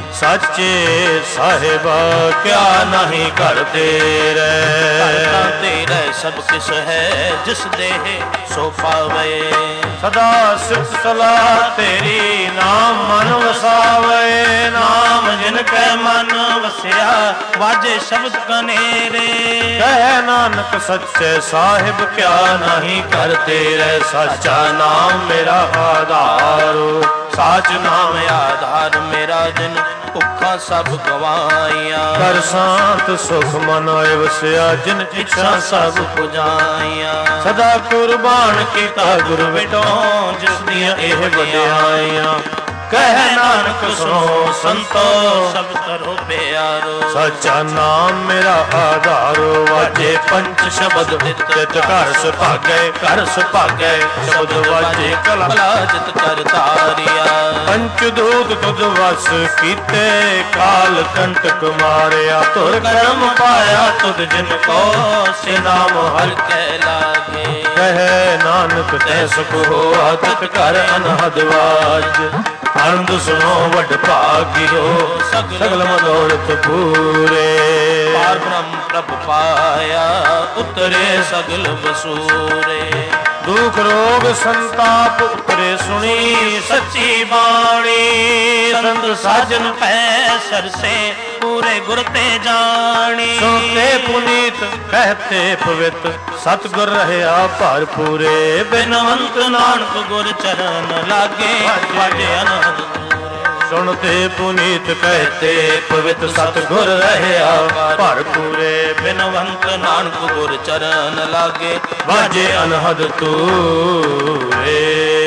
ਸੱਚੇ ਸਾਹਿਬਾ ਕਿਆ ਨਹੀਂ ਘਰ ਤੇਰੇ, ਘਰ ਤੇਰੇ ਸਭ ਕਿਸ ਹੈ ਜਿਸ ਦੇਹ ਸੋ ਪਾਵੇ। ਸਦਾ ਸਿਫਤ ਸਲਾਹ ਤੇਰੀ ਨਾਮ ਮਨ ਵਸਾਵੇ, ਨਾਮ ਜਿਨ ਕੈ ਮਨ ਵਸਿਆ ਵਾਜੇ ਸ਼ਬਦ ਕਨੇਰੇ। ਕਹਿ ਨਾਨਕ ਸੱਚੇ ਸਾਹਿਬ ਕਿਆ ਨਹੀਂ ਘਰ ਤੇਰੇ, ਸਾਚਾ ਨਾਮ ਮੇਰਾ ਆਧਾਰੋ, ਸਾਚ ਨਾਮ ਆਧਾਰ ਮੇਰਾ ਜਿਨ ਭੁੱਖਾਂ ਸਭ ਗਵਾਈਆਂ। ਕਰ ਸ਼ਾਂਤ ਸੁਖ ਮਨ ਹੋਏ ਵਸਿਆ, ਜਿਨ ਇੱਛਾ ਸਭ ਪੁਜਾਈਆਂ। ਸਦਾ ਕੁਰਬਾਨ ਕੀਤਾ ਗੁਰ ਵਿਟੋ, ਜਿਸ ਦੀਆਂ ਇਹ ਵਡਿਆਈਆਂ। ਕਹਿ ਨਾਨਕ ਸੁਣੋ ਸੰਤੋ ਸਭ ਤਰੋ ਪਿਆਰੋ, ਸੱਚਾ ਨਾਮ ਮੇਰਾ ਆਧਾਰੋ। ਵਾਜੇ ਪੰਚ ਸ਼ਬਦ ਨਿਤ ਘਰ ਸੁਭਾਗੈ, ਘਰ ਸੁਭਾਗੈ ਸ਼ਬਦ ਵਾਜੇ ਕਲਾ ਜਿਤ ਕਰ ਤਾਰਿਆ। ਪੰਚ ਦੂਤ ਤੁਧ ਵਸ ਕੀਤੇ, ਕਾਲ ਕੰਟਕ ਮਾਰਿਆ। ਤੁਰ ਕਰਮ ਪਾਇਆ ਤੁਧ ਜਿਨ ਕੋ, ਸੇ ਨਾਮ ਹਰਿ ਕੈ ਲਾਗੇ। ਕਹਿ ਨਾਨਕ ਤੈ ਸੁਖ ਹੋਆ, ਤਿਤ ਘਰ ਅਨਹਦ ਵਾਜ। ਆਨੰਦ ਸੁਣੋ ਵੱਡ ਭਾਗਿਓ, ਸਗਲ ਮਨੋਰਥ ਪੂਰੇ। ਪਾਰ ਬ੍ਰਹਮ ਪ੍ਰਭ ਪਾਇਆ, ਉਤਰੇ ਸਗਲ ਬਸੂਰੇ। ਦੁਖ ਰੋਗ ਸੰਤਾਪ ਉਤਰੇ ਸੁਣੀ, ਸੱਚੀ ਬਾਣੀ। ਸੰਤ ਸਾਜਨ ਪੈ ਸਰਸੇ, ਪੂਰੇ ਗੁਰ ਤੇ ਜਾਣੀ। ਸੁਣਤੇ ਪੁਨੀਤ ਕਹਤੇ ਪਵਿੱਤ, ਸਤਿਗੁਰ ਰਹਿਆ ਭਰ ਪੂਰੇ। ਬਿਨਵੰਤ ਨਾਨਕ ਗੁਰ ਚਰਨ ਲਾਗੇ, ਵਾਜੇ ਅਨਹਦ ਪੂਰੇ। ਸੁਣਤੇ ਪੁਨੀਤ ਕਹਤੇ ਪਵਿੱਤ, ਸਤਿਗੁਰ ਰਹਿਆ ਭਰ ਪੂਰੇ। ਬਿਨਵੰਤ ਨਾਨਕ ਗੁਰ ਚਰਨ ਲਾਗੇ, ਵਾਜੇ ਅਨਹਦ ਤੂਰੇ।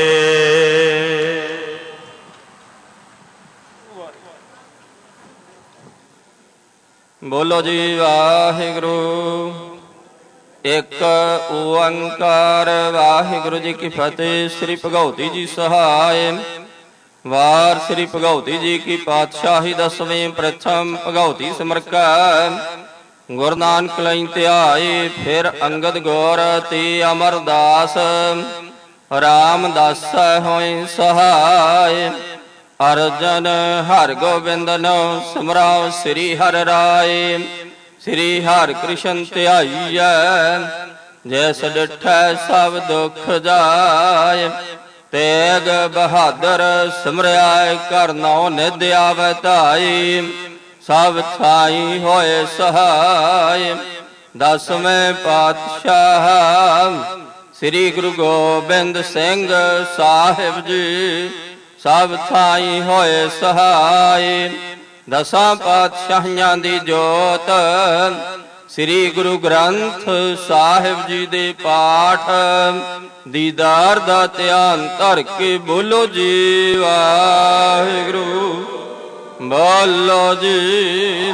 ਬੋਲੋ ਜੀ ਵਾਹਿਗੁਰੂ। ਇੱਕ ਓੰਕਾਰ। ਵਾਹਿਗੁਰੂ ਜੀ ਕੀ ਫਤਿਹ। ਸ੍ਰੀ ਭਗਉਤੀ ਜੀ ਸਹਾਇ। ਵਾਰ ਸ੍ਰੀ ਭਗਉਤੀ ਜੀ ਕੀ ਪਾਤਸ਼ਾਹੀ ਦਸਵੇਂ ਪ੍ਰਥਮ ਭਗਉਤੀ ਸਿਮਰਕਾ। ਗੁਰੂ ਨਾਨਕ ਲਈ ਧਿਆਏ ਫਿਰ ਅੰਗਦ ਗੌਰ ਤੇ ਅਮਰਦਾਸ। ਰਾਮਦਾਸ ਹੋਏ ਸਹਾਇ। ਅਰਜਨ ਹਰਿ ਗੋਬਿੰਦਨੋ ਸਿਮਰਾਓ ਸ੍ਰੀ ਹਰਿ ਰਾਏ। ਸ੍ਰੀ ਹਰਿ ਕ੍ਰਿਸ਼ਨ ਧਿਆਈਐ ਜੈਸ ਡਿਠੈ ਸਭ ਦੁਖ ਜਾਏ। ਤੇਗ ਬਹਾਦਰ ਸਿਮਰਿਆ ਕਰ ਨਾਉ ਨਿਧ ਆਵੈ ਧਾਈ। ਸਭ ਥਾਈ ਹੋਏ ਸਹਾਇ। ਦਸਵੇਂ ਪਾਤਸ਼ਾਹ ਸ੍ਰੀ ਗੁਰੂ ਗੋਬਿੰਦ ਸਿੰਘ ਸਾਹਿਬ ਜੀ ਸਭ ਥਾਈ ਹੋਏ ਸਹਾਇ। ਦਸਾਂ ਪਾਤਸ਼ਾਹੀਆਂ ਦੀ ਜੋਤ ਸ੍ਰੀ ਗੁਰੂ ਗ੍ਰੰਥ ਸਾਹਿਬ ਜੀ ਦੇ ਪਾਠ ਦੀਦਾਰ ਦਾ ਧਿਆਨ ਧਰ ਕੇ ਬੋਲੋ ਜੀ ਵਾਹਿਗੁਰੂ। ਬੋਲੋ ਜੀ।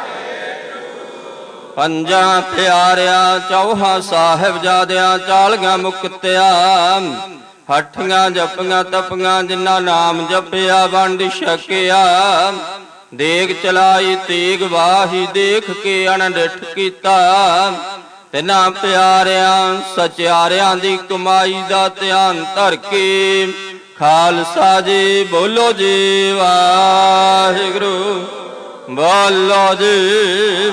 ਪੰਜਾਂ ਪਿਆਰਿਆਂ ਚੌਹਾਂ ਸਾਹਿਬਜ਼ਾਦਿਆਂ ਚਾਲੀਆਂ ਮੁਕਤਿਆਂ ਹੱਠੀਆਂ ਜਪੀਆਂ ਤਪੀਆਂ ਜਿਨ੍ਹਾਂ ਨਾਮ ਜਪਿਆ ਵੰਡ ਛਕਿਆ। ਦੇਗ ਚਲਾਈ ਤੇਗ ਵਾਹੀ ਦੇਖ ਕੇ ਅਣਡਿੱਠ ਕੀਤਾ। ਤਿੰਨਾਂ ਪਿਆਰਿਆਂ ਸਚਿਆਰਿਆਂ ਦੀ ਕਮਾਈ ਦਾ ਧਿਆਨ ਧਰ ਕੇ ਖਾਲਸਾ ਜੀ ਬੋਲੋ ਜੀ ਵਾਹਿਗੁਰੂ। ਬੋਲੋ ਜੀ।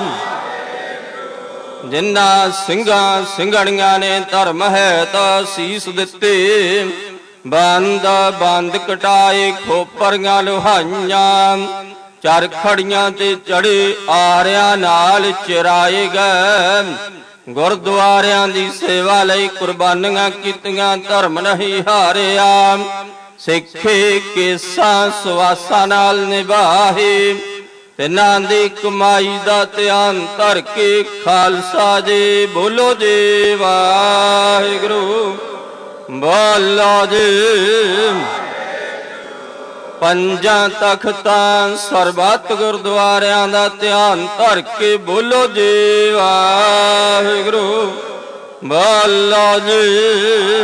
ਜਿਨ੍ਹਾਂ ਸਿੰਘਾਂ ਸਿੰਘਣੀਆਂ ਨੇ ਧਰਮ ਹੈ ਤਾਂ ਸੀਸ ਦਿੱਤੇ। ਬੰਦ ਕਟਾਏ ਖੋਪਰੀਆਂ ਲੋਹਾਈਆਂ ਚਰਖੜੀਆਂ ਤੇ ਚੜੇ ਆਰਿਆਂ ਨਾਲ ਚਰਾਏ ਗਏ। ਗੁਰਦੁਆਰਿਆਂ ਦੀ ਸੇਵਾ ਲਈ ਕੁਰਬਾਨੀਆਂ ਕੀਤੀਆਂ ਧਰਮ ਨਹੀਂ ਹਾਰਿਆ। ਸਿੱਖੇ ਕੇਸਾਂ ਸਵਾਸਾਂ ਨਾਲ ਨਿਭਾਏ। ਤਿੰਨਾਂ ਦੀ ਕਮਾਈ ਦਾ ਧਿਆਨ ਧਰ ਕੇ ਖਾਲਸਾ ਜੀ ਬੋਲੋ ਜੀ ਵਾਹਿਗੁਰੂ। ਬੋਲੋ ਜੀ। ਪੰਜਾਂ ਤਖਤਾਂ ਸਰਬੱਤ ਗੁਰਦੁਆਰਿਆਂ ਦਾ ਧਿਆਨ ਧਰ ਕੇ ਬੋਲੋ ਜੀ ਵਾਹਿਗੁਰੂ। ਬੋਲੋ ਜੀ।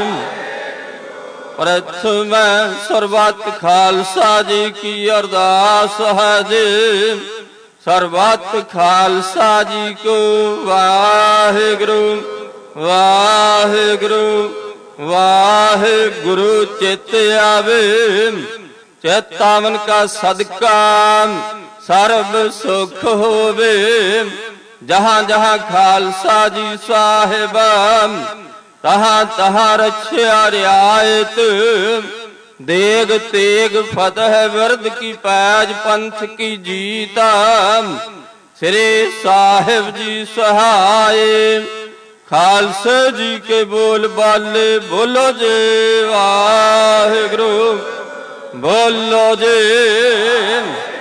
ਪ੍ਰਥਮ ਸਰਬੱਤ ਖਾਲਸਾ ਜੀ ਕੀ ਅਰਦਾਸ ਹੈ ਜੀ। ਸਰਬੱਤ ਖਾਲਸਾ ਜੀ ਕੋ ਵਾਹਿਗੁਰੂ ਵਾਹਿਗੁਰੂ ਵਾਹਿਗੁਰੂ ਚਿਤ ਆਵੇ। ਚੇਤਾਵਨ ਕਾ ਸਦਕਾ ਸਰਬ ਸੁਖ ਹੋਵੇ। ਜਹਾਂ ਜਹਾਂ ਖਾਲਸਾ ਜੀ ਸਾਹਿਬ ਤਹਾਂ ਤਹਾਂ ਰਛਿਆ ਰਿਆਇਤ। ਦੇਗ ਤੇਗ ਫਤਿਹ ਵਿਰਦ ਕੀ ਪੈਜ ਪੰਥ ਕੀ ਜੀਤ। ਸ੍ਰੀ ਸਾਹਿਬ ਜੀ ਸਹਾਏ ਖਾਲਸੇ ਜੀ ਕੇ ਬੋਲ ਬਾਲੇ ਬੋਲੋ ਜੀ ਵਾਹਿਗੁਰੂ। ਬੋਲੋ ਜੀ।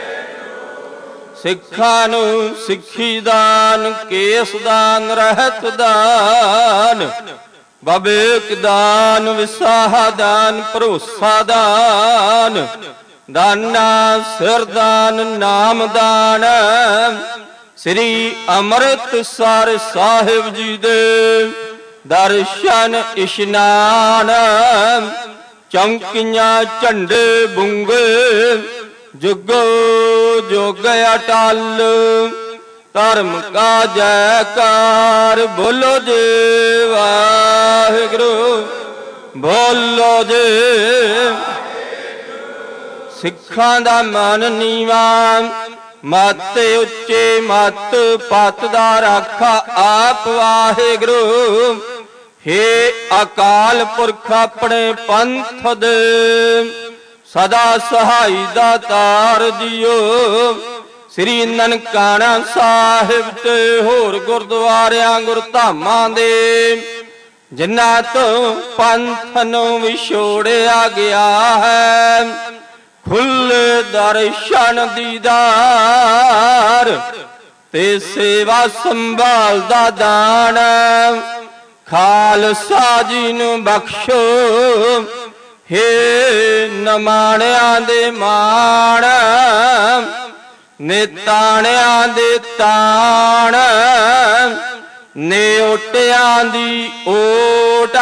ਸਿੱਖਾਂ ਨੂੰ ਸਿੱਖੀ ਦਾਨ ਕੇਸ ਦਾਨ ਰਹਿਤ ਦਾਨ ਬਵੇਕ ਦਾਨ ਵਿਸਾਹ ਦਾਨ ਭਰੋਸਾ ਦਾਨ ਦਾਨਾ ਸਿਰ ਦਾਨ ਨਾਮ ਦਾਨ। ਸ੍ਰੀ ਅੰਮ੍ਰਿਤਸਰ ਸਾਹਿਬ ਜੀ ਦੇ ਦਰਸ਼ਨ ਇਸ਼ਨਾਨ। ਚੌਂਕੀਆਂ ਝੰਡੇ ਬੁੰਗੇ ਜੁਗੋ ਜੁਗ ਅਟਲ। ਧਰਮ ਕਾ ਜੈਕਾਰ ਬੋਲੋ ਜੀ ਵਾਹਿਗੁਰੂ। ਬੋਲੋ ਜੀ। ਸਿੱਖਾਂ ਦਾ ਮਨ ਨੀਵਾ ਮਤ ਉੱਚੇ ਮਤ ਪਤ ਦਾ ਰਾਖਾ ਆਪ ਵਾਹਿਗੁਰੂ। ਹੇ ਅਕਾਲ ਪੁਰਖ ਆਪਣੇ ਪੰਥ ਦੇ ਸਦਾ ਸਹਾਈ ਦਾਤਾਰ ਜੀਓ। ਸ੍ਰੀ ਨਨਕਾਣਾ ਸਾਹਿਬ ਤੇ ਹੋਰ ਗੁਰਦੁਆਰਿਆਂ ਗੁਰਧਾਮਾਂ ਦੇ ਜਿਨ੍ਹਾਂ ਤੋਂ ਪੰਥ ਨੂੰ ਵਿਛੋੜਿਆ ਗਿਆ ਹੈ ਖੁੱਲੇ ਦਰਸ਼ਨ ਦੀਦਾਰ ਤੇ ਸੇਵਾ ਸੰਭਾਲ ਦਾ ਦਾਨ ਖਾਲਸਾ ਜੀ ਨੂੰ ਬਖਸ਼ੋ। ਹੇ ਨਮਾਣਿਆਂ ਦੇ ਮਾਣ ਨਿਤਾਣਿਆਂ ਦੇ ਤਾਣ ਨਿਓਟਿਆਂ ਦੀ ਓਟ।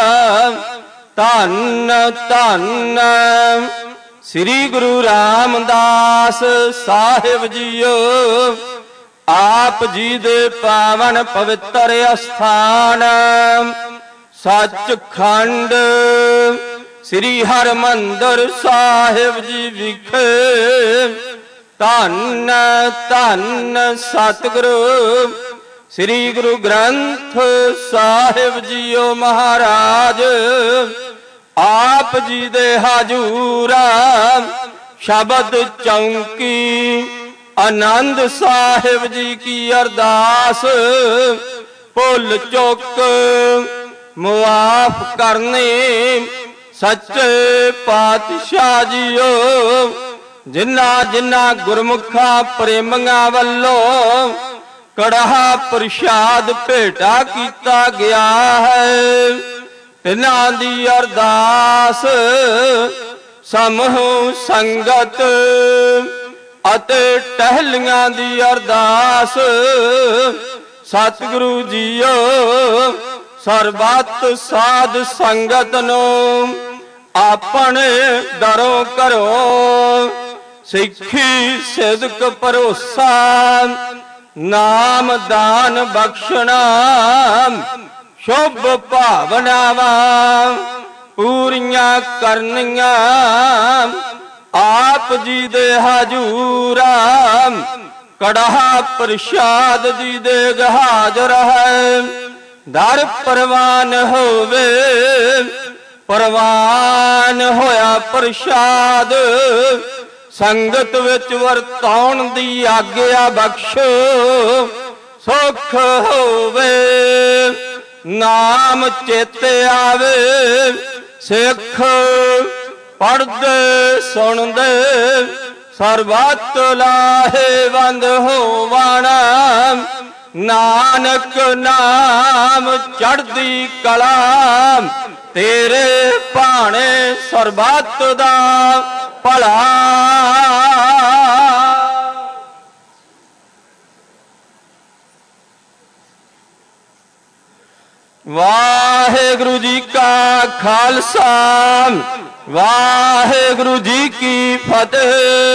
ਧੰਨ ਧੰਨ ਸ੍ਰੀ ਗੁਰੂ ਰਾਮਦਾਸ ਸਾਹਿਬ ਜੀਓ। ਆਪ ਜੀ ਦੇ ਪਾਵਨ ਪਵਿੱਤਰ ਅਸਥਾਨ ਸੱਚਖੰਡ ਸ੍ਰੀ ਹਰਿਮੰਦਰ ਸਾਹਿਬ ਜੀ ਵਿਖੇ ਧੰਨ ਧੰਨ ਸਤਿਗੁਰੂ ਸ੍ਰੀ ਗੁਰੂ ਗ੍ਰੰਥ ਸਾਹਿਬ ਜੀਓ ਮਹਾਰਾਜ। ਆਪ ਜੀ ਦੇ ਹਜੂਰ ਸ਼ਬਦ ਚੌਂਕੀ ਆਨੰਦ ਸਾਹਿਬ ਜੀ ਕੀ ਅਰਦਾਸ ਭੁੱਲ ਚੁੱਕ ਮੁਆਫ ਕਰਨੇ ਸੱਚੇ ਪਾਤਸ਼ਾਹ ਜੀਓ। ਜਿਨ੍ਹਾਂ ਜਿਨ੍ਹਾਂ ਗੁਰਮੁਖਾਂ ਪ੍ਰੇਮੀਆਂ ਵੱਲੋਂ ਕੜਾਹਾ ਪ੍ਰਸ਼ਾਦ ਭੇਟਾ ਕੀਤਾ ਗਿਆ ਹੈ। ਤਿਨਾਂ ਦੀ ਅਰਦਾਸ ਸਮੂਹ ਸੰਗਤ ਅਤੇ ਟਹਿਲੀਆਂ ਦੀ ਅਰਦਾਸ ਸਤਿਗੁਰੂ ਜੀਓ ਸਰਬੱਤ ਸਾਧ ਸੰਗਤ ਨੂੰ ਆਪਣੇ ਦਰੋਂ ਘਰੋਂ ਸਿੱਖੀ ਸਿਦਕ ਭਰੋਸਾ ਨਾਮ ਦਾਨ ਬਖਸ਼ਣਾ ਸ਼ੁਭ ਭਾਵਨਾਵਾਂ ਪੂਰੀਆਂ ਕਰਨੀਆਂ ਆਪ ਜੀ ਦੇ ਹਜੂਰਾਂ ਕੜਾਹਾ ਪ੍ਰਸ਼ਾਦ ਦੀ ਦੇਗ ਹਾਜ਼ਰ ਹੈ। ਦਰ ਪ੍ਰਵਾਨ ਹੋਵੇ ਪ੍ਰਵਾਨ ਹੋਇਆ ਪ੍ਰਸ਼ਾਦ ਸੰਗਤ ਵਿੱਚ ਵਰਤਾਉਣ ਦੀ ਆਗਿਆ ਬਖਸ਼ੋ ਸੁਖ ਹੋਵੇ ਨਾਮ ਚੇਤੇ ਆਵੇ ਸਿੱਖ ਪੜ੍ਹਦੇ ਸੁਣਦੇ ਸਰਬੱਤ ਲਾਹੇਵੰਦ ਹੋਵਣ ਨਾਨਕ ਨਾਮ ਚੜ੍ਹਦੀ ਕਲਾ ਤੇਰੇ ਭਾਣੇ ਸਰਬੱਤ ਦਾ ਭਲਾ। ਵਾਹਿਗੁਰੂ ਜੀ ਕਾ ਖਾਲਸਾ ਵਾਹਿਗੁਰੂ ਜੀ ਕੀ ਫਤਿਹ।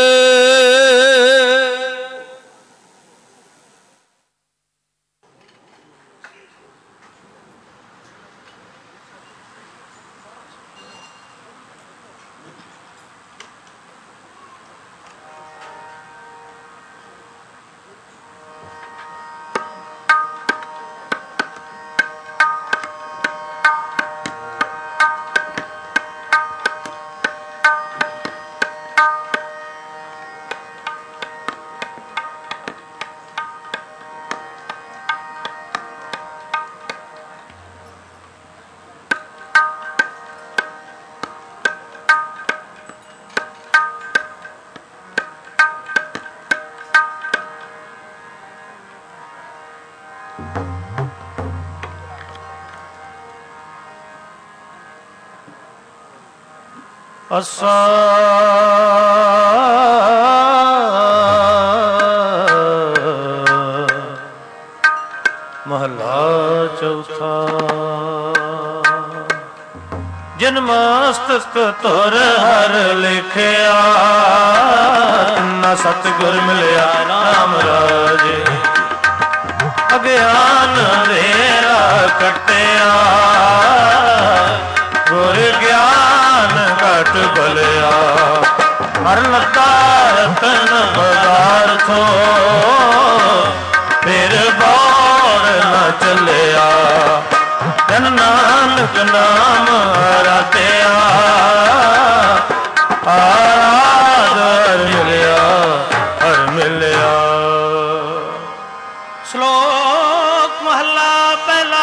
ਅਸਾ ਮਹਲਾ ਚੌਥਾ। ਜਿਨ ਮਸਤਕ ਤੁਰ ਹਰ ਲਿਖਿਆ ਨਾ ਸਤਿਗੁਰ ਮਿਲਿਆ ਨਾਮ ਰਾਜੇ ਅਗਿਆਨ ਅੰਧੇਰਾ ਕੱਟਿਆ ਗੁਰ ਗਿਆਨ ਘਟ ਬਲਿਆ ਹਰ ਲੱਗਾ ਰਤਨ ਪਦਾਰਥੋ ਫਿਰ ਬੋੜ ਨਾ ਚੱਲਿਆ ਜਨ ਨਾਨਕ ਨਾਮ ਰਤਿਆ ਆਰਾਧ ਹਰ ਮਿਲਿਆ ਹਰ ਮਿਲਿਆ। ਸ਼ਲੋਕ ਮਹੱਲਾ ਪਹਿਲਾ।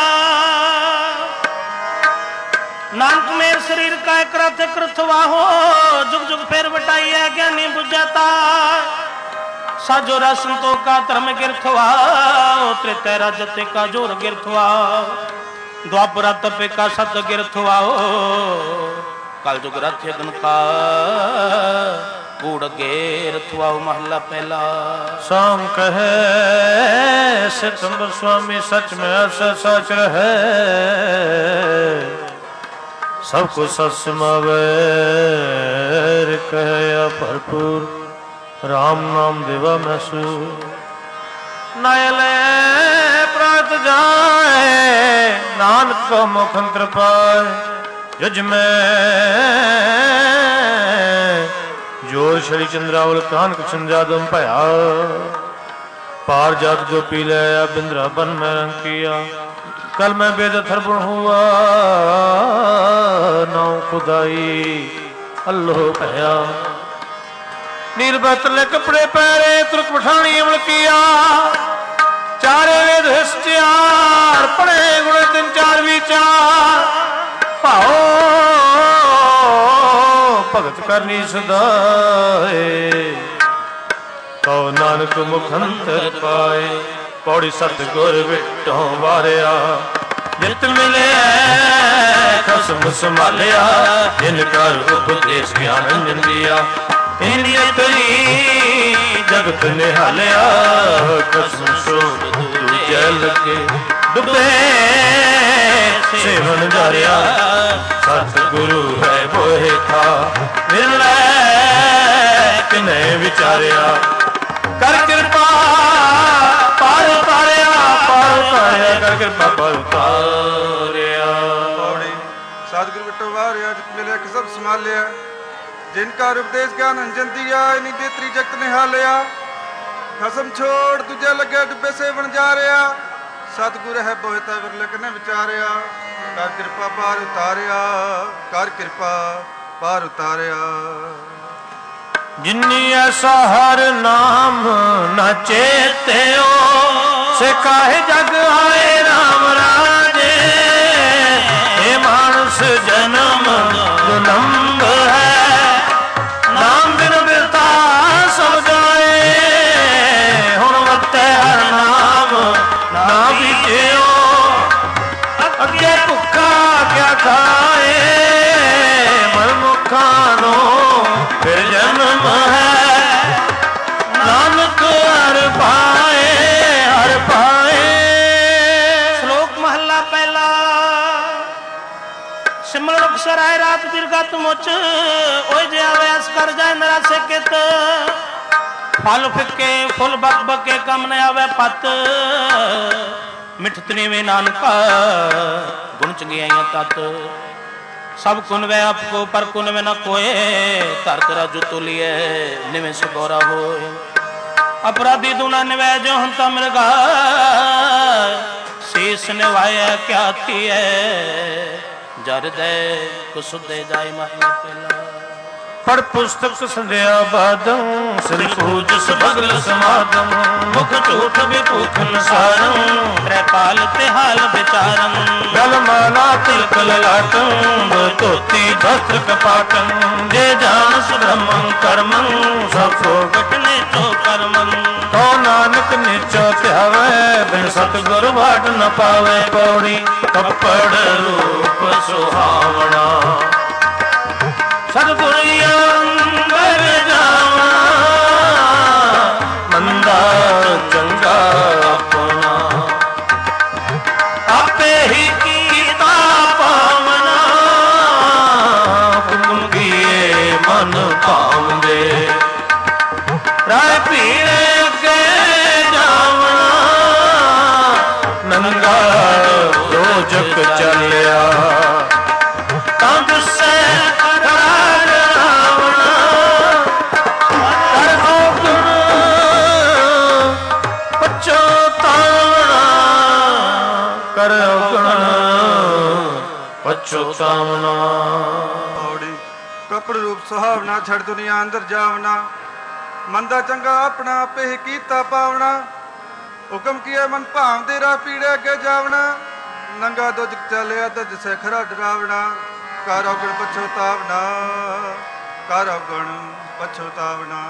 ਨਾਨਕ ਮੇਰ ਸਰੀਰ ਕਾ ਇਕ ਰਥ ਇਕ ਰਥਵਾਹੋ ਜੁਗ ਜੁਗ ਫੇਰ ਵਟਾਈਐ ਗਿਆਨੀ ਬੁਝਤਾ ਸਾਜੋ ਰਾ ਸੰਤੋਖਾ ਧਰਮ ਗਿਰਥਵਾਓ ਤ੍ਰਿਤੈ ਰਾਜਤੇ ਕਾ ਜੋਰ ਗਿਰਥਵਾਓ ਦੁਆਪਰਾ ਤਪੇ ਕਾ ਸਤ ਗਿਰਥਵਾਓ ਕਲ ਜੁਗ ਰਥ ਅਗਨ ਕਾ ਕੂੜ ਗਿਰਥਵਾਓ। ਮਹੱਲਾ ਪਹਿਲਾ। ਸਾਮ ਕਹੈ ਸਿਤੰਬਰ ਸੁਆਮੀ ਸਚ ਮੈਂ ਅਸ ਸਚ ਰਹੈ ਸਭ ਕੁਛ ਸਤ ਸਮਾਵੈ ਕਹਿਆ ਭਰਪੂਰ ਰਾਮ ਨਾਮ ਦੇਵਾ ਮੈਸੂ ਨਾਇਲੇ ਪ੍ਰਾਤ ਜਾਏ ਨਾਨਕ ਕੋ ਮੁਖ ਅੰਤਰ ਪਾਏ ਜਜ ਮੈਂ ਜੋਰ ਸ਼ਰੀ ਚੰਦਰਾਵਲ ਕਾਨਕ ਚੰਦਰਾਦਮ ਭਇਆ ਪਾਰ ਜਾਤ ਜੋ ਪੀ ਲਿਆ ਬਿੰਦਰਾ ਬਨ ਮੈਂ ਰੰਕਿਆ कल मैं बेद थरबुण हुआ नाउ खुदाई अल्लाह भया नीलबत ले कपड़े पैरे तुर्क पठानी अमल किया चारे वेद हिस्टियार पढ़े गुण तीन चार विचार भाओ भगत करनी सदाए तो नानक मुख अंतर पाए ਪੌੜੀ ਸਤਿਗੁਰ ਵਿਟੋਂ ਵਾਰਿਆ। ਜਿਤ ਮਿਲਿਆ ਖਸਮ ਸੰਭਾਲਿਆ, ਜਿਨ ਕਰ ਉਪਦੇਸ਼ ਗਿਆਨ ਅੰਜਨ ਦਿਆ। ਇੰਨੀ ਤਰੀ ਜਗਤ ਨਿਹਾਲਿਆ, ਖਸਮ ਸੋਧ ਦੂਜੈ ਲਗੇ। ਡੁੱਬੇ ਸੇਵਨ ਜਾਰਿਆ, ਸਤਿਗੁਰੂ ਹੈ ਮੋਹਿ ਥਾ। ਮਿਲੈ ਕਿਨੇ ਵਿਚਾਰਿਆ, ਕਰ ਕਿਰਪਾ ਪਾਰ ਉਤਾਰਿਆ, ਪਾਰ ਉਤਾਰਿਆ, ਕਰ ਕਿਰਪਾ ਪਾਰ ਉਤਾਰਿਆ। ਪੌੜੀ ਸਤਿਗੁਰੂ ਵਿਟੋ ਵਾਰਿਆ, ਜਿਤ ਮਿਲਿਆ ਕਿਸਬ ਸੰਭਾਲਿਆ। ਜਿਨ ਕਾ ਉਪਦੇਸ਼ ਗਿਆਨ ਅੰਜਨ ਦਿਆ, ਇਨੀ ਦੇਤਰੀ ਜਗਤ ਨਿਹਾਲਿਆ। ਖਸਮ ਛੋੜ ਦੂਜੇ ਲੱਗੇ, ਡੁੱਬੇ ਸੇਵਨ ਜਾ ਰਿਹਾ। ਸਤਿਗੁਰ ਹੈ ਬੋਹਿਤਾ ਵਿਰਲੇ ਕਨੇ ਵਿਚਾਰਿਆ। ਕਰ ਕਿਰਪਾ ਪਾਰ ਉਤਾਰਿਆ, ਕਰ ਕਿਰਪਾ ਪਾਰ ਉਤਾਰਿਆ। ਜਿਨੀ ਐਸਾ ਹਰ ਨਾਮ ਨ ਚੇਤਿਓ, ਸੇ ਕਾਹੇ ਜਗ ਆਏ ਰਾਮ ਰਾਜੇ। ਇਹ ਮਾਨਸ ਜਨਮ ਜਨਮ ਹੈ, ਨਾਮ ਬਿਨ ਬਿਰਤਾ ਸਭ ਜਾਏ। ਹੁਣ ਵਰਤੈ ਹਰ ਨਾਮ ਨਾ ਬੀਜਿਓ, ਅੱਗੇ ਭੁੱਖਾ ਕਿਆ ਖਾਏ। ਮਨਮੁਖਾਂ ਨੂੰ ਫਿਰ ਜਨਮ ਹੈ, ਨਾਨਕ ਹਰ ਪਾਏ, ਹਰ ਪਾਏ। ਸ਼ਲੋਕ ਮਹੱਲਾ ਪਹਿਲਾ। ਸਿਮਲ ਰੁਖ ਸਰਾਏ ਰਾਤ ਬਿਰਗਤ ਮੁਚ, ਓਏ ਜੇ ਆਵੇ ਅਸ ਕਰ ਜਾਏ ਨਰਾਸੇ ਕਿਤ। ਫਲ ਫਿੱਕੇ ਫੁੱਲ ਬਕ ਬਕੇ, ਕਮ ਨ ਆਵੇ ਪਤ। ਮਿਠਤ ਨੀਵੇਂ ਨਾਨਕਾ, ਗੁਣ ਚੰਗਿਆਈਆਂ ਤਤ। ਸਭ ਕੁਨ ਵੈ ਆਪ ਕੋ, ਪਰ ਕੁਨ ਵੈ ਨ ਕੋਏ। ਧਰ ਤੇਰਾ ਜੋ ਤੋਲੀਏ, ਨਿਵੇਂ ਸੇ ਗੌਰਾ ਹੋਏ। ਅਪਰਾਧੀ ਦੂਣਾ ਨਿਵੈ, ਜੋ ਹੰਤਾ ਮਿਲਗਾ। ਸੀਸ ਨਿਵਾਇਆ ਕਿਆ ਥੀਏ, ਜਰ ਦੇ ਕੁਸੁਦੇ ਜਾਏ ਮਹਲਾ ਪਹਿਲਾ। ਪੜ ਪੁਸਤਕ ਸੰਧਿਆ ਬਾਦੰ, ਸਿਰ ਪੂਜ ਸਬਗਲ ਸਮਾਦੰ। ਮੁਖ ਝੂਠ ਵੀ ਭੂਖ ਨਸਾਰੰ, ਤ੍ਰੈਪਾਲ ਤੇ ਹਾਲ ਵਿਚਾਰੰ। ਗਲ ਮਾਲਾ ਤਿਲਕ ਲਲਾਟੰ, ਧੋਤੀ ਵਸਤਰ ਕਪਾਟੰ। ਜੇ ਜਾਣਸ ਬ੍ਰਹਮੰ ਕਰਮੰ, ਸਭ ਫੋਗਟ ਨੀਚੋ ਕਰਮੰ। ਤੋ ਨਾਨਕ ਨੀਚੋ ਧਿਆਵੈ, ਬਿਨ ਸਤਿਗੁਰ ਵਾਟ ਨ ਪਾਵੇ। ਪੌੜੀ ਕੱਪੜ ਰੂਪ ਸੁਹਾਵਣਾ, ਸਤਿਗੁਰ ਅੰਦਰ ਜਾਵਾ। ਮੰਦਾ ਚੰਗਾ ਆਪਣਾ, ਆਪੇ ਹੀ ਕੀਤਾ ਪਾਵਨਾ। ਹੁਕਮ ਕੀਏ ਮਨ ਭਾਉਂਦੇ, ਰਾਏ ਪੀਰੇ ਅੱਗੇ ਜਾਵਣਾ। ਨੰਗਾ ਰੋਜਕ ਚੱਲਿਆ, ਤਾਂ ਗੁੱਸੇ ਪਛੋਤਾਵਨਾ। ਪੌੜੀ ਕਪੜ ਰੂਪ ਸੁਹਾਵਣਾ, ਛੜ ਦੁਨੀਆ ਅੰਦਰ ਜਾਵਣਾ। ਮੰਦਾ ਚੰਗਾ ਆਪਣਾ, ਆਪੇ ਹੀ ਕੀਤਾ ਪਾਵਣਾ। ਹੁਕਮ ਕੀਏ ਮਨ ਭਾਵਦੇ, ਰਾਹ ਪੀੜੇ ਅੱਗੇ ਜਾਵਣਾ। ਨੰਗਾ ਦੁਜਕ ਚੱਲਿਆ, ਤਜ ਸੇ ਖਰਾ ਡਰਾਵਣਾ। ਕਰ ਔਗਣ ਪਛੋਤਾਵਣਾ, ਕਰ ਔਗਣ ਪਛੋਤਾਵਣਾ।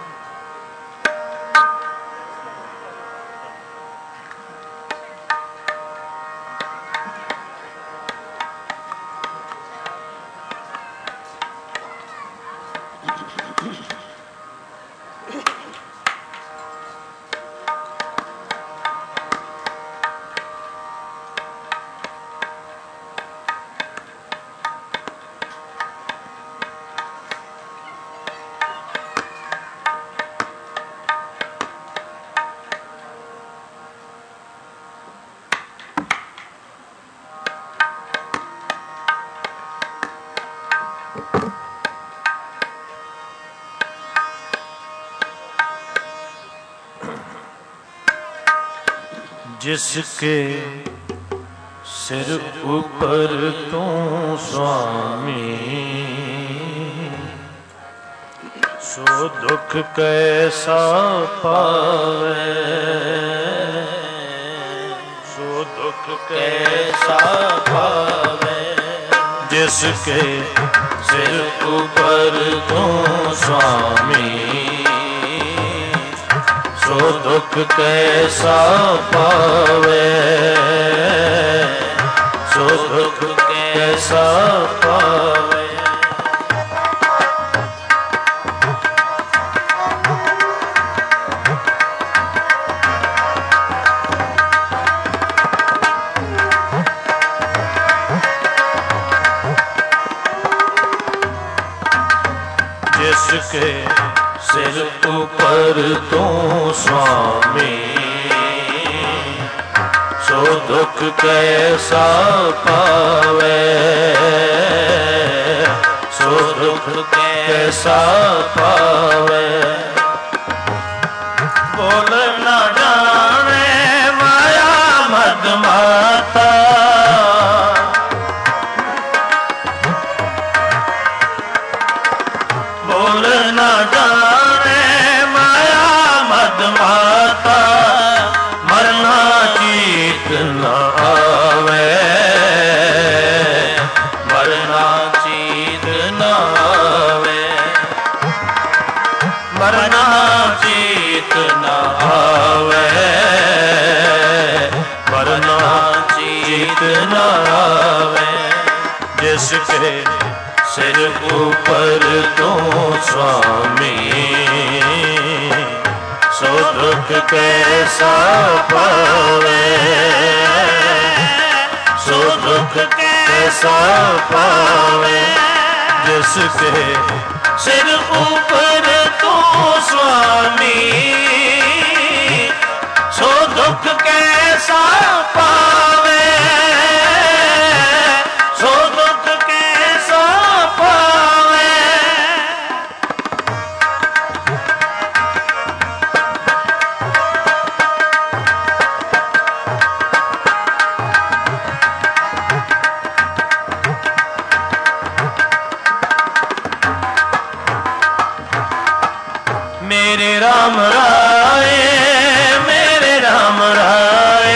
जिसके सिर ऊपर तू स्वामी, सो दुख कैसा पावे, सो दुख कैसा पावे। जिसके सिर ऊपर तू स्वामी, सो दुख कैसा पावे, सो दुख कैसा पावे। जिसके सिर ऊपर तू स्वामी, सो दुख कैसा पावे, सो दुख कैसा पावे। बोल न जाने माया मद माता, बोल न जाने माया मद माता, मरना चीत न आवे, मरना चीत न आवे, मरना चीत न आवे, मरना चीत न आवे। जिसके सिर ऊपर तू स्वामी, सो दुख कैसा पावे, सो दुख कैसा पावे। जिसके सिर ऊपर तू स्वामी, सो दुख कैसा पावे, सो दुख कैसा पावे। मेरे राम राय, मेरे राम राय,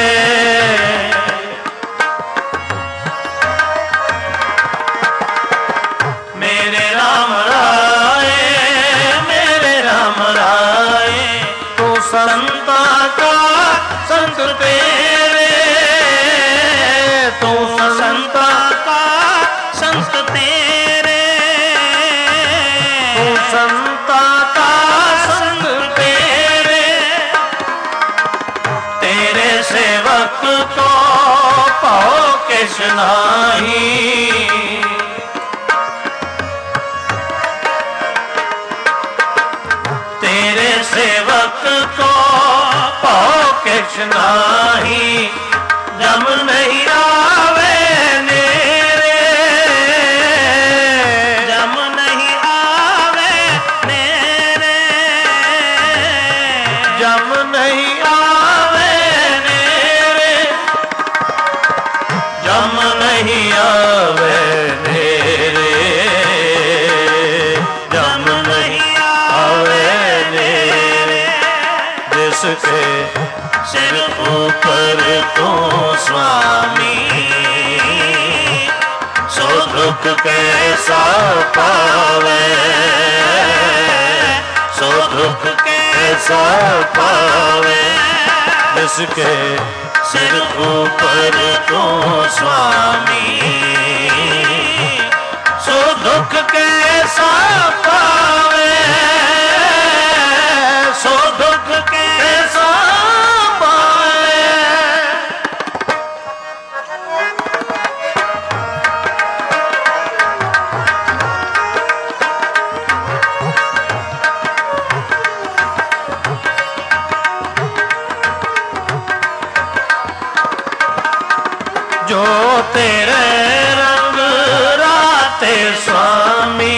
मेरे राम राय, मेरे राम राय। तू संता का संत तेरे, तू संता का संत तेरे, तू संता का संत तेरे। तेरे सेवक को पाओ किस नाही, तेरे सेवक को पाओ किस नाही। जम नहीं आवे नेरे, जम नहीं आवे नेरे, जम नहीं आवे नेरे, जम नहीं आवे नेरे, जम नहीं आवे नेरे। जिसके सिर ऊपर तू स्वामी, सो दुख कैसा पावे, सो दुख कैसा पावे। जिसके सिर ऊपर तू स्वामी, सो दुख कैसा पावे, सो दुख कैसा पावे। जो तेरे रंग राते स्वामी,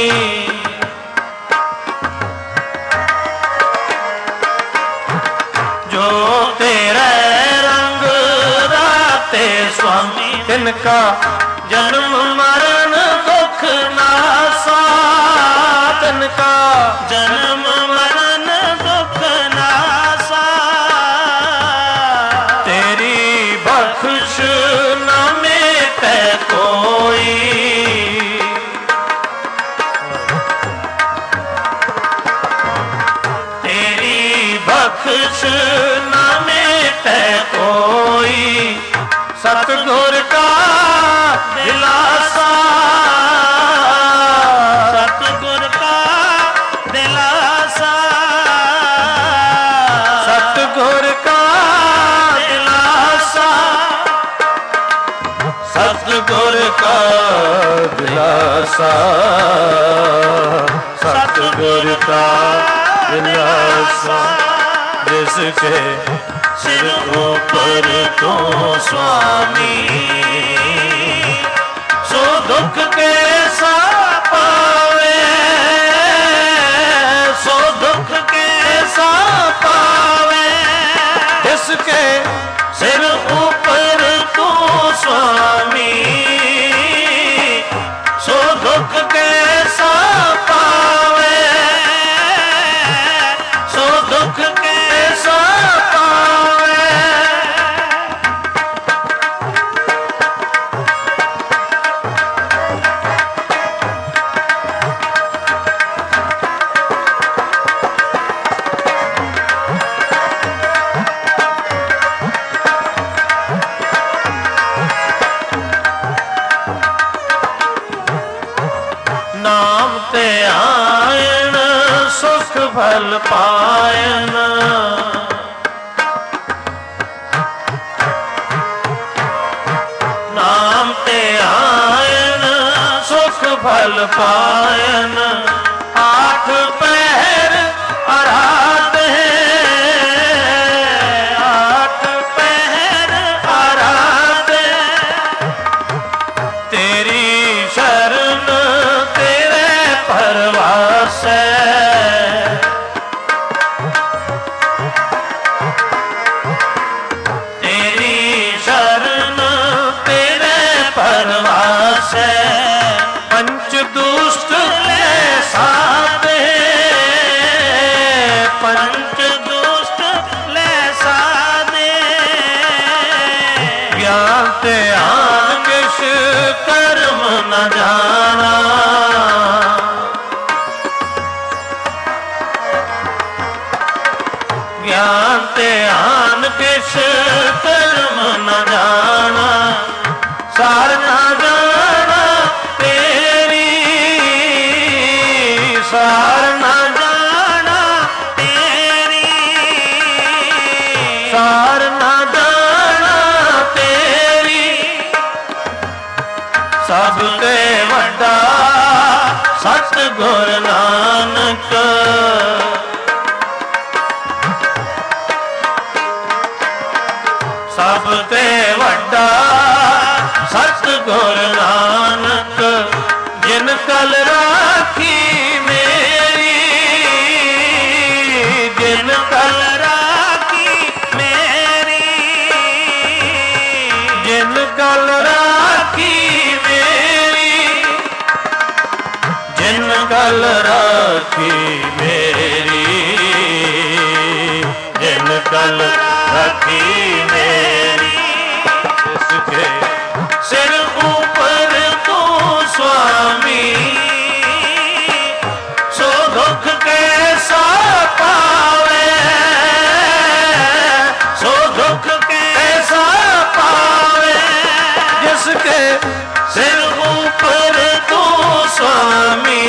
जो तेरे रंग राते स्वामी। तिनका जन्म मरण दुख नासा, तिनका जन्म मरण दुख नासा। तेरी बख्श न मिटे कोई, तेरी बख्श ना मिटे कोई, सतगुर का दिलासा, सतगुर का दिलासा, सतगुर का दिलासा, सतगुर का दिलासा, सतगुर का दिलासा। जिसके सिर ऊपर तो स्वामी, सो दुख कैसा पावे, सो दुख कैसा पावे। जिसके सिर ऊपर तो स्वामी, सो दुख कैसा पावे, सो दुख कैसा पावे। नाम ते आयन सुख फल पायन, नाम ते आयन सुख फल पायन। आठ पहर आराध है, आठ पहर आराध है। तेरी शरण तेरे परवास है, तेरी शरण तेरे परवास है। पंच दुष्ट ले साथ है, पंच दुष्ट ले साथ ज्ञान ते आन किश कर्म न जाना, ज्ञान ते आन किश कर्म न जाना। सार न जाना तेरी, सार न जाना तेरी, सार न जाना तेरी। सब ते वड्डा सतगुर नानक, सब ते वड्डा सतगुर नानक। जिन कल राखी मेरी, जिन कल राखी मेरी, जिन कल राखी मेरी, जिन कल राखी मेरी, जिन कल राखी मेरी। इसके सिर ऊपर तू स्वामी, सो दुख कैसा पावे, सो दुख कैसा पावे। जिसके सिर ऊपर तू स्वामी,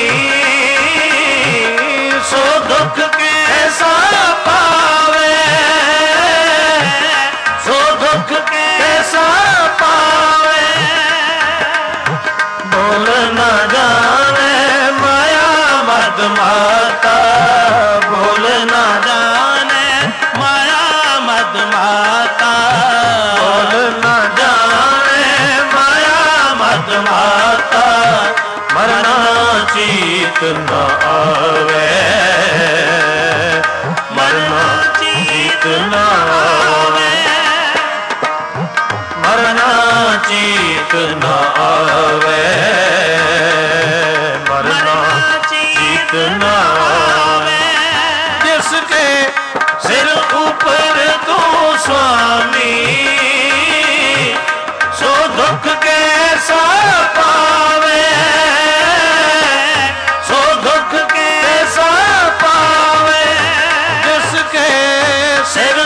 सो दुख कैसा पावे, सो दुख कैसा पावे। बोल न जाने माया मद माता, बोल न जाने माया मद माता, बोल न जाने माया मद माता। मरना चीत न आवे, मरना चीत न आवे, मरना चीत न आवे, मरना चीत न आवे। जिसके सिर ऊपर तू स्वामी, सो दुख कैसा पावे, सो दुख कैसा पावे। जिसके सिर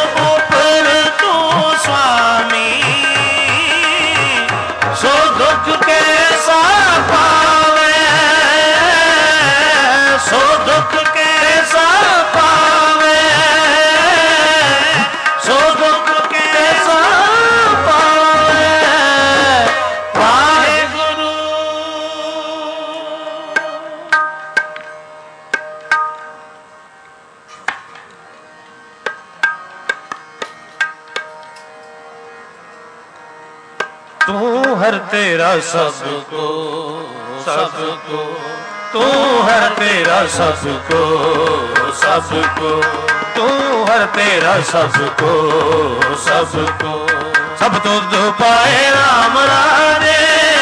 तेरा सबको सबको, तू हर तेरा सबको सबको, तू हर तेरा सबको सबको। सब तुझ पाए राम राजे,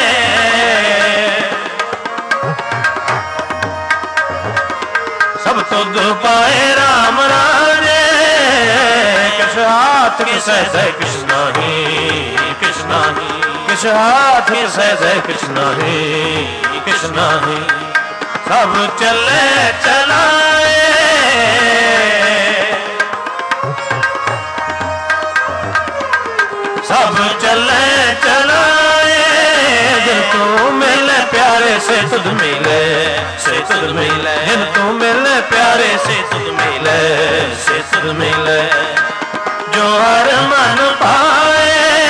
सब तुझ पाए राम राजे। किस हाथ किस है कृष्ण ही कृष्ण ही, किस हाथ किस है कृष्ण ही कृष्ण ही। सब चले चलाए, सब चले चलाए। जिनको मिले प्यारे से तुझ मिले, से तुझ मिले। जिनको मिले प्यारे से तुझ मिले, से तुझ मिले। जो हर मन पाए,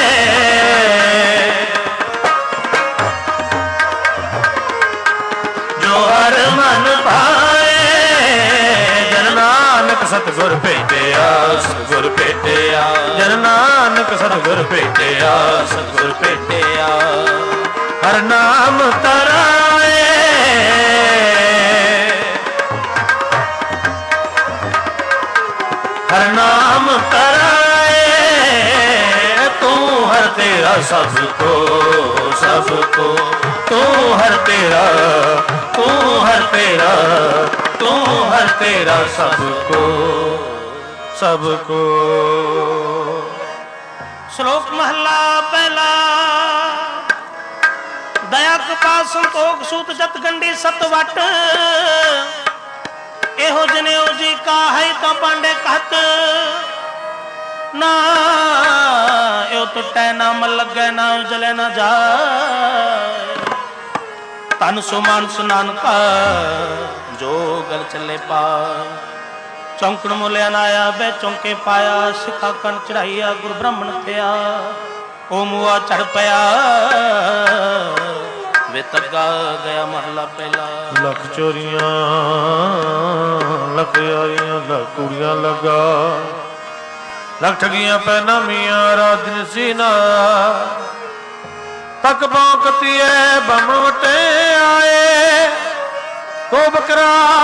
जो हर मन पाए। जन नानक सतगुर भेटिया, सतगुर भेटिया। जन नानक सतगुर भेटिया, सतगुर भेटिया। हर नाम तराए, हर नाम तराए। तू हर तेरा सबको सबको, तू हर तेरा, तू हर तेरा, तू हर तेरा सबको सबको। श्लोक महला पहला। दया कृपा संतोख सूत जत गंडी सत वट, एहो जनेऊ जी का है तो पांडे कहत। ना यो टुटे ना मल लगे, ना जले ना जाए। तन सो मानस नानका जो गल चले पा। चौंकण मुलिया नाया बे चौंके पाया। सिखा कण चढ़ाइया गुरु ब्राह्मण थिया। ओ मुआ चढ़ पया वे तगा गया महला पहला। लख चोरियां लख यारियां लख कुड़ियां लगा, लख ठगियां पैनामियां रात दिन सीना। तक भौंकती है बम वटे आए, तो बकरा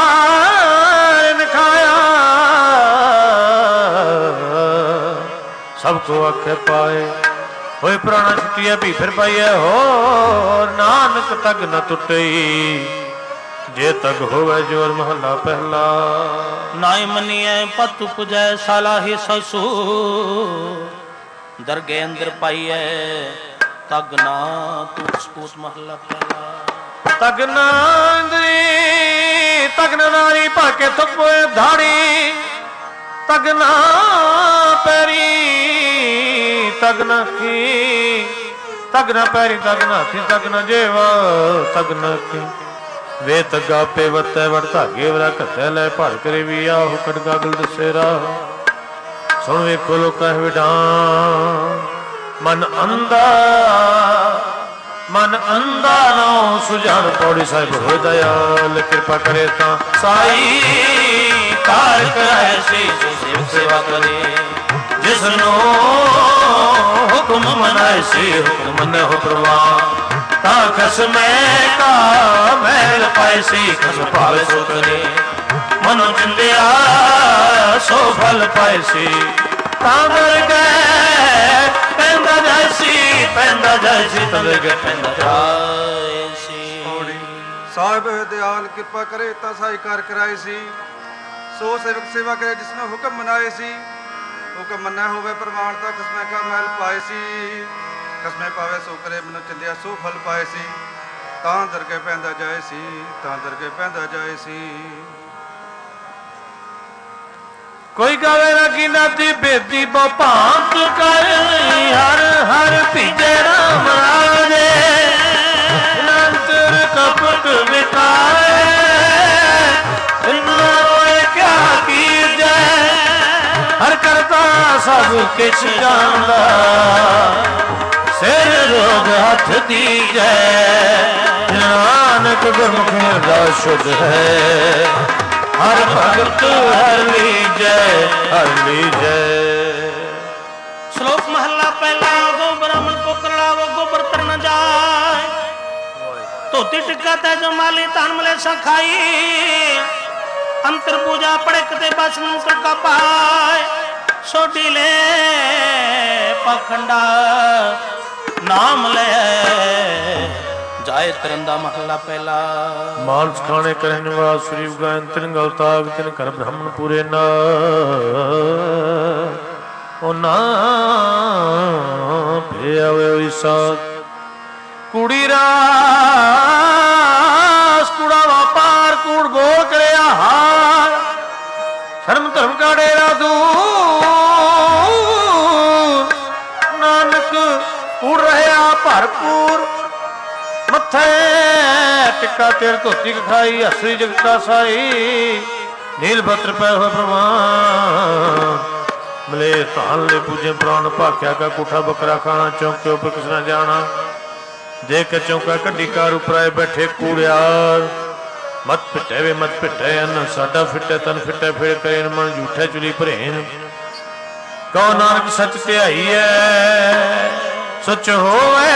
खाया। सबको आखे पाए, होए प्राणा छुट्टिया भी फिर पाइए हो। नानक तग न टुटई, जे तग होवे जोर महला पहला। नाय मनिए पत पुजै साला ही ससु, दरगे अंदर पाइए तग ना तू सपूत महला पहला। तग ना इंद्री तग न नारी पाके थुपोए धाड़ी। तग ना पैरी तग न की, तग न पैरी तग न थी, तग न जेवा तग न की। वे तगा पे वतै वड़ धागे वरा कथै लै भड़ करे भी आहो कड़गा गल दसेरा। सुन वेखो लोका विडान, मन अंधा मन अंधा नौ सुजान। पौड़ी साहिब हो दयाल कृपा करे ता साई। कार कराए से सेवा करे, जिसनो हुक्म मनाए से हुक्म मने हो प्रवान। ता खसमे का मैल पाए से खस पावे सो करे। मनो चिंदिया सो फल पाए से, तांगर गए पैंदा जैसी, पैंदा जैसी तंगर गए पैंदा जैसी। ਸਾਹਿਬ ਦਿਆਲ ਕਿਰਪਾ ਕਰੇ ਤਾਂ ਸਾਈ ਕਾਰ ਕਰਾਏ ਸੀ। ਸੋ ਸੇਵਕ ਸੇਵਾ ਕਰੇ ਜਿਸਨੇ ਹੁਕਮ ਮਨਾਏ ਸੀ। ਹੁਕਮ ਮੰਨਿਆ ਹੋਵੇ ਪ੍ਰਮਾਣ ਤਾਂ ਖਸਮੇ ਕਾ ਮਹਿਲ ਪਾਏ ਸੀ। ਖਸਮੇ ਪਾਵੇ ਸੋ ਕਰੇ ਮਨੁ ਚੰਦਿਆ ਸੋ ਫਲ ਪਾਏ ਸੀ। ਤਾਂ ਦਰਗੇ ਪੈਂਦਾ ਜਾਏ ਸੀ, ਤਾਂ ਦਰਗੇ ਪੈਂਦਾ ਜਾਏ ਸੀ। कोई गावे ना की नाती बेदी भांत कर। हर हर भीजे राम राजे, अंतर कपट मिटाए। क्या की जय हर करता सब किछ जानदा। सिर रोग हथ दी जय, नानक गुरमुख हृदय शुद्ध है। हर भगत हर लीजय, हर लीजय। श्लोक महला पहला। गो ब्राह्मण को करलावो गोबर तर न जा। ਧੋਤੀ ਟਿੱਕਾ ਤੈ ਜੋ ਮਾਲੀ ਧਨ ਮਲੇਸ਼ਾ ਖਾਈ ਅੰਤਰ ਪੂਜਾ ਪੜੇ ਕਿਤੇ ਬਸ ਨੂੰ ਕਰਕਾ ਪਾਏ ਛੋਟੀ ਲੈ ਪਖੰਡਾ ਨਾਮ ਲੈ ਜਾਏ ਤਰੰਦਾ ਮਹੱਲਾ ਪਹਿਲਾ। ਮਾਨਸ ਖਾਣੇ ਕਰਨ ਨਿਵਾਸ ਸ੍ਰੀ ਗਾਇਨ ਤਿਨ ਗਲਤਾਗ ਤਿਨ ਕਰ ਬ੍ਰਹਮਣ ਪੂਰੇ ਨਾ ਉਹ ਨਾ ਭਿਆ ਹੋਈ ਸਾਥ ਕੁੜੀ ਰਾਸ ਕੁੜਾ ਵਪਾਰ ਕੂੜ ਬੋਲ ਕਰਿਆ ਹਾਰ ਸ਼ਰਮ ਧਰਮ ਕਾ ਡੇਰਾ ਦੂਰ ਨਾਨਕ ਕੂੜ ਰਹਿਆ ਭਰਪੂਰ ਮੱਥੇ ਟਿੱਕਾ ਤੇਰ ਧੋਤੀ ਖਾਈ ਅਸਰੀ ਜਗਤਾ ਸਾਈ ਨੀਲ ਬਤਰ ਪੈ ਹੋਏ ਪ੍ਰਵਾਨ ਮਲੇ ਧਾਨ ਲੈ ਪੂਜੇ ਪ੍ਰਾਣ ਭਾਖਿਆ ਕਾ ਕੁਠਾ ਬਕਰਾ ਖਾਣਾ ਚੌਂਕੇ ਉੱਪਰ ਕਿਸ ਨਾ ਜਾਣਾ ਦੇਖ ਕੇ ਚੌਂਕਾ ਕੱਢੀ ਕਾਰ ਉਪਰਾਏ ਬੈਠੇ ਕੂੜਿਆਰ ਮਤ ਪਿੱਟੇ ਵੇ ਮਤ ਪਿੱਟੇ ਅਨ ਸਾਡਾ ਫਿੱਟੇ ਤਨ ਫਿੱਟੇ ਫੇਰ ਕਰੇ ਮਨ ਝੂਠੇ ਚੁਲੀ ਭਰੇਨ ਕਹੋ ਨਾਨਕ ਸੱਚ ਧਿਆਈ ਐ ਸੱਚ ਹੋਵੇ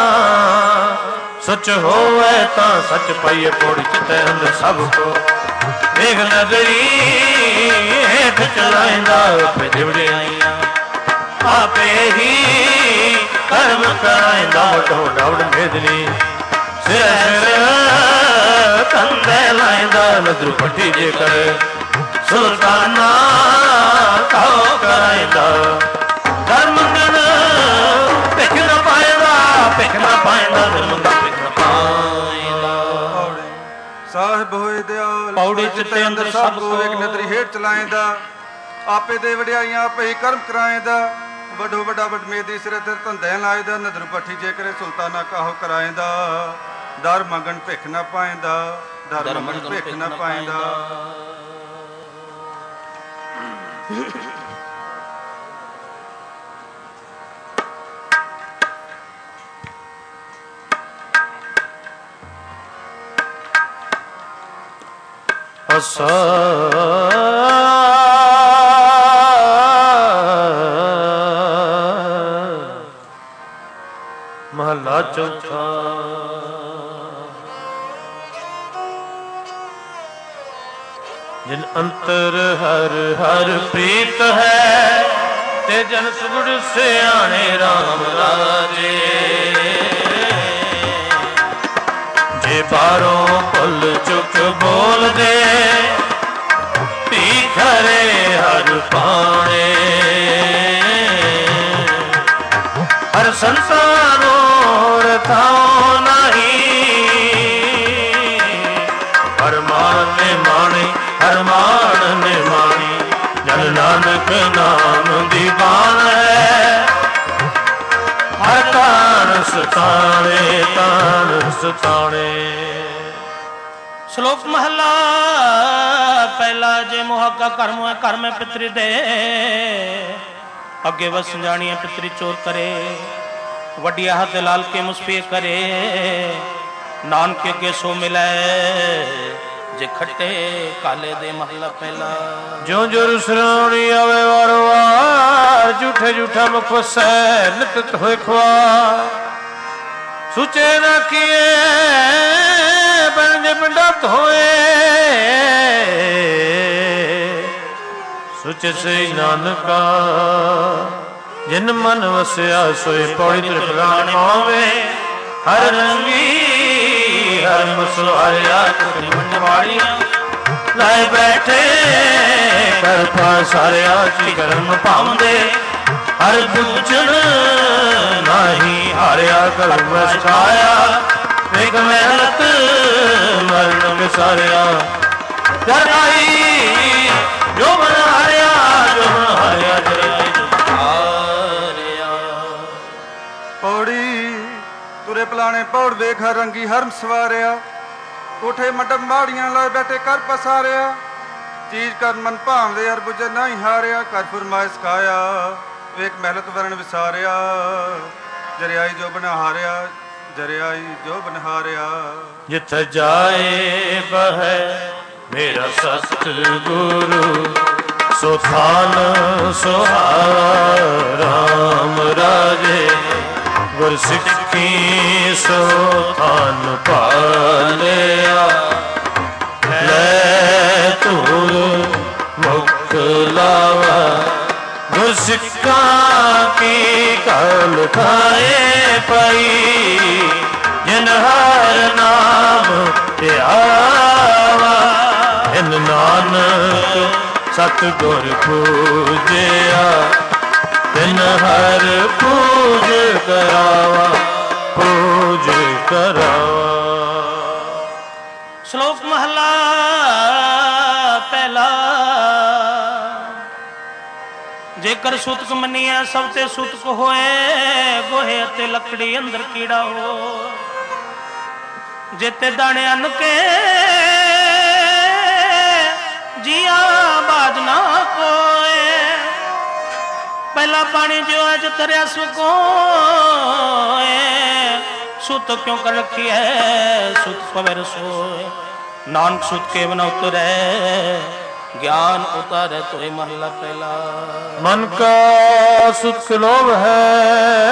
ਤਾਂ ਸੱਚ ਪਾਈਏ ਕੋੜੀ ਚਿੱਤੇ ਅੰਦਰ ਸਭ ਕੋ ਦੇਖ ਨਜ਼ਰੀ ਹੇਠ ਚਲਾਇਂਦਾ ਆਪੇ ਦਿਵੜਿਆਈਆਂ ਆਪੇ ਹੀ ਕਰਮ ਕਰਾਇਂਦਾ ਵਟੋ ਡਾਵੜ ਭੇਦਲੀ ਸਿਰ ਕੰਦੇ ਲਾਇਂਦਾ ਨਦਰ ਪੱਟੀ ਜੇ ਕਰੇ ਸੁਲਤਾਨਾ ਕਾਉ ਕਰਾਇਂਦਾ ਧਰਮ ਗਨ ਭਿਖ ਨਾ ਪਾਇਂਦਾ ਧਰਮ ਦਾ ਭਿਖ ਨਾ ਪਾਇਂਦਾ ਸਾਹਿਬ ਹੋਏ ਦਿਆਲ ਪੌੜੀ ਚਿੱਤੇ ਅੰਦਰ ਸਭ ਕੋ ਵੇਖ ਨਦਰੀ ਹੇਠ ਚਲਾਇਂਦਾ ਆਪੇ ਦੇ ਵਡਿਆਈਆਂ ਆਪੇ ਹੀ ਕਰਮ ਕਰਾਇਂਦਾ ਵੱਡੋ ਵੱਡਾ ਵਡਮੇਦੀ ਸਿਰੇ ਤੇ ਧੰਦੇ ਲਾਇਦਾ ਨਦਰ ਪੱਠੀ ਜੇ ਕਰੇ ਸੁਲਤਾਨਾ ਕਾਹੋ ਕਰਾਇਂਦਾ ਦਰ ਮੰਗਣ ਭਿਖ ਨਾ ਪਾਇਂਦਾ ਦਰ ਮੰਗਣ ਭਿਖ ਨਾ ਪਾਇਂਦਾ ਅਸਾ ਮਹਲਾ ਚੌਥਾ ਜਿਨ ਅੰਤਰ ਹਰ ਹਰ ਪ੍ਰੀਤ ਹੈ ਤੇ ਜਨ ਸੁਗੜ ਸਿਆਣੇ ਰਾਮ ਰਾਜੇ ਜੇ ਬਾਰੋਂ ਭੁੱਲ ਚੁੱਕ ਬੋਲਦੇ ਧੀ ਖਰੇ ਹਰ ਪਾਣੇ ਹਰ ਸੰਸਾਰੋ ਰਥਾਉ ਨਹੀਂ ਹਰ ਮਾਨ ਨੇ ਮਾਣੀ ਹਰ ਮਾਨ ਨੇ ਮਾਣੀ ਜਨ ਨਾਨਕ ਨਾਮ ਦੀ ਬਾਣ ਹੈ ਹਰ ਤਾਨ ਸਤਾਣੇ ਸ਼ਲੋਕ ਮਹਲਾ ਪਹਿਲਾ ਜੇ ਮੁਹਾਗਾ ਕਰਮ ਹੈ ਕਰਮ ਪਿਤਰੀ ਦੇ ਅੱਗੇ ਵਸ ਜਾਣੀਏ ਪਿਤਰੀ ਚੋਰ ਕਰੇ ਵੱਡਿਆ ਹੱਥ ਲਾਲ ਕੇ ਮੁਸਫੇ ਕਰੇ ਨਾਨਕ ਅੱਗੇ ਸੋ ਮਿਲੇ ਜੇ ਖੱਟੇ ਕਾਲੇ ਦੇ ਮਹਲਾ ਪਹਿਲਾ ਜਿਉ ਜੋ ਰੁਸਰਾਉਣੀ ਆਵੇ ਵਾਰੋ ਵਾਰ ਝੂਠੇ ਝੂਠਾ ਮੁਖ ਵਸੈ ਨਿਤ ਹੋਏ ਖੁਆਰ ਸੁਚੇ ਨਾ ਕੀਏ ਬੰਦੇ ਪਿੰਡਾ ਧੋਏ ਸੁਚ ਸੇ ਨਾਨਕਾ ਜਿਨ ਮਨ ਵਸਿਆ ਸੋਏ ਪੌੜੀ ਤ੍ਰਿਪਲਾਣ ਪਾਵੇ ਹਰ ਰੰਗੀ ਹਰ ਮਸਵਾਰਿਆ ਕੁੜੀ ਮੰਡਵਾੜੀਆਂ ਲੈ ਬੈਠੇ ਕਰ ਸਾਰਿਆ ਚੀ ਕਰਮ ਪਾਉਂਦੇ ਹਰ ਬੁੱਝਣ ਨਹੀਂ ਹਾਰਿਆ ਕਰਮ ਸਿਖਾਇਆ ਵੇਖ ਮਿਹਨਤ ਮਰਨ ਵਿਸਾਰਿਆ ਜਰਾਈ ਜੋ ਮਨ ਹਾਰਿਆ ਜਰਾਈ ਹਾਰਿਆ ਪੌੜੀ ਤੁਰੇ ਪਲਾਣੇ ਪੌੜ ਵੇਖ ਹਰ ਰੰਗੀ ਹਰਮ ਸਵਾਰਿਆ ਕੋਠੇ ਮੱਡਮ ਮਾੜੀਆਂ ਲੈ ਬੈਠੇ ਕਰ ਪਸਾਰਿਆ ਚੀਜ਼ ਕਰ ਮਨ ਭਾਵਦੇ ਹਰ ਬੁਝੇ ਨਹੀਂ ਹਾਰਿਆ ਕਰ ਫਰਮਾਇਸ਼ ਖਾਇਆ ਵੇਖ ਮਹਿਲਤ ਵਰਨ ਵਿਸਾਰਿਆ ਜਰਿਆਈ ਜੋ ਬਣਾ ਹਾਰਿਆ ਜਰਿਆਈ ਜੋ ਬਨਹਾਰਿਆ ਜਿੱਥੇ ਜਾਏ ਬਹਿ ਮੇਰਾ ਸਤ ਗੁਰੂ ਸੋ ਥਾਨ ਸੁਹਾਰਾ ਰਾਮ ਰਾਜੇ ਗੁਰ ਸਿੱਖੀ ਸੋ ਥਾਨ ਪਾਲਿਆ ਲੈ ਧੂਰ ਮੁਖ ਲਾਵਾ ਗੁਰ ਸਿੱਖਾਂ ਕੀ ਕਲ ਖਾਏ ਪਈ ਜਿਨ ਹਰ ਨਾਮ ਧਿਆਵਾ ਇਨ ਨਾਨਕ ਸਤਿਗੁਰ ਪੂਜਿਆ ਤਿਨ ਹਰ ਪੂਜ ਕਰਾਵਾ ਪੂਜ ਕਰਾਵਾ। ਸ਼ਲੋਕ ਮਹਲਾ ਪਹਿਲਾ। ਜੇਕਰ ਸੁਤਕ ਮੰਨੀਐ ਸਭ ਤੇ ਸੁਤਕ ਹੋਏ ਗੋਹੇ ਅਤੇ ਲੱਕੜੀ ਅੰਦਰ ਕੀੜਾ ਹੋ ਜੇਤੇ ਦਾਣੇ ਅੰਨ ਕੇ ਜੀਆ ਬਾਜ ਨਾ ਕੋਏ ਪਹਿਲਾ ਪਾਣੀ ਜੋ ਅਜ ਤਰਿਆ ਸੁਕੋਏ ਸੁਤ ਕਿਉਂ ਕਰ ਰੱਖੀ ਹੈ ਸੁਤ ਪਵੇ ਰਸੋਏ ਨਾਨਕ ਸੁਤ ਕੇ ਬਨ ਉਤਰੈ ਗਿਆਨ ਉਤਾਰੇ ਤੋਏ ਮਹਲਾ ਪਹਿਲਾ। ਮਨ ਕਾ ਸੁਖ ਲੋਭ ਹੈ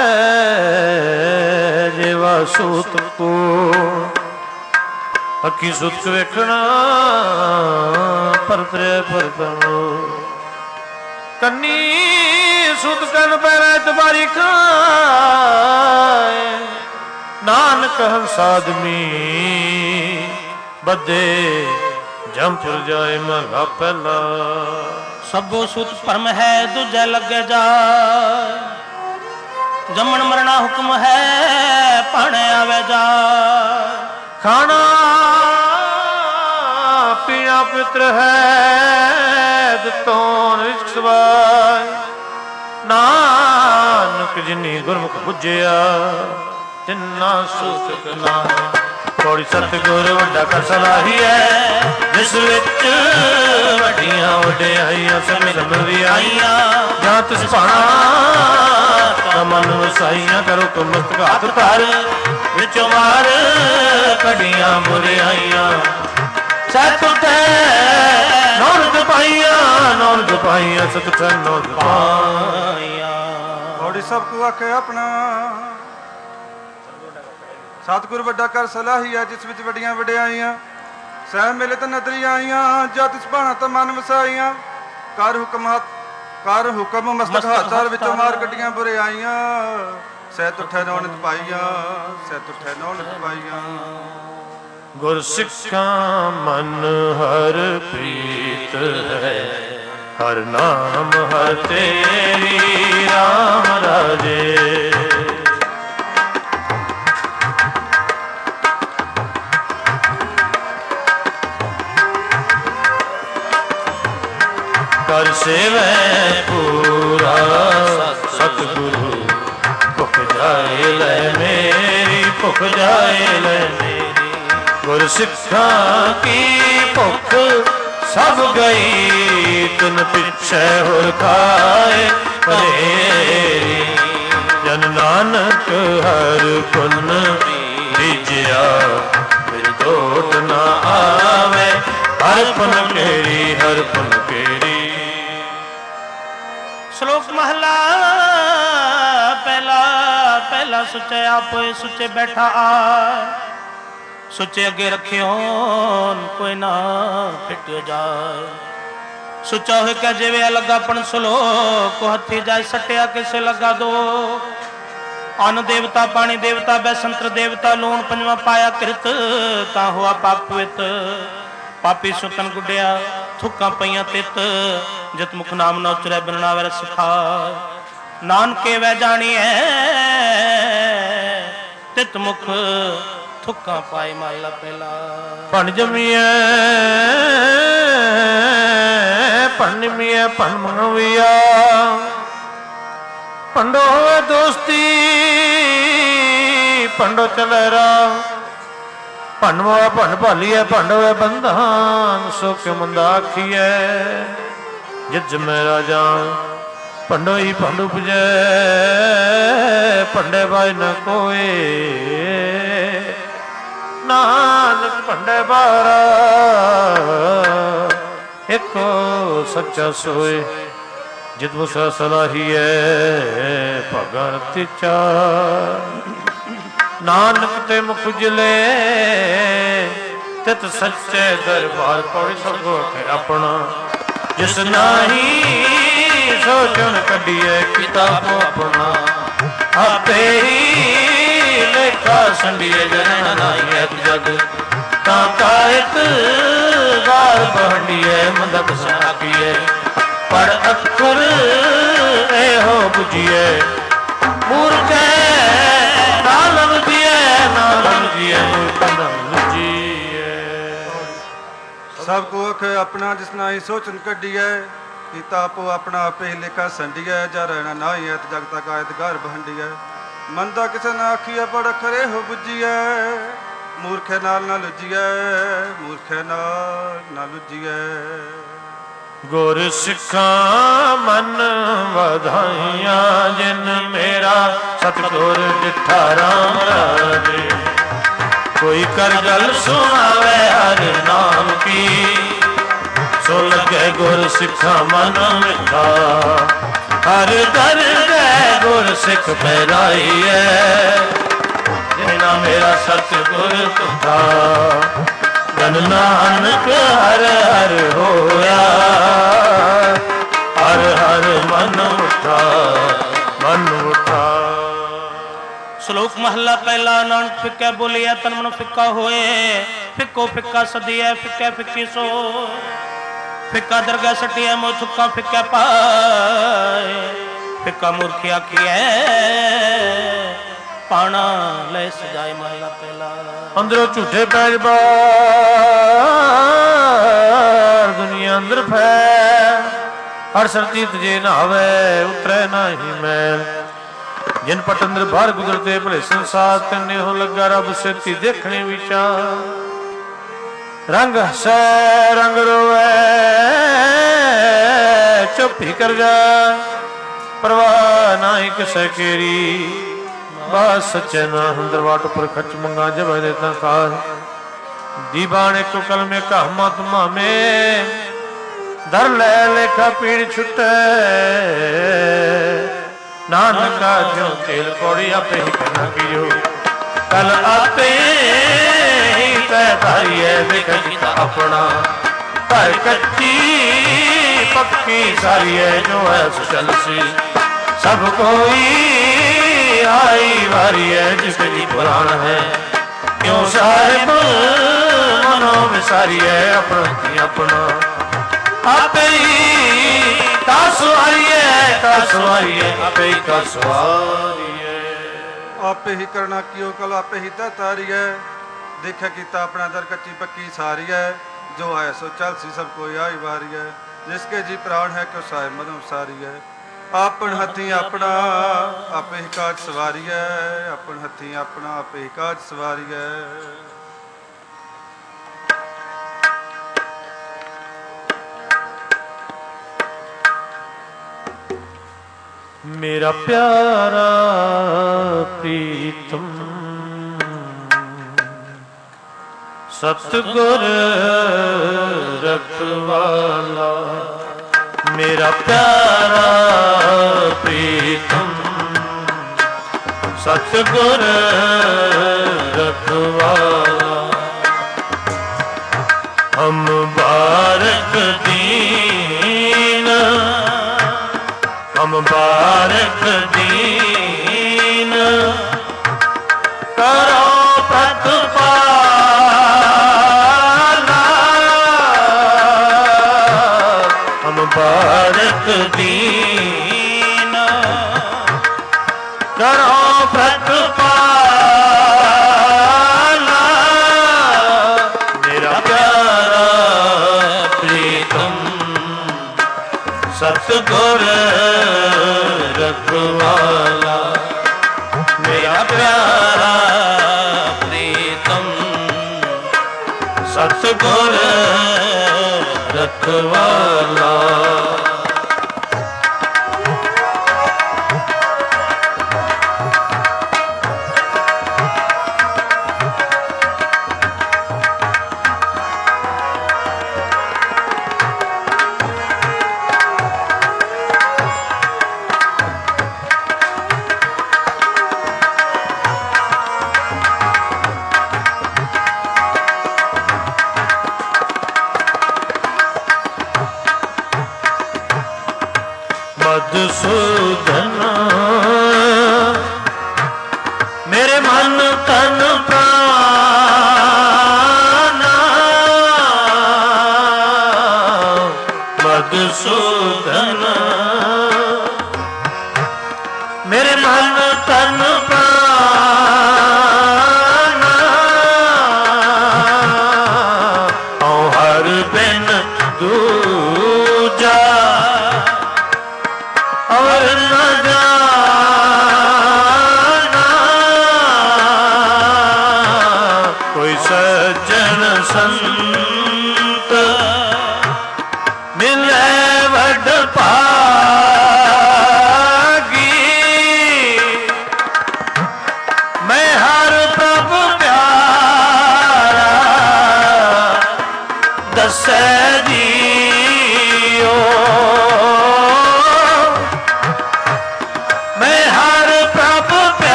ਜੀਵਾ ਸੁਤ ਕੋ ਅੱਖੀ ਸੁਤ ਵੇਖਣਾ ਪਰਤਰੇ ਪਰਤਨੋ ਕੰਨੀ ਸੁਤ ਕਨ ਪੈਰੇ ਤਬਾਰੀ ਖਾਏ ਨਾਨਕ ਹੰਸ ਆਦਮੀ ਬੱਦੇ ਜੰਪੁਰ ਜਾਏ ਮਹਲਾ ਪਹਿਲਾ। ਸਭੋ ਸੁਤ ਭਰਮ ਹੈ ਦੂਜੈ ਲੱਗੇ ਜਾ ਜੰਮਣ ਮਰਣਾ ਹੁਕਮ ਹੈ ਭਾਣੇ ਆਵੇ ਜਾ ਖਾਣਾ ਪੀਣਾ ਪਿਤਰ ਹੈ ਦਤੋਨ ਵਿਖਸਵਾਏ ਨਾਨਕ ਜਿਨੀ ਗੁਰਮੁਖ ਬੁੱਝਿਆ ਜਿਨਾ ਸੁਖ ਨਾ ਥੋੜੀ ਸਤਿਗੁਰ ਵੱਡਾ ਕਰ ਸਲਾਹੀ ਹੈ ਜਿਸ ਵਿੱਚ ਵੱਡੀਆਂ ਵਡਿਆਈਆਂ ਸਮਝ ਵੀ ਆਈਆਂ ਜਾਂ ਤਿਸ ਭਾਣਾ ਮਨ ਵਸਾਈਆਂ ਕਰੋ ਤੁਮ ਮਸਤਕ ਹੱਥ ਧਰ ਵਿੱਚੋਂ ਮਾਰ ਕਢੀਆਂ ਬੁਰਿਆਈਆਂ ਸਤ ਉਠੈ ਨੌਲਦ ਪਾਈਆਂ ਸਤ ਉਠੈ ਨੌਲਦ ਪਾਈਆਂ। ਥੋੜੀ ਸਭ ਕੋ ਆਖੇ ਆਪਣਾ ਸਤਿਗੁਰ ਵੱਡਾ ਕਰ ਸਲਾਹੀ ਹੈ ਜਿਸ ਵਿੱਚ ਵੱਡੀਆਂ ਵਡਿਆਈਆਂ ਸਹਿ ਮਿਲੇ ਤਾਂ ਨਦਰੀ ਆਈਆਂ ਜਾਂ ਤਿਸ ਭਾਣਾ ਤਾਂ ਮਨ ਵਸਾਈਆਂ ਕਰ ਹੁਕਮ ਮਸਤਕ ਹੱਥਾਰ ਵਿੱਚੋਂ ਮਾਰ ਕੱਢੀਆਂ ਬੁਰਿਆਈਆਂ ਸਹਿ ਤੁਠੈ ਨੌਲਦ ਪਾਈਆਂ। ਗੁਰ ਸਿੱਖਾਂ ਮਨ ਹਰ ਪ੍ਰੀਤ ਹੈ ਹਰ ਨਾਮ ਹਰ ਤੇਰੀ ਰਾਮ ਰਾਜੇ ਕਰ ਸੇਵੈ ਪੂਰਾ ਸਤਿਗੁਰੂ ਭੁਖ ਜਾਏ ਲੈ ਮੇਰੀ ਭੁਖ ਜਾਏ ਲੈ ਮੇਰੀ ਗੁਰ ਸਿੱਖਾਂ ਕੀ ਭੁਖ ਸਭ ਗਈ ਤਿਨ ਪਿੱਛੇ ਹੋਰ ਖਾਏ ਹਨੇਰੀ ਜਨ ਨਾਨਕ ਹਰ ਪੁੰਨ ਬੀਜਿਆ ਫਿਰ ਟੋਟ ਨਾ ਆਵੇ ਹਰ ਪੁੰਨ ਕੇਰੀ ਹਰ ਪੁੰਨ ਕੇਰੀ। ਸ਼ਲੋਕ ਮਹਲਾ ਪਹਿਲਾ ਸੁੱਚੇ ਆਪੇ ਸੁੱਚੇ ਬੈਠਾ ਆ ਸੁੱਚੇ ਅੱਗੇ ਰੱਖਿਓ ਕੋਈ ਨਾ ਫਿੱਟਿਓ ਜਾਏ ਸੁੱਚਾ ਹੋਏ ਕਹ ਜਿਵੇਂ ਲੱਗਾ ਪਣ ਸਲੋਕ ਹੱਥੀ ਜਾਏ ਸੱਟਿਆ ਕਿਸੇ ਲਗਾ ਦੋ ਅੰਨ ਦੇਵਤਾ ਪਾਣੀ ਦੇਵਤਾ ਬੈਸੰਤਰ ਦੇਵਤਾ ਲੂਣ ਪੰਜਵਾ ਪਾਇਆ ਕਿਰਤ ਤਾਂ ਹੋਆ ਪਾਪ ਪਵਿੱਤ ਪਾਪੀ ਸੁਤਨ ਗੁੱਡਿਆ ਥੁੱਕਾਂ ਪਈਆਂ ਤਿੱਤ ਜਿਤ ਮੁਖ ਨਾਮ ਨਾ ਉਚਰੈ ਬਿਨਣਾ ਵੈ ਸਿਖਾ ਨਾਨਕੇ ਵੈ ਜਾਣੀਐ ਤਿਤ ਮੁਖ ਥੁੱਕਾਂ ਪਾਏ ਮਹਲਾ ਪਹਿਲਾ। ਭਣ ਜਮੀਐ ਭਣ ਨਿਮੀਐ ਭਣ ਮੰਗਵੀਆ ਭੰਡੋ ਹੋਵੇ ਦੋਸਤੀ ਭੰਡੋ ਚਲੇ ਰਾ ਭੰਡ ਮੋਆ ਭੰਡ ਭਾਲੀਐ ਭੰਡ ਹੋਵੇ ਬੰਧਾਨ ਸੋ ਕਿ ਮੰਦਾ ਆਖੀਐ ਜਿਤ ਜਮੈ ਰਾਜਾ ਭੰਡੋ ਹੀ ਭੰਡ ਉਪਜੈ ਭੰਡੇ ਬਾਈ ਨ ਕੋਏ ਨਾਨਕ ਭੰਡੇ ਬਾਰਾ ਇੱਕੋ ਸੱਚਾ ਸੋਏ ਜਿਤ ਬਸ ਸਲਾਹੀਐ ਭਗਤ ਚਾਰ। ਨਾਨਕ ਤੇ ਮੁਖ ਉਜਲੇ ਤਿਤ ਸੱਚੇ ਦਰਬਾਰ ਪੌੜੀ ਸਭੋ ਕੇ ਆਪਣਾ। ਜਿਸ ਨਾਹੀ ਸੋਚਣ ਕੱਢੀਏ ਕਿਤਾਬੋ ਆਪਣਾ। ਆਪੇ ਹੀ ਲੇਖਾ ਸੰਡੀਏ ਜਨ ਨਾਹੀ ਐਤ ਜਗ। ਤਾਂ ਕਾਇਤ ਗਾਰ ਬਹੰਡੀਏ ਮੰਦਕ ਸਨਾਕੀਏ। ਪਰ ਅੱਖਰ ਇਹੋ ਬੁਝੀਏ ਮੂਰਖੈ ਨਾ ਲਵਜੀਏ ਨਾ ਲਵਜੀਏ ਮੂਰਖ ਨਾ ਲਵਜੀਏ। ਸਭ ਕੋ ਅਖ ਆਪਣਾ ਜਿਸ ਨਾਹੀ ਸੋਚਨ ਕੱਢੀਐ। ਕੀਤਾ ਆਪੋ ਆਪਣਾ ਆਪੇ ਹੀ ਲੇਖਾ ਸੰਡੀਐ। ਜਾ ਰਹਿਣਾ ਨਾਹੀ ਐਤ ਜਗ ਤਕ ਆਇਤ ਘਰ ਬਹੰਡੀਐ। ਮੰਦਾ ਕਿਸੇ ਨਾ ਆਖੀਐ ਪਰ ਅੱਖਰ ਇਹੋ ਬੁਝੀਐ। ਮੂਰਖੇ ਨਾਲ ਨਾ ਲੁਜੀਐ ਮੂਰਖੇ ਨਾਲ ਨਾ ਲੁਜੀਐ। ਗੁਰ ਸਿੱਖਾਂ ਮਨ ਵਧਾਈਆਂ ਜਿਨ ਮੇਰਾ ਸਤਿਗੁਰ ਡਿਠਾ ਰਾਮ ਰਾਜੇ। ਕੋਈ ਕਰ ਗੱਲ ਸੁਣਾਵੇ ਹਰ ਨਾਮ ਕੀ। ਸੋ ਲੱਗੇ ਗੁਰ ਸਿੱਖਾਂ ਮਨ ਮਿੱਠਾ। ਹਰ ਦਰ ਗਏ ਗੁਰ ਸਿੱਖ ਪਹਿਰਾਈਐ। ਜਿਨਾ ਮੇਰਾ ਸਤਿਗੁਰ ਤੁਠਾ। ਜਨ ਨਾਨਕ ਹਰ ਹਰ ਹੋਇਆ। ਹਰ ਹਰ ਮਨ ਉਠਾ ਮਨ ਉਠਾ। ਸ਼ਲੋਕ ਮਹਲਾ ਪਹਿਲਾ। ਨਾਨਕ ਫਿੱਕਾ ਬੋਲਿਆ ਤਨ ਮਨ ਫਿੱਕਾ ਹੋਏ। ਫਿੱਕੋ ਫਿੱਕਾ ਸਦੀਐ ਫਿੱਕੈ ਫਿੱਕੀ ਸੋ। ਫਿੱਕਾ ਦਰਗਾਹ ਸਟਿਐ ਮੋਹ ਥੁੱਕਾ ਫਿੱਕਾ ਪਾਏ। ਫਿੱਕਾ ਮੂਰਖ ਆਖੀਐ ਪਾਣਾ ਲੈ ਸਜਾਏ। ਮਹਲਾ ਪਹਿਲਾ। ਅੰਦਰੋਂ ਝੂਠੇ ਪੈਜ ਬਾਰ ਦੁਨੀਆ ਅੰਦਰ ਫੈ। ਹਰ ਸਰਤੀ ਤਜੇ ਨਹਾਵੇ ਉਤਰੈ ਨਾਹੀ ਮੈਲ। ਜਿਨ ਪਟ ਅੰਦਰ ਬਾਹਰ ਗੁਜ਼ਰਦੇ ਭਲੇ ਸੰਸਾਰ। ਤੈਨੇ ਹੋ ਲੱਗਾ ਰੱਬ ਸੇਤੀ ਦੇਖਣੇ ਵਿਚਾਰ। ਰੰਗ ਹਸੈ ਰੰਗ ਰੋਵੈ ਚੁੱਪ ਹੀ ਕਰ ਜਾ। ਪਰਵਾਹ ਨਾਹੀ ਕਿਸੇ ਕੇਰੀ। ਬਾਸ ਸੱਚੇ ਨਾ ਅੰਦਰ ਵਾਟ ਉੱਪਰ ਖਚ ਮੰਗਾ ਜਬ ਦੇ ਤਾਂ ਕਾਰ। ਦੀਵਾਨ ਇੱਕੋ ਕਲਮੇ ਕਾ ਮਤ ਮਾਮੇ। ਦਰ ਲੈ ਲੇਖਾ ਪੀੜ ਛੁਟੈ। ਨਾਨਕਾ ਜਿਉ ਤੇਲ ਪੌੜੀ ਆਪੇ ਹੀ ਕਰਨਾ ਕੀਓ। ਕਲ ਆਪੇ ਹੀ ਤੈ ਧਾਰੀਐ ਦੇਖ ਕੀਤਾ ਆਪਣਾ। ਘਰ ਕੱਚੀ ਪੱਕੀ ਸਾਰੀਐ ਜੋ ਹੈ ਸੋ ਚੱਲ ਸੀ। ਸਭ ਕੋਈ ਆਈ ਵਾਰੀ ਹੈ ਜਿਸਦੀ ਪੁਰਾਣ ਹੈ। ਕਿਉਂ ਸਾਹਿਬ ਮਨੋ ਵਿਸਾਰੀ ਹੈ ਆਪਣਾ ਆਪਣਾ। ਆਪੇ ਹੀ ਕਾ ਸਵਾਰੀ ਹੈ ਆਪੇ ਹੀ ਕਾ ਸਵਾਰੀ ਹੈ। ਆਪੇ ਹੀ ਕਰਨਾ ਕੀਓ ਕਲ ਆਪੇ ਹੀ ਤੈ ਤਾਰੀਐ। ਦੇਖਿਆ ਕੀਤਾ ਆਪਣਾ ਦਰ ਕੱਚੀ ਪੱਕੀ ਸਾਰੀ ਹੈ। ਜੋ ਆਇਆ ਸੋ ਚੱਲ ਸੀ ਸਭ ਕੋਈ ਆਈ ਵਾਰੀ ਹੈ। ਜਿਸਕੇ ਜੀ ਪ੍ਰਾਣ ਹੈ ਕਿਉ ਸਾਹਿਬ ਮਨੋ ਵਿਸਾਰੀ ਹੈ। ਆਪਣ ਹੱਥੀ ਆਪਣਾ ਆਪੇ ਹੀ ਕਾਜ ਸਵਾਰੀਐ। ਆਪਣ ਹੱਥੀ ਆਪਣਾ ਆਪੇ ਹੀ ਕਾਜ ਸਵਾਰੀਐ। ਮੇਰਾ ਪਿਆਰਾ ਪ੍ਰੀਤਮ ਸਤਿਗੁਰ ਰਖਵਾਲਾ। ਮੇਰਾ ਪਿਆਰਾ ਪ੍ਰੀਤਮ ਸਤਿਗੁਰ ਰਖਵਾਲਾ। ਹਮ ਬਾਰਕ ਦੀਨ ਹਮ ਬਾਰਕ ਦੀਨ। ਕਰੋ ਪ੍ਰਤਪਾਲਾ। ਹਮ ਬਾਰਕ ਦੀਨ ਕਰੋ ਪ੍ਰਤਪਾਲਾ। ਮੇਰਾ ਪਿਆਰਾ ਪ੍ਰੀਤਮ ਸਤਿਗੁਰ ਰਖਵਾਲਾ। ਮੇਰਾ ਪਿਆਰਾ ਪ੍ਰੀਤਮ ਸਤਿਗੁਰ ਰਖਵਾਲਾ। ਮਧੂਸੂਦਨ ਮੇਰੇ ਮਨ ਤਨ ਪ੍ਰਾਨ ਮਧੂਸੂਦਨ ਮੇਰੇ ਮਨ ਤਨ ਪ੍ਰਾਨ ਓ ਹਰ ਬਿਨ ਦੂਜਾ ਔਰ ਨ ਜਾਣਾ ਕੋਈ ਸੱਜਣ ਸੰਤ ਮਿਲੇ ਵੱਡ ਭਾਗੀ ਮੈਂ ਹਰ ਪ੍ਰਭ ਪਿਆਰਾ ਦੱਸੈ ਜੀਓ ਮੈਂ ਹਰ ਪ੍ਰਭ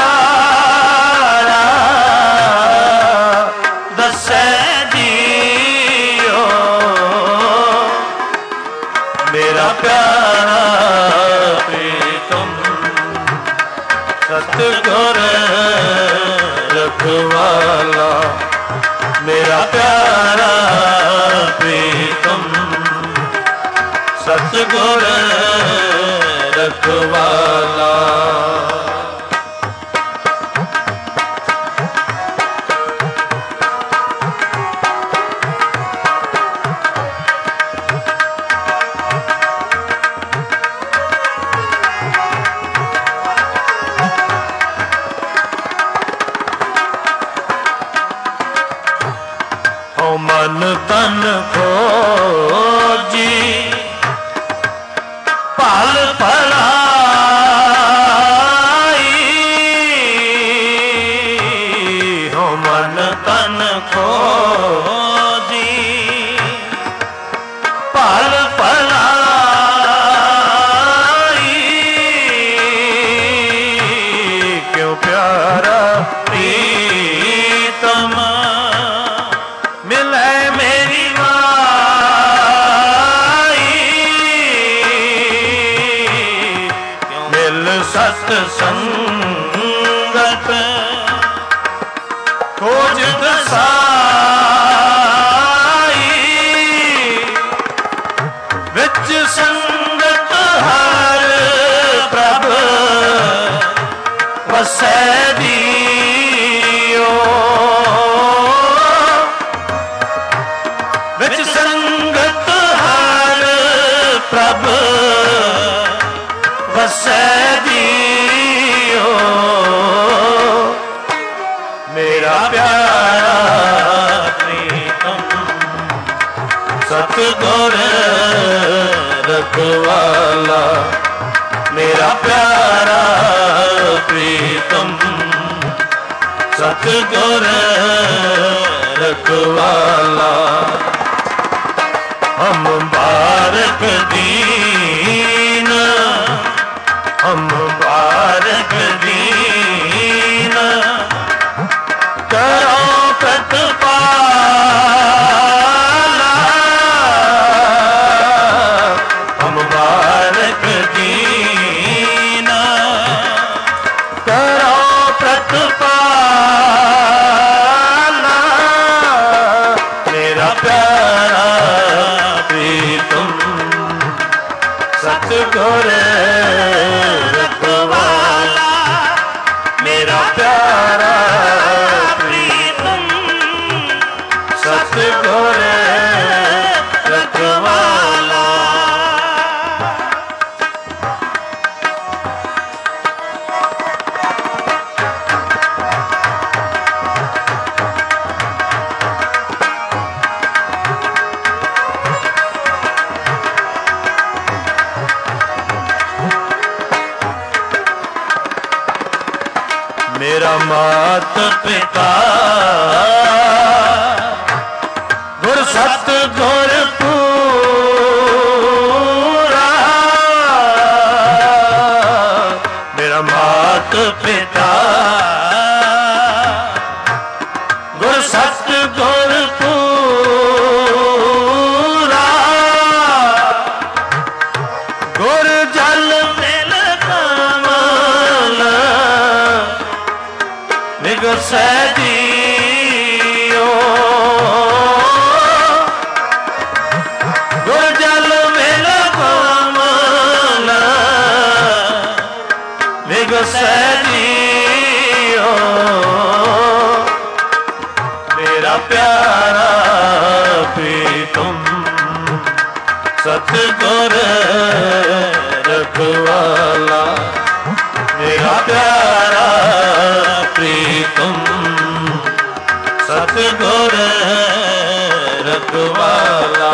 ਪਿਆਰਾ ਦੱਸੈ ਜੀਓ ਮੇਰਾ ਪਿਆਰਾ ਪ੍ਰੀਤਮ ਸਤਿਗੁਰ ਰਖਵਾਲਾ ਮੇਰਾ ਪਿਆਰਾ ਪ੍ਰੀਤਮ ਸਤਿਗੁਰ ਰਖਵਾਲਾ ਮਨ ਤਨ ਖੋਜੀ ਭਲ ਭਲਾਈ ਹੋ ਮਨ ਤਨ ਖੋਜੀ ਭਲ ਭਲਾਈ ਕਿਉ ਪਿਆਰਾ ਪ੍ਰੀਤਮ ਮਿਲੇ ਮੇਰੀ ਮਾਈ ਮਿਲ ਸਤ ਸੰਗਤ ਖੋਜ ਦਸਾਈ ਵਿੱਚ ਸੰਗਤ ਹਰ ਪ੍ਰਭ ਵਸੈ ਜੀਓ ਵਿੱਚ ਸੰਗਤ ਹਰ ਪ੍ਰਭ ਵਸੈ ਜੀਓ ਮੇਰਾ ਪਿਆਰਾ ਪ੍ਰੀਤਮ ਸਤਿਗੁਰ ਰਖਵਾਲਾ ਮੇਰਾ ਪਿਆਰਾ ਪ੍ਰੀਤਮ ਸਤਿਗੁਰ ਰਖਵਾਲਾ ਹਮ ਬਾਰਕ ਦੀਨ ਹਮ ਬਾਰਕ ਦੀਨ ਕਰੋ ਪ੍ਰਤਪਾਲਾ ਹਮ ਬਾਰਕ ਦੀਨ ਕਰੋ ਪ੍ਰਤਪਾਲਾ ਮੇਰਾ ਪਿਆਰਾ ਪ੍ਰੀਤਮ ਸਤਿਗੁਰ ਰਖਵਾਲਾ ਮੇਰਾ ਪਿਆਰਾ ਪ੍ਰੀਤਮ ਸਤਿਗੁਰ ਰਖਵਾਲਾ ਮੇਰਾ ਮਾਤ ਪਿਤਾ ਗੁਰ ਸਤ ਗੁਰ ਪੂਰਾ ਮੇਰਾ ਮਾਤ ਪਿਤਾ ਗੁਰ ਸਤ ਗੁਰ ਪੂਰਾ ਗੁਰ ਜਲ ਮੇ ਸਹਿਜੀਓ ਗੁਰ ਜਲ ਮਿਲ ਕੋਮਲ ਵਿਗ ਸਹਿਜੀਓ ਮੇਰਾ ਪਿਆਰਾ ਪ੍ਰੀਤਮ ਸਤਿਗੁਰ ਰਖਵਾਲਾ ਮੇਰਾ ਪਿਆਰਾ ਪ੍ਰੀਤਮ ਸਤਿਗੁਰ ਰਖਵਾਲਾ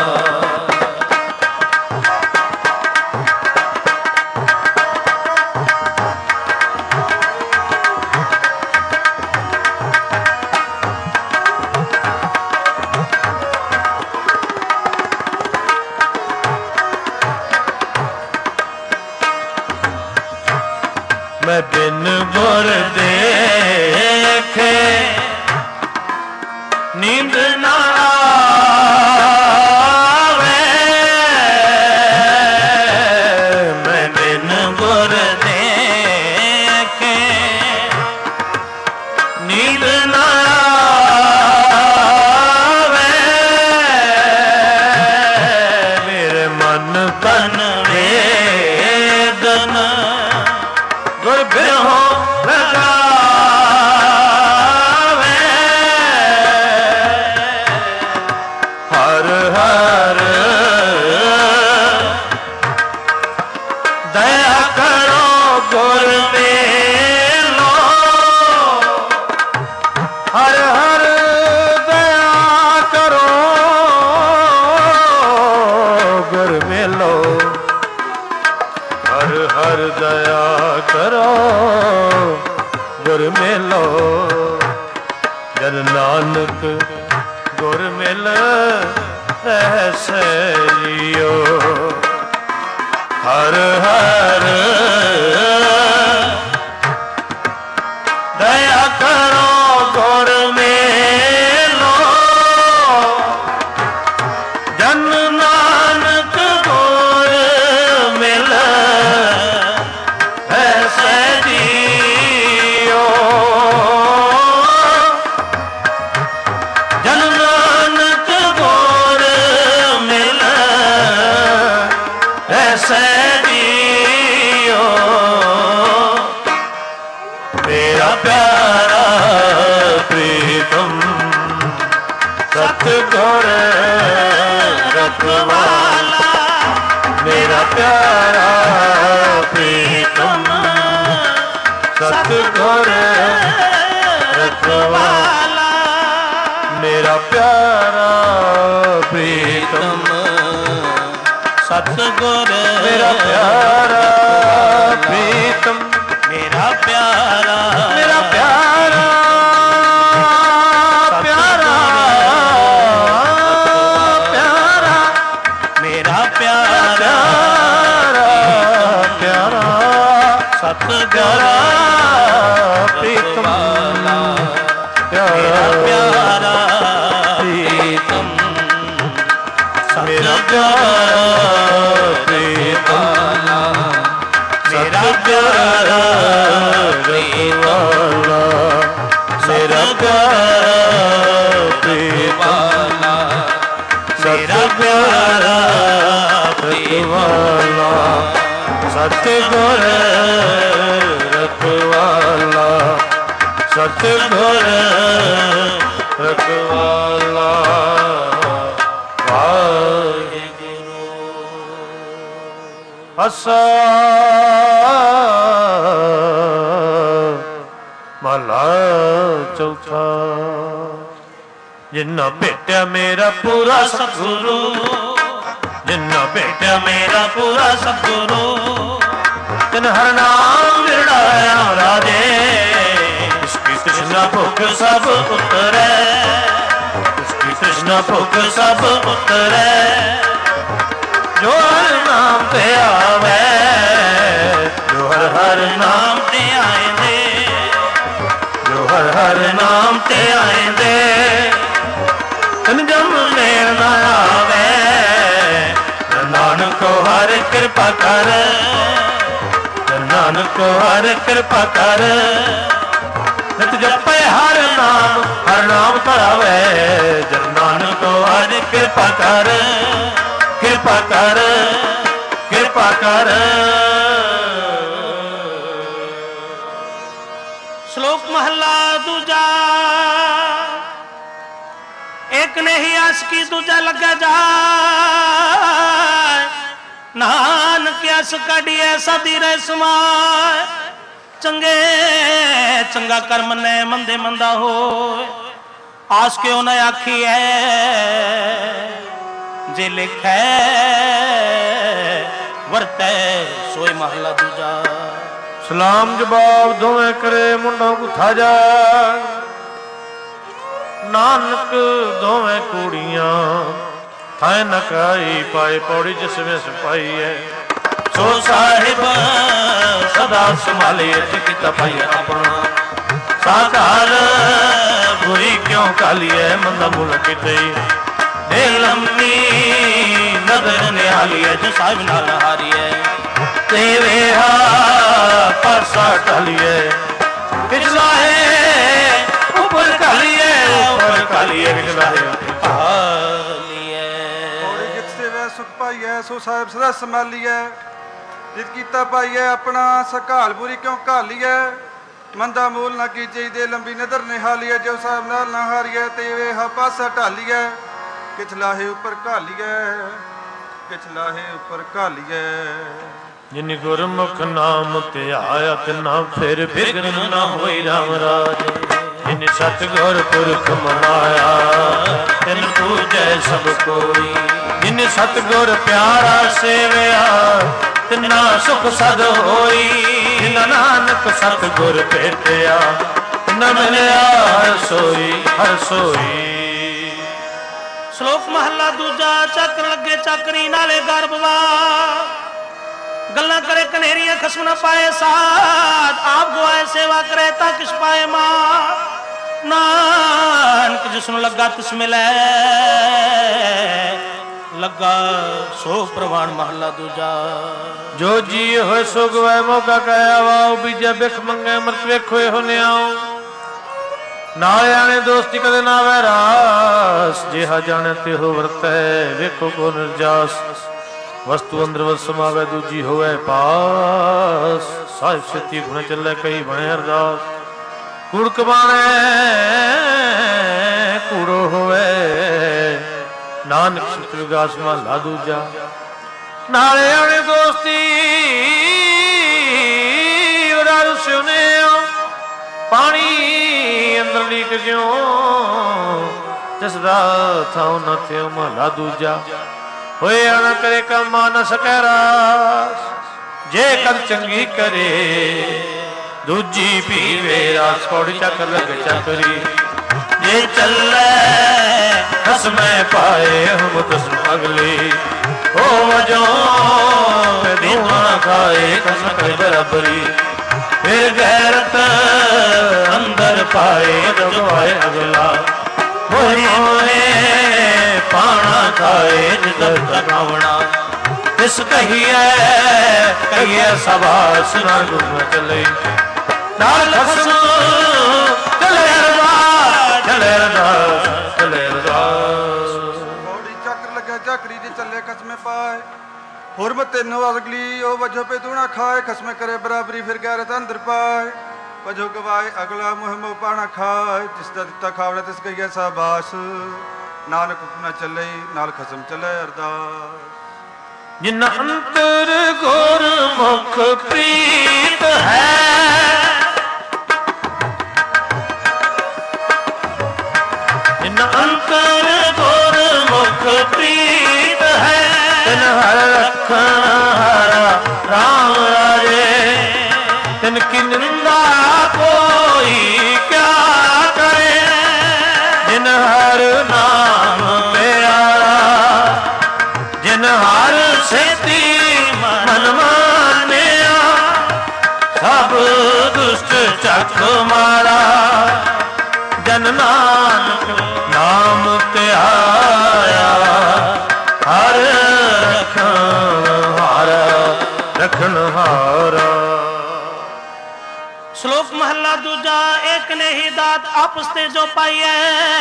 ਮੈਂ ਬਿਨ ਗੁਰ ਦੇਖੇ ਨੀਂਦ ਨਾ ਆਵੇ ਮੈਂ ਬਿਨ ਗੁਰ ਦੇਖੇ ਨੀਂਦ ਨਾ ਆਵੇ ਮੇਰੇ ਮਨ ਤਨ ਵੇਦਨ ਗੁਰ ਬਿਰਹੋ ਲਗਾਵੇ ਹਰ ਹਰ ਦਇਆ ਕਰੋ ਗੁਰ ਮੇਲੋ ਹਰ ਹਰ ਦਇਆ ਕਰੋ ਗੁਰ ਮੇਲੋ ਹਰ ਹਰ ਦਇਆ ਕਰੋ ਗੁਰ ਮੇਲੋ ਜਨ ਨਾਨਕ ਗੁਰ ਮਿਲ ਰਹਿ ਜੀਓ ਹਰ ਹਰ ਦਇਆ ਕਰੋ ਗੁਰ ਮੇਲੋ ਜਨ ਨਾਨਕ ਗੁਰ ਮਿਲ ਸਹਿਜੀਓ ਜਨ ਨਾਨਕ ਗੁਰ ਮਿਲ ਸਹਿਜੀਓ ਮੇਰਾ ਪਿਆਰਾ ਪ੍ਰੀਤਮ ਸਤਿਗੁਰ ਰਖਵਾਲਾ ਮੇਰਾ ਪਿਆਰਾ ਪ੍ਰੀਤਮ ਸਤਿਗੁਰ ਰਖਵਾਲਾ ਮੇਰਾ ਪਿਆਰਾ ਪ੍ਰੀਤਮ ਸਤਿਗੁਰ ਮੇਰਾ ਪਿਆਰਾ ਪ੍ਰੀਤਮ ਮੇਰਾ ਪਿਆਰਾ ਮੇਰਾ ਪਿਆਰਾ ਪਿਆਰਾ ਪਿਆਰਾ ਮੇਰਾ ਪਿਆਰਾ ਪਿਆਰਾ ਸਤਿਗੁਰ ਪ੍ਰੀਤਮ ਪਿਆਰਾ ਪਿਆਰਾ ਪ੍ਰੀਤਮ ਮੇਰਾ ਪਿਆਰਾ ਪ੍ਰੀਤਮ ਮੇਰਾ ਪਿਆਰਾ ਰਖਵਾਲਾ ਮੇਰਾ ਪਿਆਰਾ ਪ੍ਰੀਤਮ ਮੇਰਾ ਪਿਆਰਾ ਰਖਵਾਲਾ ਸਤਿਗੁਰ ਰਖਵਾਲਾ ਸਤਿਗੁਰ ਰਖਵਾਲਾ ਵਾਹਿਗੁਰੂ ਅਸਾ ਮਹਲਾ ਚੌਥਾ ਜਿੰਨਾ ਭੇਟਿਆ ਮੇਰਾ ਪੂਰਾ ਸਤਿਗੁਰੂ ਜਿੰਨਾ ਭੇਟਿਆ ਮੇਰਾ ਪੂਰਾ ਸਤਿਗੁਰੂ ਤਿਨ ਹਰ ਨਾਮ ਵਿਰੜਾਇਆ ਰਾਜੇ ਇਸਕੀ ਤ੍ਰਿਸ਼ਨਾ ਭੁੱਖ ਸਭ ਉਤਰੈ ਇਸਕੀ ਤ੍ਰਿਸ਼ਨਾ ਭੁੱਖ ਸਭ ਉਤਰੈ ਜੋ ਹਰ ਨਾਮ ਤੇ ਆਵੇ ਜੋ ਹਰ ਹਰ ਨਾਮ ਤੇ ਆਏਂਦੇ ਜੋ ਹਰ ਹਰ ਨਾਮ ਤੇ ਆਏਂਦੇ ਤਨ ਜਮ ਮੇਲ ਨਾ ਆਵੇ ਨਾਨਕ ਹਰ ਕਿਰਪਾ ਕਰ ਨਾਨਕ ਹਰ ਕਿਰਪਾ ਕਰ ਨਿਤ ਜਪੈ ਹਰ ਨਾਮ ਧਰਾਵੇ। ਜਨ ਨਾਨਕ ਹਰਿ ਕਿਰਪਾ ਕਰ, ਕਿਰਪਾ ਕਰ, ਕਿਰਪਾ ਕਰ। ਸ਼ਲੋਕ ਮਹੱਲਾ ਦੂਜਾ। ਇੱਕ ਨਹੀਂ ਆਸ਼ਕੀ ਦੂਜਾ ਲੱਗਾ ਜਾਏ, ਨਾਨਕ ਅਸ ਕੱਢੀਏ ਸਦੀ ਰਹਿ ਸਮਾਏ। ਚੰਗੇ ਚੰਗਾ ਕਰਮ ਨੇ ਮੰਦੇ ਮੰਦਾ ਹੋਏ, ਆਸ ਕਿਉ ਨਾ ਆਖੀਐ ਜੇ ਲਿਖੈ ਵਰਤੈ। ਸੋਈ ਮਹੱਲਾ ਦੂਜਾ। ਸਲਾਮ ਜਵਾਬ ਦੋਵੇਂ ਕਰੇ ਮੁੰਡਾ ਗੁੱਥਾ ਜਾ, ਨਾਨਕ ਦੋਵੇਂ ਕੂੜੀਆਂ ਥਾਏ ਨਕਾਈ ਪਾਏ। ਪੌੜੀ ਜਿਸ ਵਿੱਚ ਪਾਈ ਹੈ ਸੋ ਸਾਹਿਬ ਸਦਾ ਸੰਭਾਲੇ ਕੀਤਾ ਭਾਈ ਆਪਣਾ। ਸਾਕਾਰ ਬੁਰੀ ਕਿਉਂ ਕਾਲੀਏ ਮੰਦਾ ਮੁਲ ਕਿਤੇ। ਦੇ ਲੰਮੀ ਨਦਰ ਨਿਹਾਲੀਏ ਜੋ ਸਾਹਿਬ ਨਾਲ ਹਾਰੀਏ। ਤੇ ਵੇਹਾ ਪਰਸਾ ਟਾਲੀਏ ਪਿਛਲਾ ਹੈ ਉੱਪਰ ਕਾਲੀਏ, ਉੱਪਰ ਕਾਲੀਏ ਪਿਛਲਾ ਹੈ ਹਾਲੀਏ। ਔਰੇ ਜਿਤ ਸੇਵੈ ਸੁਖ ਪਾਈਐ ਸੋ ਸਾਹਿਬ ਸਦਾ ਸੰਭਾਲੀਐ। ਜਿਤ ਕੀਤਾ ਪਾਈਐ ਆਪਣਾ ਸਕਾਲ ਬੁਰੀ ਕਿਉਂ ਘਾਲੀਐ। ਮੰਦਾ ਮੂਲ ਨਾ ਕੀਜੇ ਦੇ ਲੰਬੀ ਨਦਰ ਨਿਹਾਲੀਐ। ਜੋ ਸਾਹਿਬ ਨਾਲ ਨਾ ਹਾਰੀਐ ਤੇ ਵੇਹਾ ਪਾਸਾ ਢਾਲੀਐ। ਕਿਛ ਲਾਹੇ ਉੱਪਰ ਘਾਲੀਐ, ਕਿਛ ਲਾਹੇ ਉੱਪਰ ਘਾਲੀਐ। ਜਿਨ ਗੁਰਮੁਖ ਨਾਮ ਧਿਆਇਆ ਤਿਨਾ ਫਿਰ ਬਿਗਨ ਨਾ ਹੋਈ ਰਾਮ ਰਾਜ। ਜਿਨ ਸਤਿਗੁਰ ਪੁਰਖ ਮਨਾਇਆ ਤਿਨ ਪੂਜੈ ਸਭ ਕੋਈ। ਜਿਨ ਸਤਿਗੁਰ ਪਿਆਰਾ ਸੇਵਿਆ ਤਿਨਾ ਸੁਖ ਸਦ ਹੋਈ। ਜਿਨ ਨਾਨਕ ਸਤਿਗੁਰ ਭੇਟਿਆ ਤਿਨ ਮਿਲਿਆ ਹਰ ਸੋਈ, ਹਰ ਸੋਈ। ਸ਼ਲੋਕ ਮਹੱਲਾ ਦੂਜਾ। ਚੱਕਰ ਲੱਗੇ ਚੱਕਰੀ ਨਾਲੇ ਗਰਬਵਾ, ਗੱਲਾਂ ਕਰੇ ਕਨੇਰੀਆਂ ਖਸਮ ਨਾ ਪਾਏ ਸਾਧ। ਆਪ ਗਵਾਏ ਸੇਵਾ ਕਰੇ ਤਾਂ ਕਿਸ ਪਾਏ ਮਾਂ। ਨਾਨਕ ਜਿਸ ਨੂੰ ਲੱਗਾ ਤਿਸ ਮਿਲੈ, ਲੱਗਾ ਸੋ ਪ੍ਰਵਾਨ ਮਹੱਲਾ ਦੂਜਾ। ਜੋ ਜੀ ਹੋਏ ਸੋ ਗਵਾਏ ਮੌਕਾ ਕਹਿਆ ਵਾਓ। ਬੀਜੇ ਬਿਖ ਮੰਗੇ ਮਰਤ ਵੇਖੋਏ ਹੋ ਨਿਆਓ। ਨਾਲ ਆਣੇ ਦੋਸਤੀ ਕਦੇ ਨਾ ਵੈਰਾਸ। ਜਿਹਾ ਜਾਣੇ ਤੇ ਹੋ ਵਰਤੈ ਵੇਖੋ ਕੋ ਨਿਰਜਾਸ। ਵਸਤੂ ਅੰਦਰ ਵਸ ਸਮਾਵੇ ਦੂਜੀ ਹੋਵੇ ਪਾਸ। ਸਾਹਿਬ ਸਿੱਧੀ ਗੁਣ ਚੱਲੇ ਕਈ ਬਣੇ ਅਰਦਾਸ। ਕੂੜ ਕਮਾਣੇ ਕੂੜੋ ਹੋਵੇ, ਨਾਨਕ ਸਿੱਧ ਵਿਗਾਸ ਮਹਲਾ ਦੂਜਾ। ਨਾਲੇ ਆਣੇ ਦੋਸਤੀ ਉਡਾਰੂ ਸਿਉਨਿਓ। ਪਾਣੀ ਅੰਦਰ ਲੀਕ ਜਿਉ ਜਿਸ ਦਾ ਥਾਉ ਨਾ ਥਿਉ ਮਹਲਾ ਦੂਜਾ। ਹੋਏ ਅਣ ਕਰੇ ਕੰਮਾ ਨ ਸਕੈ ਰਾਸ। ਜੇ ਕਰ ਚੰਗੀ ਕਰੇ ਦੂਜੀ ਪੀਵੇ ਰਾਸ। ਪੌੜੀ ਚੱਕਰ ਲੱਗ ਚੱਕਰੀ। ਜੇ ਚੱਲੇ ਹਸਮੈ ਪਾਏ ਹਮ ਤਸਮ ਅਗਲੀ। ਹੋ ਵਜੋ ਦੀਨਾ ਖਾਏ ਕਸਮ ਕਰੇ ਬਰਾਬਰੀ। ਫਿਰ ਗੈਰਤ ਅੰਦਰ ਪਾਏ ਦਵਾਏ ਅਗਲਾ। ਹੋਏ ਹੋਏ ਪਾਣਾ ਖਾਏ ਜਿਦਰ ਤਕਾਵਣਾ। ਇਸ ਕਹੀਏ ਕਹੀਏ ਸਭਾਸ ਨਾ ਗੁਣ ਚਲੇ। ਨਾਲ ਖਸਮ ਚਲੇ ਅਰਦਾਸ, ਚਲੇ ਅਰਦਾਸ, ਚਲੇ ਅਰਦਾਸ। ਪੌੜੀ ਚੱਕਰ ਲੱਗੇ ਚੱਕਰੀ ਜੇ ਚੱਲੇ ਖਸਮੇ ਪਾਏ। ਹੁਰਮਤ ਤੈਨੂੰ ਅਗਲੀ ਉਹ ਵਜੋ ਪੇ ਦੂਣਾ ਖਾਏ। ਖਸਮੇ ਕਰੇ ਬਰਾਬਰੀ ਫਿਰ ਗੈਰਤ ਅੰਦਰ ਪਾਏ। ਵਜੋ ਗਵਾਏ ਅਗਲਾ ਮੁਹ ਮੋਹ ਪਾਣਾ ਖਾਏ। ਜਿਸ ਦਾ ਦਿੱਤਾ ਖਾਵਣਾ ਤਿਸ ਕਹੀਏ ਸਾਬਾਸ। ਨਾਨਕ ਹੁਕਮ ਨਾ ਚੱਲੇ ਨਾਲ ਖਸਮ ਚੱਲੇ ਅਰਦਾਸ। ਜਿਨ ਅੰਤਰ ਗੁਰਮੁਖ ਪ੍ਰੀਤ ਹੈ। ਜਿਨ ਅੰਤਰ ਗੁਰਮੁਖ ਪ੍ਰੀਤ ਹੈ। ਤਿਨ ਹਰ ਰਖਣ ਹਰਾ ਰਾਮ ਰਾਜੇ। ਤਿਨ ਕੀ ਨਿੰਦਾ ਕੋਈ ਕਿਆ ਕਰੇ। ਜਿਨ ਹਰ ਨਾਮ ਪਿਆਰਾ। ਜਿਨ ਹਰ ਸੇਤੀ ਮਨ ਮਾਨਿਆ। ਸਭ ਦੁਸ਼ਟ ਚੱਕ ਮਾਰਾ। ਜਨ ਨਾਨਕ ਨਾਮ ਧਿਆਇਆ। ਹਰ ਰਖਣ ਹਾਰਾ, ਰਖਣ ਹਾਰਾ। ਸ਼ਲੋਕ ਮਹੱਲਾ ਦੂਜਾ। ਇੱਕ ने ही दात आपस ते जो पाइए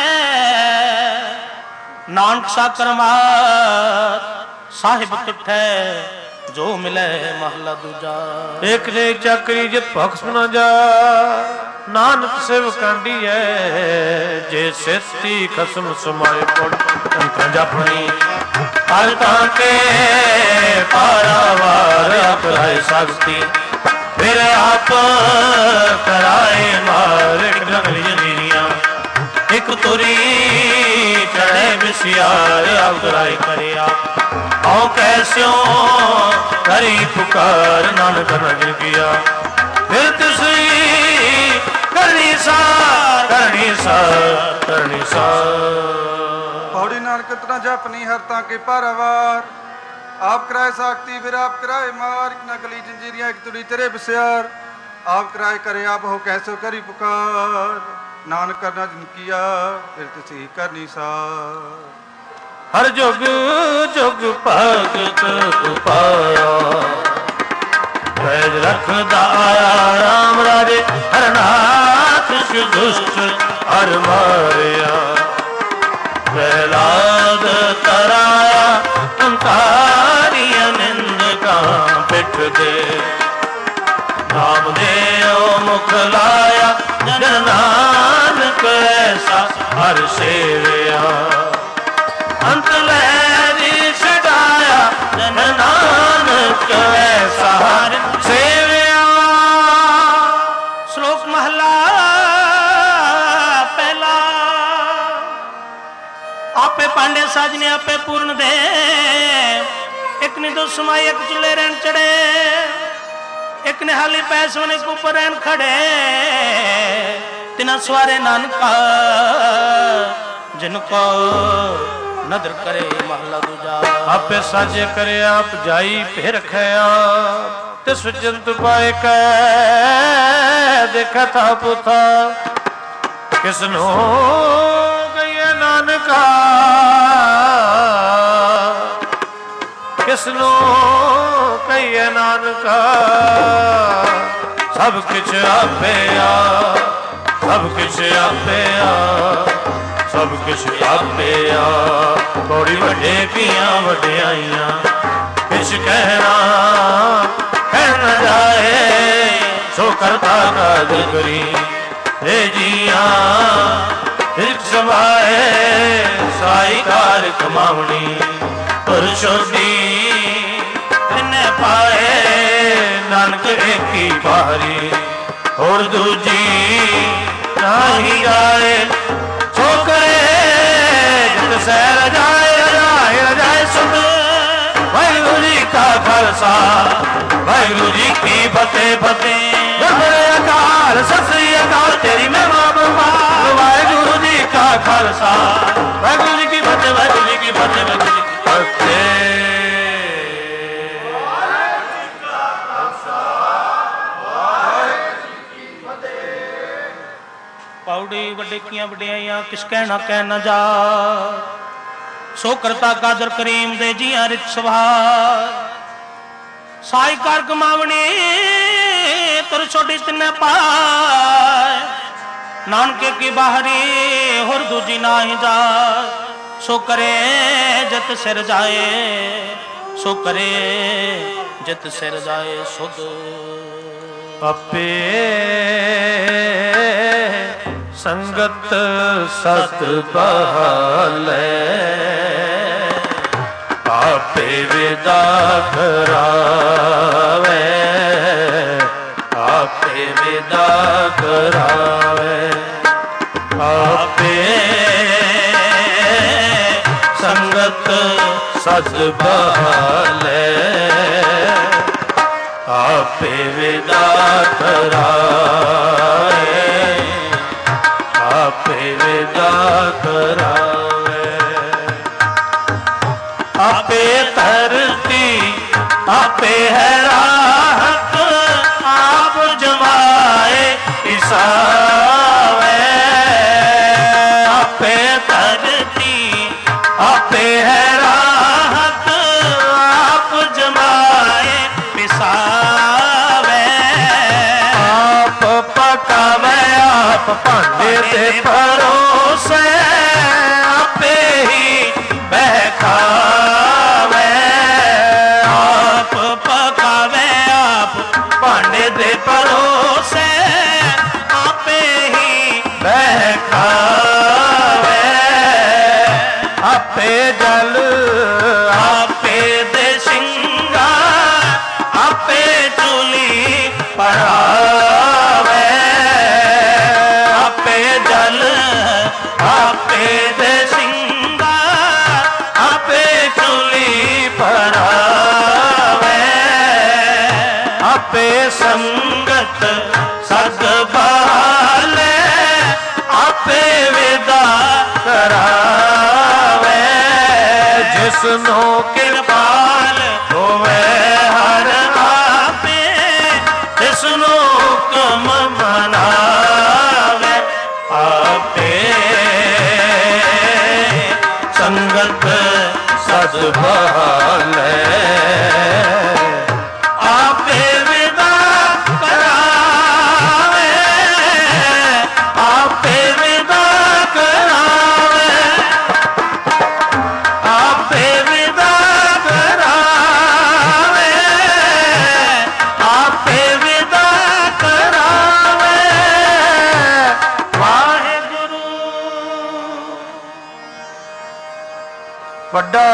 नानक साकर मात साहिब किठे जो मिले महला दूजा। एक ने चक्री जित भक्स न जा नानक सेव कांडी है जे सेती खसम समाए पड़ जपनी हर ताके पारावार अपराय सकती फिर आप कराए मार डंगली जंजीरियां एक तुरी चढ़े बिसियार अपराय करिया औ कैस्यों करी पुकार नानक नजर किया फिर तुसी करनी सा करनी सा करनी सा। पौड़ी नानक इतना जपनी हर ताके पारावार आप कराए साख्ती फिर आप कराए मार एक नकली जंजीरियां एक तुड़ी तेरे बसियार आप कराए करे आप हो कैसो करी पुकार नानक करना जिन किया फिर तुसी करनी सा। हर जुग जुग भगत पाया पैज रखदा आया राम राजे हरनाथ दुष्ट हर मारिया प्रहलाद तराया अंकारिया निंद का पिठ दे नाम दे मुख लाया जन नानक ऐसा हर सेविया अंत लहरी छड़ाया जन नानक ऐसा हर सेविया। श्लोक महला पहला आपे पांडे साजने आपे पूर्ण दे एक ने दो समाई एक चूल्हे रहन चढ़े एक ने हाली पैस होने के ऊपर रहन खड़े तिना सवारे नानका जिनको नदर करे महला दूजा। आपे साजे करे आप जाई फिर खया तिस जंत पाए कै देखा था पुथा किसनो गई नानका किसनो कहिए नानका सब कुछ आपे आ सब कुछ आपे आ सब कुछ आपे आ बड़ी वड्डे पिया वड्डियाइयां किछ कहना कहना जाए सो करता काज करी रे जिया रिक समाए साई कार कमावनी पर छोटी इन्हें पाए नानक एक ही बारी और दूजी नहीं जाए सो करे जित सैर जाए जाए सुन वाहिगुरु जी का खालसा वाहिगुरु जी की फतेह फतेह अकाल सत श्री अकाल तेरी महिमा बम्बार वाहिगुरु जी का खालसा वाहिगुरु जी की फतेह वाहिगुरु जी की फतेह वाहिगुरु जी की फतेह। पौड़ी वड्डे किया वड्डियाइयां किस कहना कहना जा सो करता कादर करीम दे जिया रिच सवार साई कार कमावनी तुर छोटी तिन्ने पाए नानके की बाहरी होर दूजी ना ही जा सो करे जत सिर जाए सो करे जत सिर जाए सुध अपे संगत सत बहाले आपे विदा करावे आपे विदा करावे आपे संगत सत बहाले आपे विदा करावे आपे विदा करावे आपे धरती आपे है राहत आप जमाए इसावे आपे धरती आपे है राहत आप जमाए पिसावे आप पकावे आप ਭਾਂਡੇ ਤੇ ਪਰੋਸੇ ਆਪੇ ਹੀ ਬਹਿਕਾਵੇ ਆਪ ਪਕਾਵੇ ਆਪ ਭਾਂਡੇ ਦੇ ਪਰੋਸੇ ਆਪੇ ਹੀ ਬਹਿਕਾਵੇ ਆਪੇ ਜਲ ਆਪੇ ਦੇ ਸਿੰਘਾਰ ਆਪੇ ਚੁਲੀ ਪਰਾਵੇ ਆਪੇ ਜਲ ਆਪੇ ਦੇ ਸਿੰਘਾਰ ਆਪੇ ਚੁਲੀ ਪਰਾਵੇ ਆਪੇ ਸੰਗਤ ਸਦ ਬਹਾਲੇ ਆਪੇ ਵਿਦਾ ਕਰਾਵੇ ਜਿਸਨੂੰ ਕਿਰਪਾਲ ਹੋਵੇ ਹਰ ਆਪੇ ਜਿਸਨੂੰ ਹੁਕਮ ਮਨਾਵੇ ਆਪੇ ਸੰਗਤ ਸਦ ਬਹਾਲੇ ਆਪੇ ਵਿਦਾ ਕਰਾਵੇ ਆਪੇ ਵਿਦਾ ਕਰਾਵੇ ਆਪੇ ਵਿਦਾ ਕਰਾਵੇ ਆਪੇ ਵਿਦਾ ਕਰਾਵੇ ਵਾਹਿਗੁਰੂ ਵੱਡਾ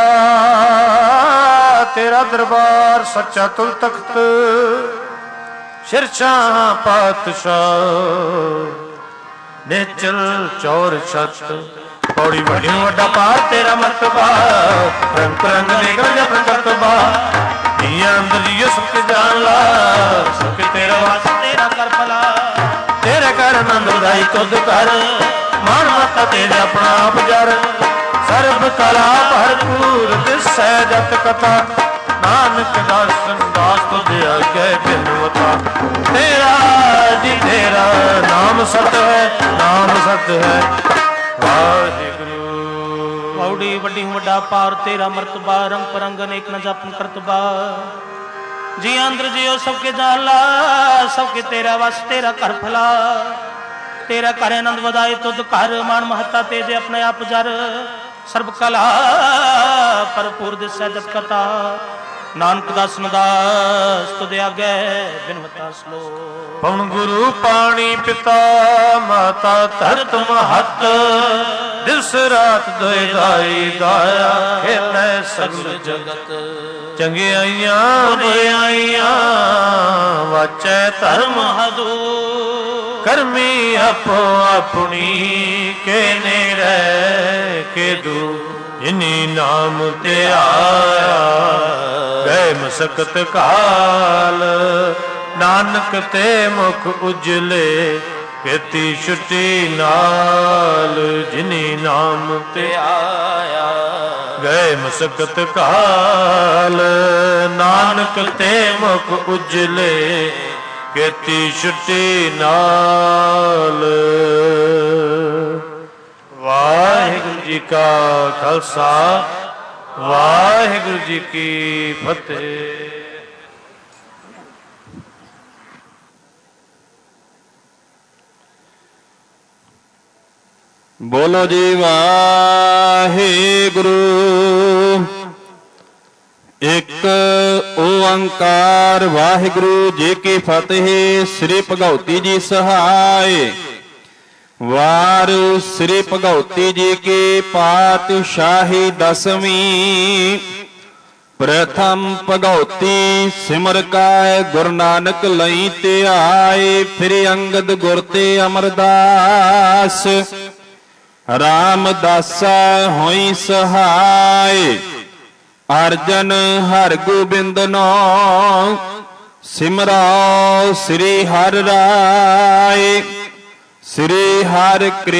ਤੇਰਾ ਦਰਬਾਰ ਸੱਚਾ ਤੁਲ ਤਖਤ ਸ਼ਿਰਸ਼ਾਹ ਪਾਤਸ਼ਾਹ ਨੇਚਲ ਚੌਰ ਛੱਤ ਪੌੜੀ ਵੱਡੀ ਵੱਡਾ ਪਾਰ ਤੇਰਾ ਮਰਤਬਾ ਰੰਗ ਰੰਗ ਨਿਕਲ ਜਾ ਪ੍ਰਕਰਤਬਾ ਨੀਆਂ ਅੰਦਰ ਜੀਓ ਸਭ ਕੇ ਜਾਣ ਲਾ ਸਭ ਕੇ ਤੇਰਾ ਵਾਸ ਤੇਰਾ ਕਰ ਭਲਾ ਤੇਰੇ ਘਰ ਆਨੰਦ ਵਧਾਈ ਤੁਧ ਕਰ ਮਾਣ ਮਾਤਾ ਤੇਰੇ ਆਪਣਾ ਆਪ ਜਰ ਸਰਬ ਕਲਾ ਭਰਪੂਰ ਦਿਸੈ ਜਤ ਕਥਾ ਨਾਨਕ ਦਰਸ਼ਨ ਦਾਸ ਤੁਧ ਆਗੇ ਬਿਨਵਤਾ ਤੇਰਾ ਜੀ ਤੇਰਾ ਨਾਮ ਸਤ ਹੈ ਨਾਮ ਸਤ ਹੈ ਵਾਹਿਗੁਰੂ ਪੌੜੀ ਵੱਡੀ ਵੱਡਾ ਪਾਰ ਤੇਰਾ ਮਰਤਬਾ ਰੰਗ ਪਰੰਗ ਅਨੇਕ ਨ ਜਪਨ ਕਰਤਬਾ ਜੀ ਅੰਦਰ ਜਿਉ ਸਭ ਕੇ ਜਾਲਾ ਸਭ ਕੇ ਤੇਰਾ ਵਸ ਤੇਰਾ ਕਰ ਭਲਾ ਤੇਰਾ ਕਰ ਆਨੰਦ ਵਧਾਏ ਤੁਧ ਘਰ ਮਾਨ ਮਹੱਤਾ ਤੇਜੇ ਆਪਣੇ ਆਪ ਜਰ ਸਰਬ ਕਲਾ ਭਰਪੂਰ ਦਿਸੈ ਜਤ ਕਥਾ ਨਾਨਕ ਦਾਸ ਨਦਾਸ ਤੁਧ ਆਗੇ ਬਿਨਵਤਾ ਸਲੋ ਪਵਨ ਗੁਰੂ ਪਾਣੀ ਪਿਤਾ ਮਾਤਾ ਧਰਤ ਮਹੱਤ ਦਿਵਸ ਰਾਤ ਦੋਇ ਦਾਈ ਦਾਇਆ ਖੇਲੇ ਸਗਲ ਜਗਤ ਚੰਗਿਆਈਆਂ ਬੁਰਾਈਆਂ ਵਾਚੈ ਧਰਮ ਹਦੂਰ ਕਰਮੀ ਆਪੋ ਆਪਣੀ ਕੇ ਨੇੜੇ ਕੇ ਦੂ ਜਿਨੀ ਨਾਮ ਤੇ ਆਇਆ ਗਏ ਮਸਕਤ ਕਾਲ ਨਾਨਕ ਤੇ ਮੁਖ ਉਜਲੇ ਕੀਤੀ ਛੁੱਟੀ ਨਾਲ ਜਿਨੀ ਨਾਮ ਤੇ ਆਇਆ ਗਏ ਮਸਕਤ ਕਾਲ ਨਾਨਕ ਤੇ ਮੁਖ ਉਜਲੇ ਕੀਤੀ ਛੁੱਟੀ ਨਾਲ ਵਾਹਿਗੁਰੂ ਜੀ ਕਾ ਖਾਲਸਾ ਵਾਹਿਗੁਰੂ ਜੀ ਕੀ ਫਤਿਹ। ਬੋਲੋ ਜੀ ਵਾਹਿਗੁਰੂ ਇੱਕ ਓੰਕਾਰ ਵਾਹਿਗੁਰੂ ਜੀ ਕੀ ਫਤਿਹ। ਸ੍ਰੀ ਭਗਉਤੀ ਜੀ ਸਹਾਇ ਵਾਰ ਸ੍ਰੀ ਭਗਉਤੀ ਜੀ ਕੀ ਪਾਤਸ਼ਾਹੀ ਦਸਵੀਂ ਪ੍ਰਥਮ ਭਗਉਤੀ ਸਿਮਰ ਕਾਇ ਗੁਰੂ ਨਾਨਕ ਲਈ ਧਿਆਏ ਫਿਰ ਅੰਗਦ ਗੁਰ ਤੇ ਅਮਰਦਾਸ ਰਾਮਦਾਸਾ ਹੋਈ ਸਹਾਇ ਅਰਜਨ ਹਰਿ ਗੋਬਿੰਦ ਨਾਮ ਸਿਮਰੋ ਸ੍ਰੀ ਹਰਿ ਰਾਏ ਸ੍ਰੀ ਹਰਿ